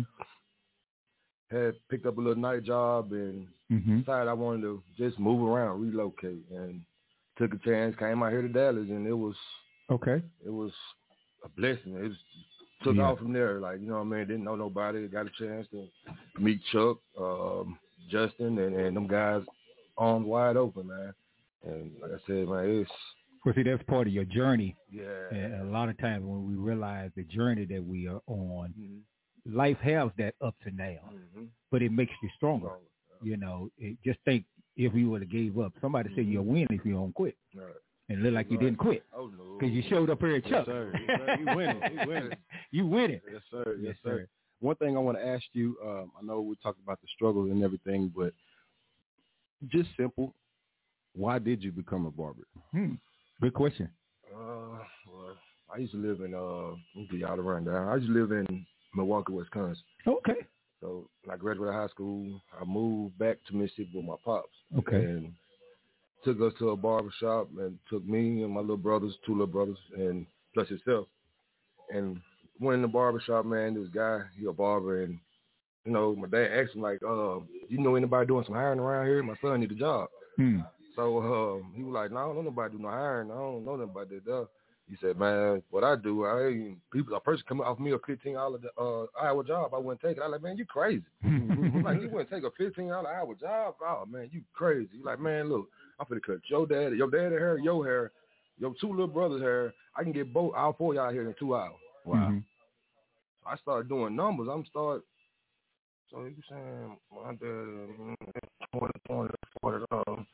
had picked up a little night job and mm-hmm. decided I wanted to just move around, relocate, and took a chance. Came out here to Dallas, and it was okay. It was a blessing. It was, took yeah. off from there. Like you know, what I mean, didn't know nobody. Got a chance to meet Chuck, um, Justin, and, and them guys, arms wide open, man. And like I said, man, it's. Well, see, that's part of your journey. Yeah. And a lot of times when we realize the journey that we are on, mm-hmm. life has that ups and downs, mm-hmm. but it makes you stronger. Stronger. You know, it, just think if we would have gave up, somebody mm-hmm. said you'll win if you don't quit. Right. And it looked like you didn't quit. Oh, no. Because you showed up here at Chuck. Yes, sir. Yes, sir. You winning. You winning. You winning. Yes, sir. Yes, Yes, sir. sir. One thing I want to ask you, um, I know we talked about the struggles and everything, but just simple, why did you become a barber? Hmm. Good question. Uh, well, I used to live in, uh, let me give y'all the rundown. I used to live in Milwaukee, Wisconsin. Okay. So when I graduated high school, I moved back to Mississippi with my pops. Okay. And took us to a barber shop and took me and my little brothers, two little brothers, and plus himself. And went in the barber shop, man, this guy, he a barber, and, you know, my dad asked him, like, uh, you know anybody doing some hiring around here? My son need a job. Hmm. So uh, he was like, no, I don't know nobody do no hiring. I don't know nobody that does. He said, man, what I do, I people, a person come off me a fifteen dollar uh, hour job, I wouldn't take it. I like, man, you crazy. I'm like, you wouldn't take a fifteen dollar hour job? Oh, man, you crazy. He like, man, look, I'm finna cut your dad, your daddy hair, your hair, your two little brothers' hair. I can get both, all four of y'all here in two hours. Wow. Mm-hmm. So I started doing numbers. I'm start. So you saying my dad twenty, twenty, forty dollars.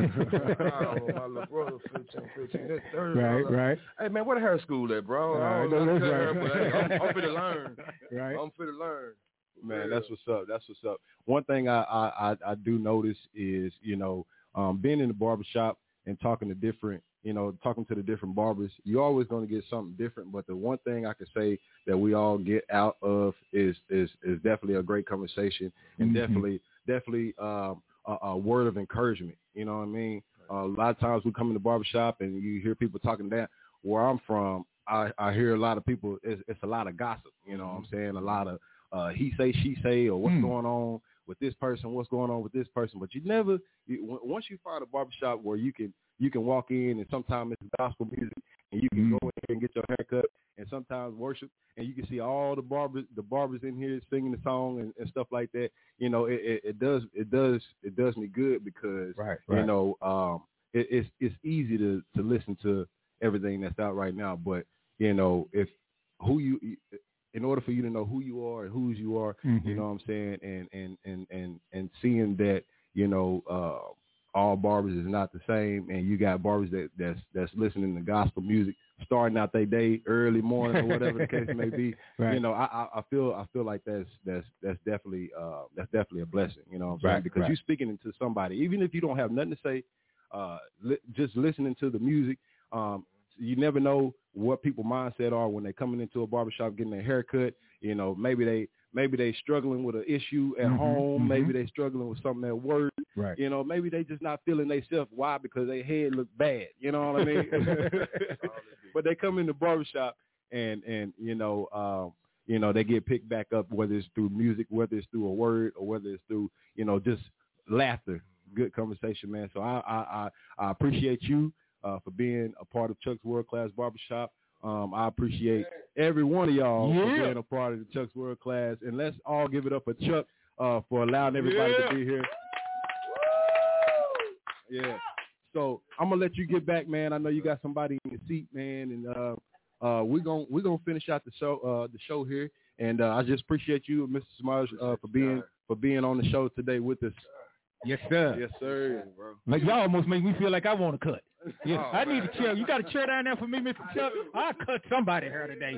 My little brother fifteen, fifteen, that's thirty. Right, right. Hey man, where the hair school at, bro? Right, I don't know that's cut right. hair, but hey, I'm, I'm finna learn. Right. I'm finna learn. Man, Yeah. that's what's up. That's what's up. One thing I, I, I, I do notice is, you know, um, being in the barbershop and talking to different, you know, talking to the different barbers, you're always going to get something different. But the one thing I can say that we all get out of is is is definitely a great conversation and Mm-hmm. definitely definitely um, a, a word of encouragement. You know what I mean? Uh, a lot of times we come in the barbershop and you hear people talking down. Where I'm from, I, I hear a lot of people. It's, it's a lot of gossip. You know what I'm saying? A lot of uh, he say, she say, or what's Mm. going on with this person, what's going on with this person. But you never, you, w- once you find a barbershop where you can you can walk in and sometimes it's gospel music and you can Mm. go in and get your hair cut and sometimes worship and you can see all the barbers the barbers in here singing the song and, and stuff like that. You know, it, it, it does it does it does me good because Right, you right. know um, it, it's it's easy to to listen to everything that's out right now. But you know, if who you in order for you to know who you are and whose you are, Mhm. you know what I'm saying, and and and and and seeing that, you know, uh, all barbers is not the same, and you got barbers that that's that's listening to gospel music, starting out their day early morning or whatever the case may be. Right. You know, I, I I feel I feel like that's that's that's definitely uh, that's definitely a blessing. You know what I'm saying? Right, Because right. you're speaking into somebody, even if you don't have nothing to say, uh, li- just listening to the music. Um, you never know what people's mindset are when they're coming into a barbershop getting their hair cut. You know, maybe they maybe they struggling with an issue at Mhm, home. mhm. Maybe they struggling with something at work. Right. You know, maybe they just not feeling themselves. Why? Because their head look bad. You know what I mean? But they come in the barbershop and and you know, um, you know, they get picked back up, whether it's through music, whether it's through a word, or whether it's through, you know, just laughter, good conversation, man. So I I, I, I appreciate you uh, for being a part of Chuck's World Class Barbershop. Um, I appreciate every one of y'all yeah. for being a part of the Chuck's World Class. And let's all give it up for Chuck uh, for allowing everybody yeah. to be here. Yeah. So I'm gonna let you get back, man. I know you got somebody in your seat, man, and uh, uh, we're gonna we're gonna finish out the show uh, the show here. And uh, I just appreciate you, Mister Smaj, uh, for being for being on the show today with us. Yes, sir. Yes, sir. Like y'all almost make me feel like I want to cut. Yeah, oh, I need a chair. You got a chair down there for me, Mister Chuck? I'll cut somebody hair today.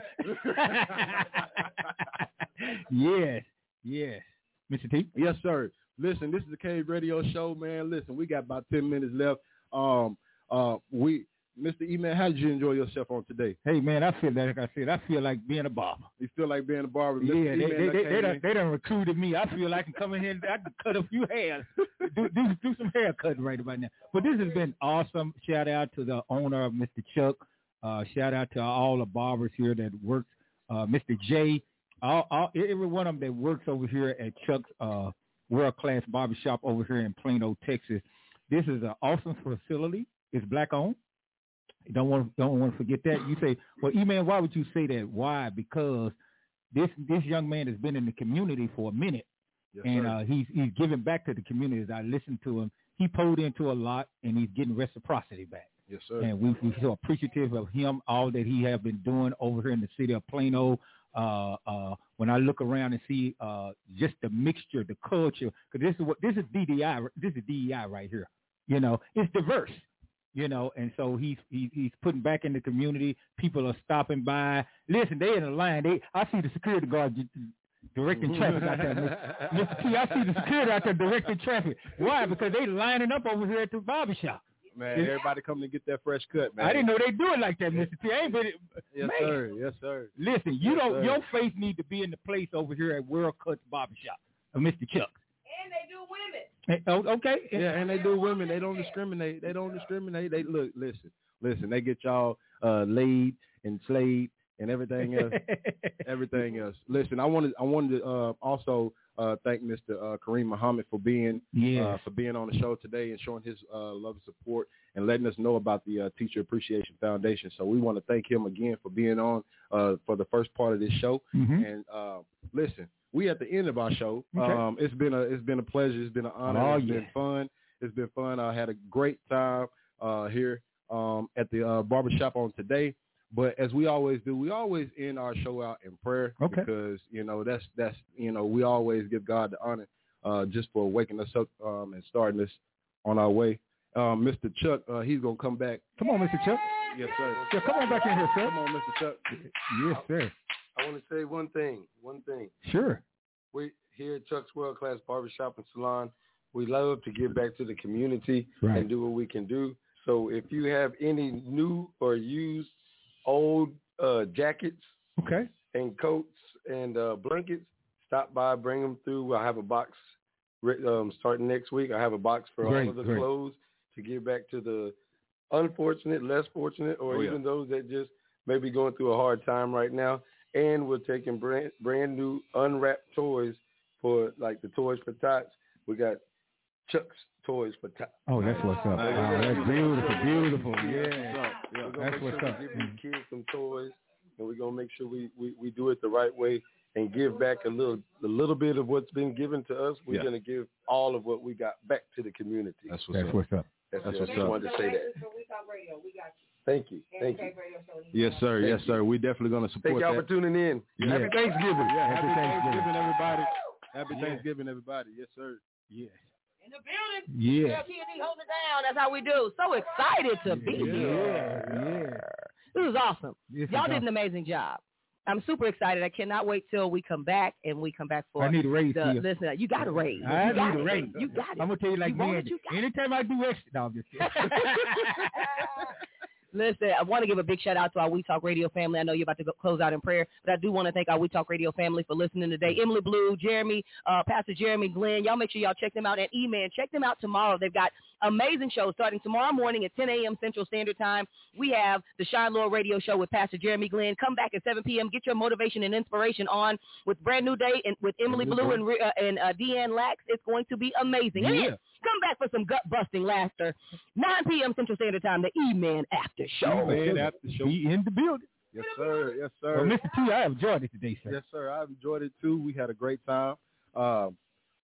yes, yes. Mister T? Yes, sir. Listen, this is the Cave Radio Show, man. Listen, we got about ten minutes left. Um, uh, we, Mister E, man, how did you enjoy yourself on today? Hey, man, I feel like I said, I feel like being a barber. You feel like being a barber? Yeah, Mister they, E, they, man, they, they, done, they done recruited me. I feel like I can come in here and I can cut a few hairs, do, do, do some hair cutting right about now. But this has been awesome. Shout out to the owner of Mister Chuck. Uh, shout out to all the barbers here that works. Uh, Mister J, all, all, every one of them that works over here at Chuck's uh, World Class Barbershop over here in Plano, Texas. This is an awesome facility. It's black owned. You don't want don't want to forget that. You say, well, E-Man, why would you say that? Why? Because this this young man has been in the community for a minute, yes, and uh, he's he's giving back to the community. As I listened to him, he poured into a lot, and he's getting reciprocity back. Yes, sir. And we we're so appreciative of him, all that he has been doing over here in the city of Plano. Uh, uh, when I look around and see uh, just the mixture, the culture, because this is what this is D D I. This is D E I right here. You know, it's diverse. You know, and so he's he, he's putting back in the community. People are stopping by. Listen, they in a line. They I see the security guard directing traffic out there. Mister T, I see the security out there directing traffic. Why? Because they lining up over here at the barbershop. Man, it's, everybody coming to get that fresh cut, man. I didn't know they do it like that, Mister T. I ain't been, yes, man. sir. Yes, sir. Listen, you yes, don't. Sir. Your face need to be in the place over here at World Cuts Barbershop, of Mister Chuck. And they do women. Hey, oh, okay. Yeah, and they do women. They don't discriminate. They don't discriminate. They look. Listen, listen. They get y'all uh, laid and slayed and everything else. everything else. Listen, I wanted. I wanted to uh, also uh, thank Mister Uh, Kareem Muhammad for being yes. uh, for being on the show today and showing his uh, love and support and letting us know about the uh, Teacher Appreciation Foundation. So we want to thank him again for being on uh, for the first part of this show. Mm-hmm. And uh, listen. We at the end of our show. Okay. Um, it's been a it's been a pleasure. It's been an honor. Oh, it's yeah. been fun. It's been fun. I had a great time uh, here um, at the uh, barbershop on today. But as we always do, we always end our show out in prayer okay. because you know that's that's you know we always give God the honor uh, just for waking us up um, and starting us on our way. Um, Mister Chuck, uh, he's gonna come back. Come on, Mister Chuck. Yes, sir. Yeah, come on back in here, sir. Come on, Mister Chuck. Yes, sir. I want to say one thing, one thing. Sure. We here at Chuck's World Class Barbershop and Salon, we love to give back to the community right. and do what we can do. So if you have any new or used old uh, jackets okay. and coats and uh, blankets, stop by, bring them through. I have a box um, starting next week. I have a box for great, all of the great. clothes to give back to the unfortunate, less fortunate, or oh, even yeah. those that just may be going through a hard time right now. And we're taking brand brand new unwrapped toys for like the Toys for Tots. We got Chuck's Toys for Tots. Oh, that's what's up. Oh, that's beautiful, beautiful. Yeah, yeah. that's what's sure up. We give these kids some toys, and we're gonna make sure we, we, we do it the right way and give back a little a little bit of what's been given to us. We're yeah. gonna give all of what we got back to the community. That's what's that's up. What's up. That's, that's it. what's I just up. wanted to say that. Thank you. Thank you. Yes, sir. Thank yes, you. sir. We definitely going to support Thank y'all that. for tuning in. Yeah. Happy Thanksgiving. Yeah, Happy happy Thanksgiving. Thanksgiving, everybody. Happy Yeah. Thanksgiving, everybody. Yes, sir. Yes. In the building. Yeah. T N D holding it down. That's how we do. So excited to be Yeah. here. Yeah. This was awesome. This is Y'all did awesome. an amazing job. I'm super excited. I cannot wait till we come back and we come back for I need a raise. the, for you. listen, you got a raise. I you got need a it. raise. You got it. I'm gonna tell you like You want man. it, you got it. Anytime I do extra, no, I'm just kidding. Listen, I want to give a big shout out to our We Talk Radio family. I know you're about to go close out in prayer, but I do want to thank our We Talk Radio family for listening today. Emily Blue, Jeremy, uh, Pastor Jeremy Glenn. Y'all make sure y'all check them out at E-Man. Check them out tomorrow. They've got amazing shows starting tomorrow morning at ten a.m. Central Standard Time. We have the Shine Lord Radio Show with Pastor Jeremy Glenn. Come back at seven p.m. Get your motivation and inspiration on with Brand New Day and with Emily Blue and, uh, and uh, Deanne Lax. It's going to be amazing. Yeah. And then come back for some gut-busting laughter. nine p.m. Central Standard Time, the E-Man After Show. E-Man After Show. Be in the building. Yes, sir. Yes, sir. Well, Mister T, I enjoyed it today, sir. Yes, sir. I've enjoyed it, too. We had a great time. Um,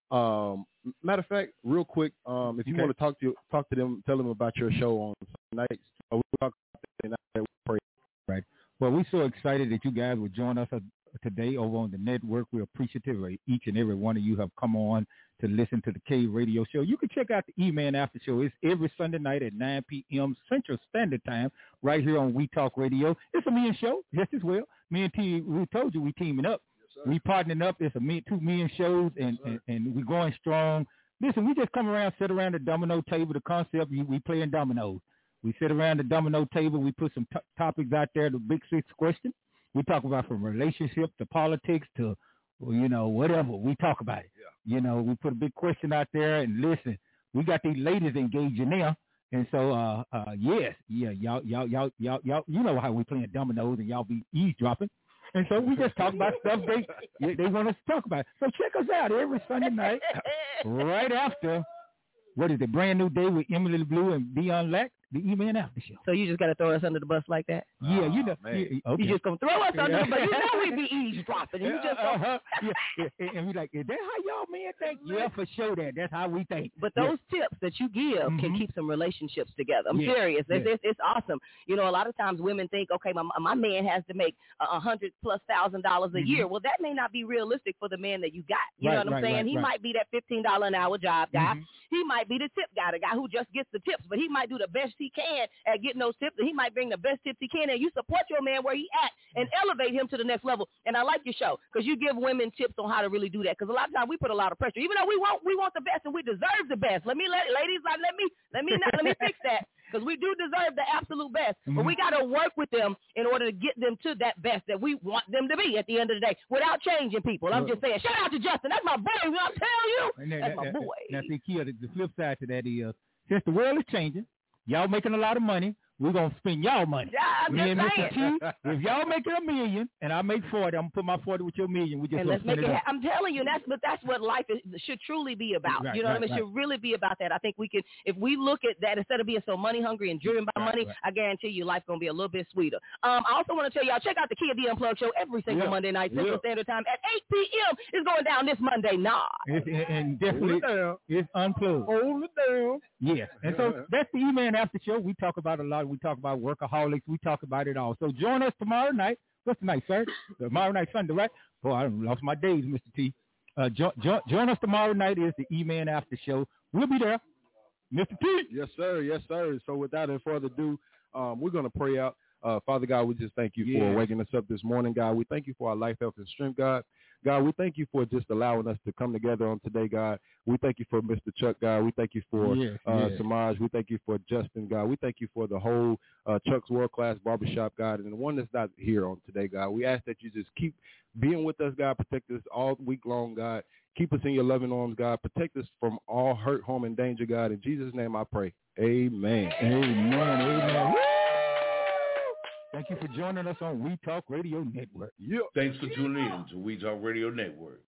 um, matter of fact, real quick, um, if you Okay. want to talk to talk to them, tell them about your show on Sunday nights. Uh, we'll talk about that night. We pray. Right. Well, we're so excited that you guys would join us uh, today over on the network. We're appreciative of each and every one of you have come on to listen to the K Radio Show. You can check out the E-Man After Show. It's every Sunday night at nine p.m. Central Standard Time right here on We Talk Radio. It's a men show, just as well. Me and T, we told you we teaming up. Yes, we partnering up. It's a men, two men shows, and, and, and we're going strong. Listen, we just come around, sit around the domino table. The concept, we, we playing dominoes. We sit around the domino table. We put some t- topics out there, the big six question. We talk about from relationship to politics to, well, you know, whatever. We talk about it. Yeah. You know, we put a big question out there, and listen, we got these ladies engaged in there. And so, uh, uh, yes, yeah, y'all, y'all, y'all, y'all, y'all, you know how we playing dominoes and y'all be eavesdropping. And so we just talk about stuff they they want us to talk about. So check us out every Sunday night, right after, what is it, Brand New Day with Emily Blue and Dion Lack, the E-Man After Show. So you just got to throw us under the bus like that? Yeah, you know. Oh, You, okay. You just going to throw us under the bus. You know we be eavesdropping. You just gonna... uh-huh. yeah, and, and we like, is that how y'all men think? Yeah, for sure that. That's how we think. But those yeah. tips that you give mm-hmm. can keep some relationships together. I'm yeah. serious. It's, yeah. it's, it's awesome. You know, a lot of times women think, okay, my, my man has to make a hundred plus thousand dollars a mm-hmm. year. Well, that may not be realistic for the man that you got. You right, know what I'm right, saying? Right, he right. might be that fifteen dollars an hour job guy. Mm-hmm. He might be the tip guy, the guy who just gets the tips, but he might do the best he can at getting those tips, and he might bring the best tips he can, and you support your man where he at and elevate him to the next level. And I like your show because you give women tips on how to really do that, because a lot of times we put a lot of pressure, even though we want we want the best and we deserve the best. Let me let ladies like let me let me not, let me fix that, because we do deserve the absolute best, mm-hmm. but we got to work with them in order to get them to that best that we want them to be at the end of the day without changing people. I'm just saying, shout out to Justin. That's my boy. I'm telling you, that, that's that, my boy. Now, see, Kia, the, the flip side to that is, since the world is changing, y'all making a lot of money, we're going to spend y'all money. Yeah, I'm Me just and saying. Mister T, if y'all making a million and I make forty, I'm going to put my forty with your million. We just and let's make it it. up. Ha- I'm telling you, that's but that's what life is, should truly be about. Right, you know right, what I mean? It right. should really be about that. I think we can, if we look at that instead of being so money hungry and driven by right, money, right. I guarantee you, life's gonna be a little bit sweeter. Um, I also want to tell y'all, check out the Kia D Unplugged show every single yeah. Monday night Central yeah. Standard Time at eight p.m. It's going down this Monday night. It's, and definitely, it's unplugged. Hold it down. Yes, and so that's the E-Man After Show. We talk about a lot. We talk about workaholics. We talk about it all. So join us tomorrow night. What's the night, sir? Tomorrow night, Sunday, right? Boy, I lost my days, Mister T. Uh, jo- jo- join us tomorrow night is the E-Man After Show. We'll be there. Mister T. Yes, sir. Yes, sir. So without any further ado, um, we're going to pray out. Uh, Father God, we just thank you yeah. for waking us up this morning, God. We thank you for our life, health, and strength, God. God, we thank you for just allowing us to come together on today, God. We thank you for Mister Chuck, God. We thank you for yes, uh, yes. Samaj. We thank you for Justin, God. We thank you for the whole uh, Chuck's World Class Barbershop, God, and the one that's not here on today, God. We ask that you just keep being with us, God. Protect us all week long, God. Keep us in your loving arms, God. Protect us from all hurt, harm, and danger, God. In Jesus' name I pray. Amen. Amen. Amen. Thank you for joining us on We Talk Radio Network. Yep. Thanks for tuning in to We Talk Radio Network.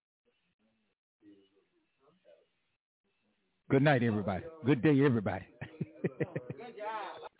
Good night, everybody. Good day, everybody. Good job.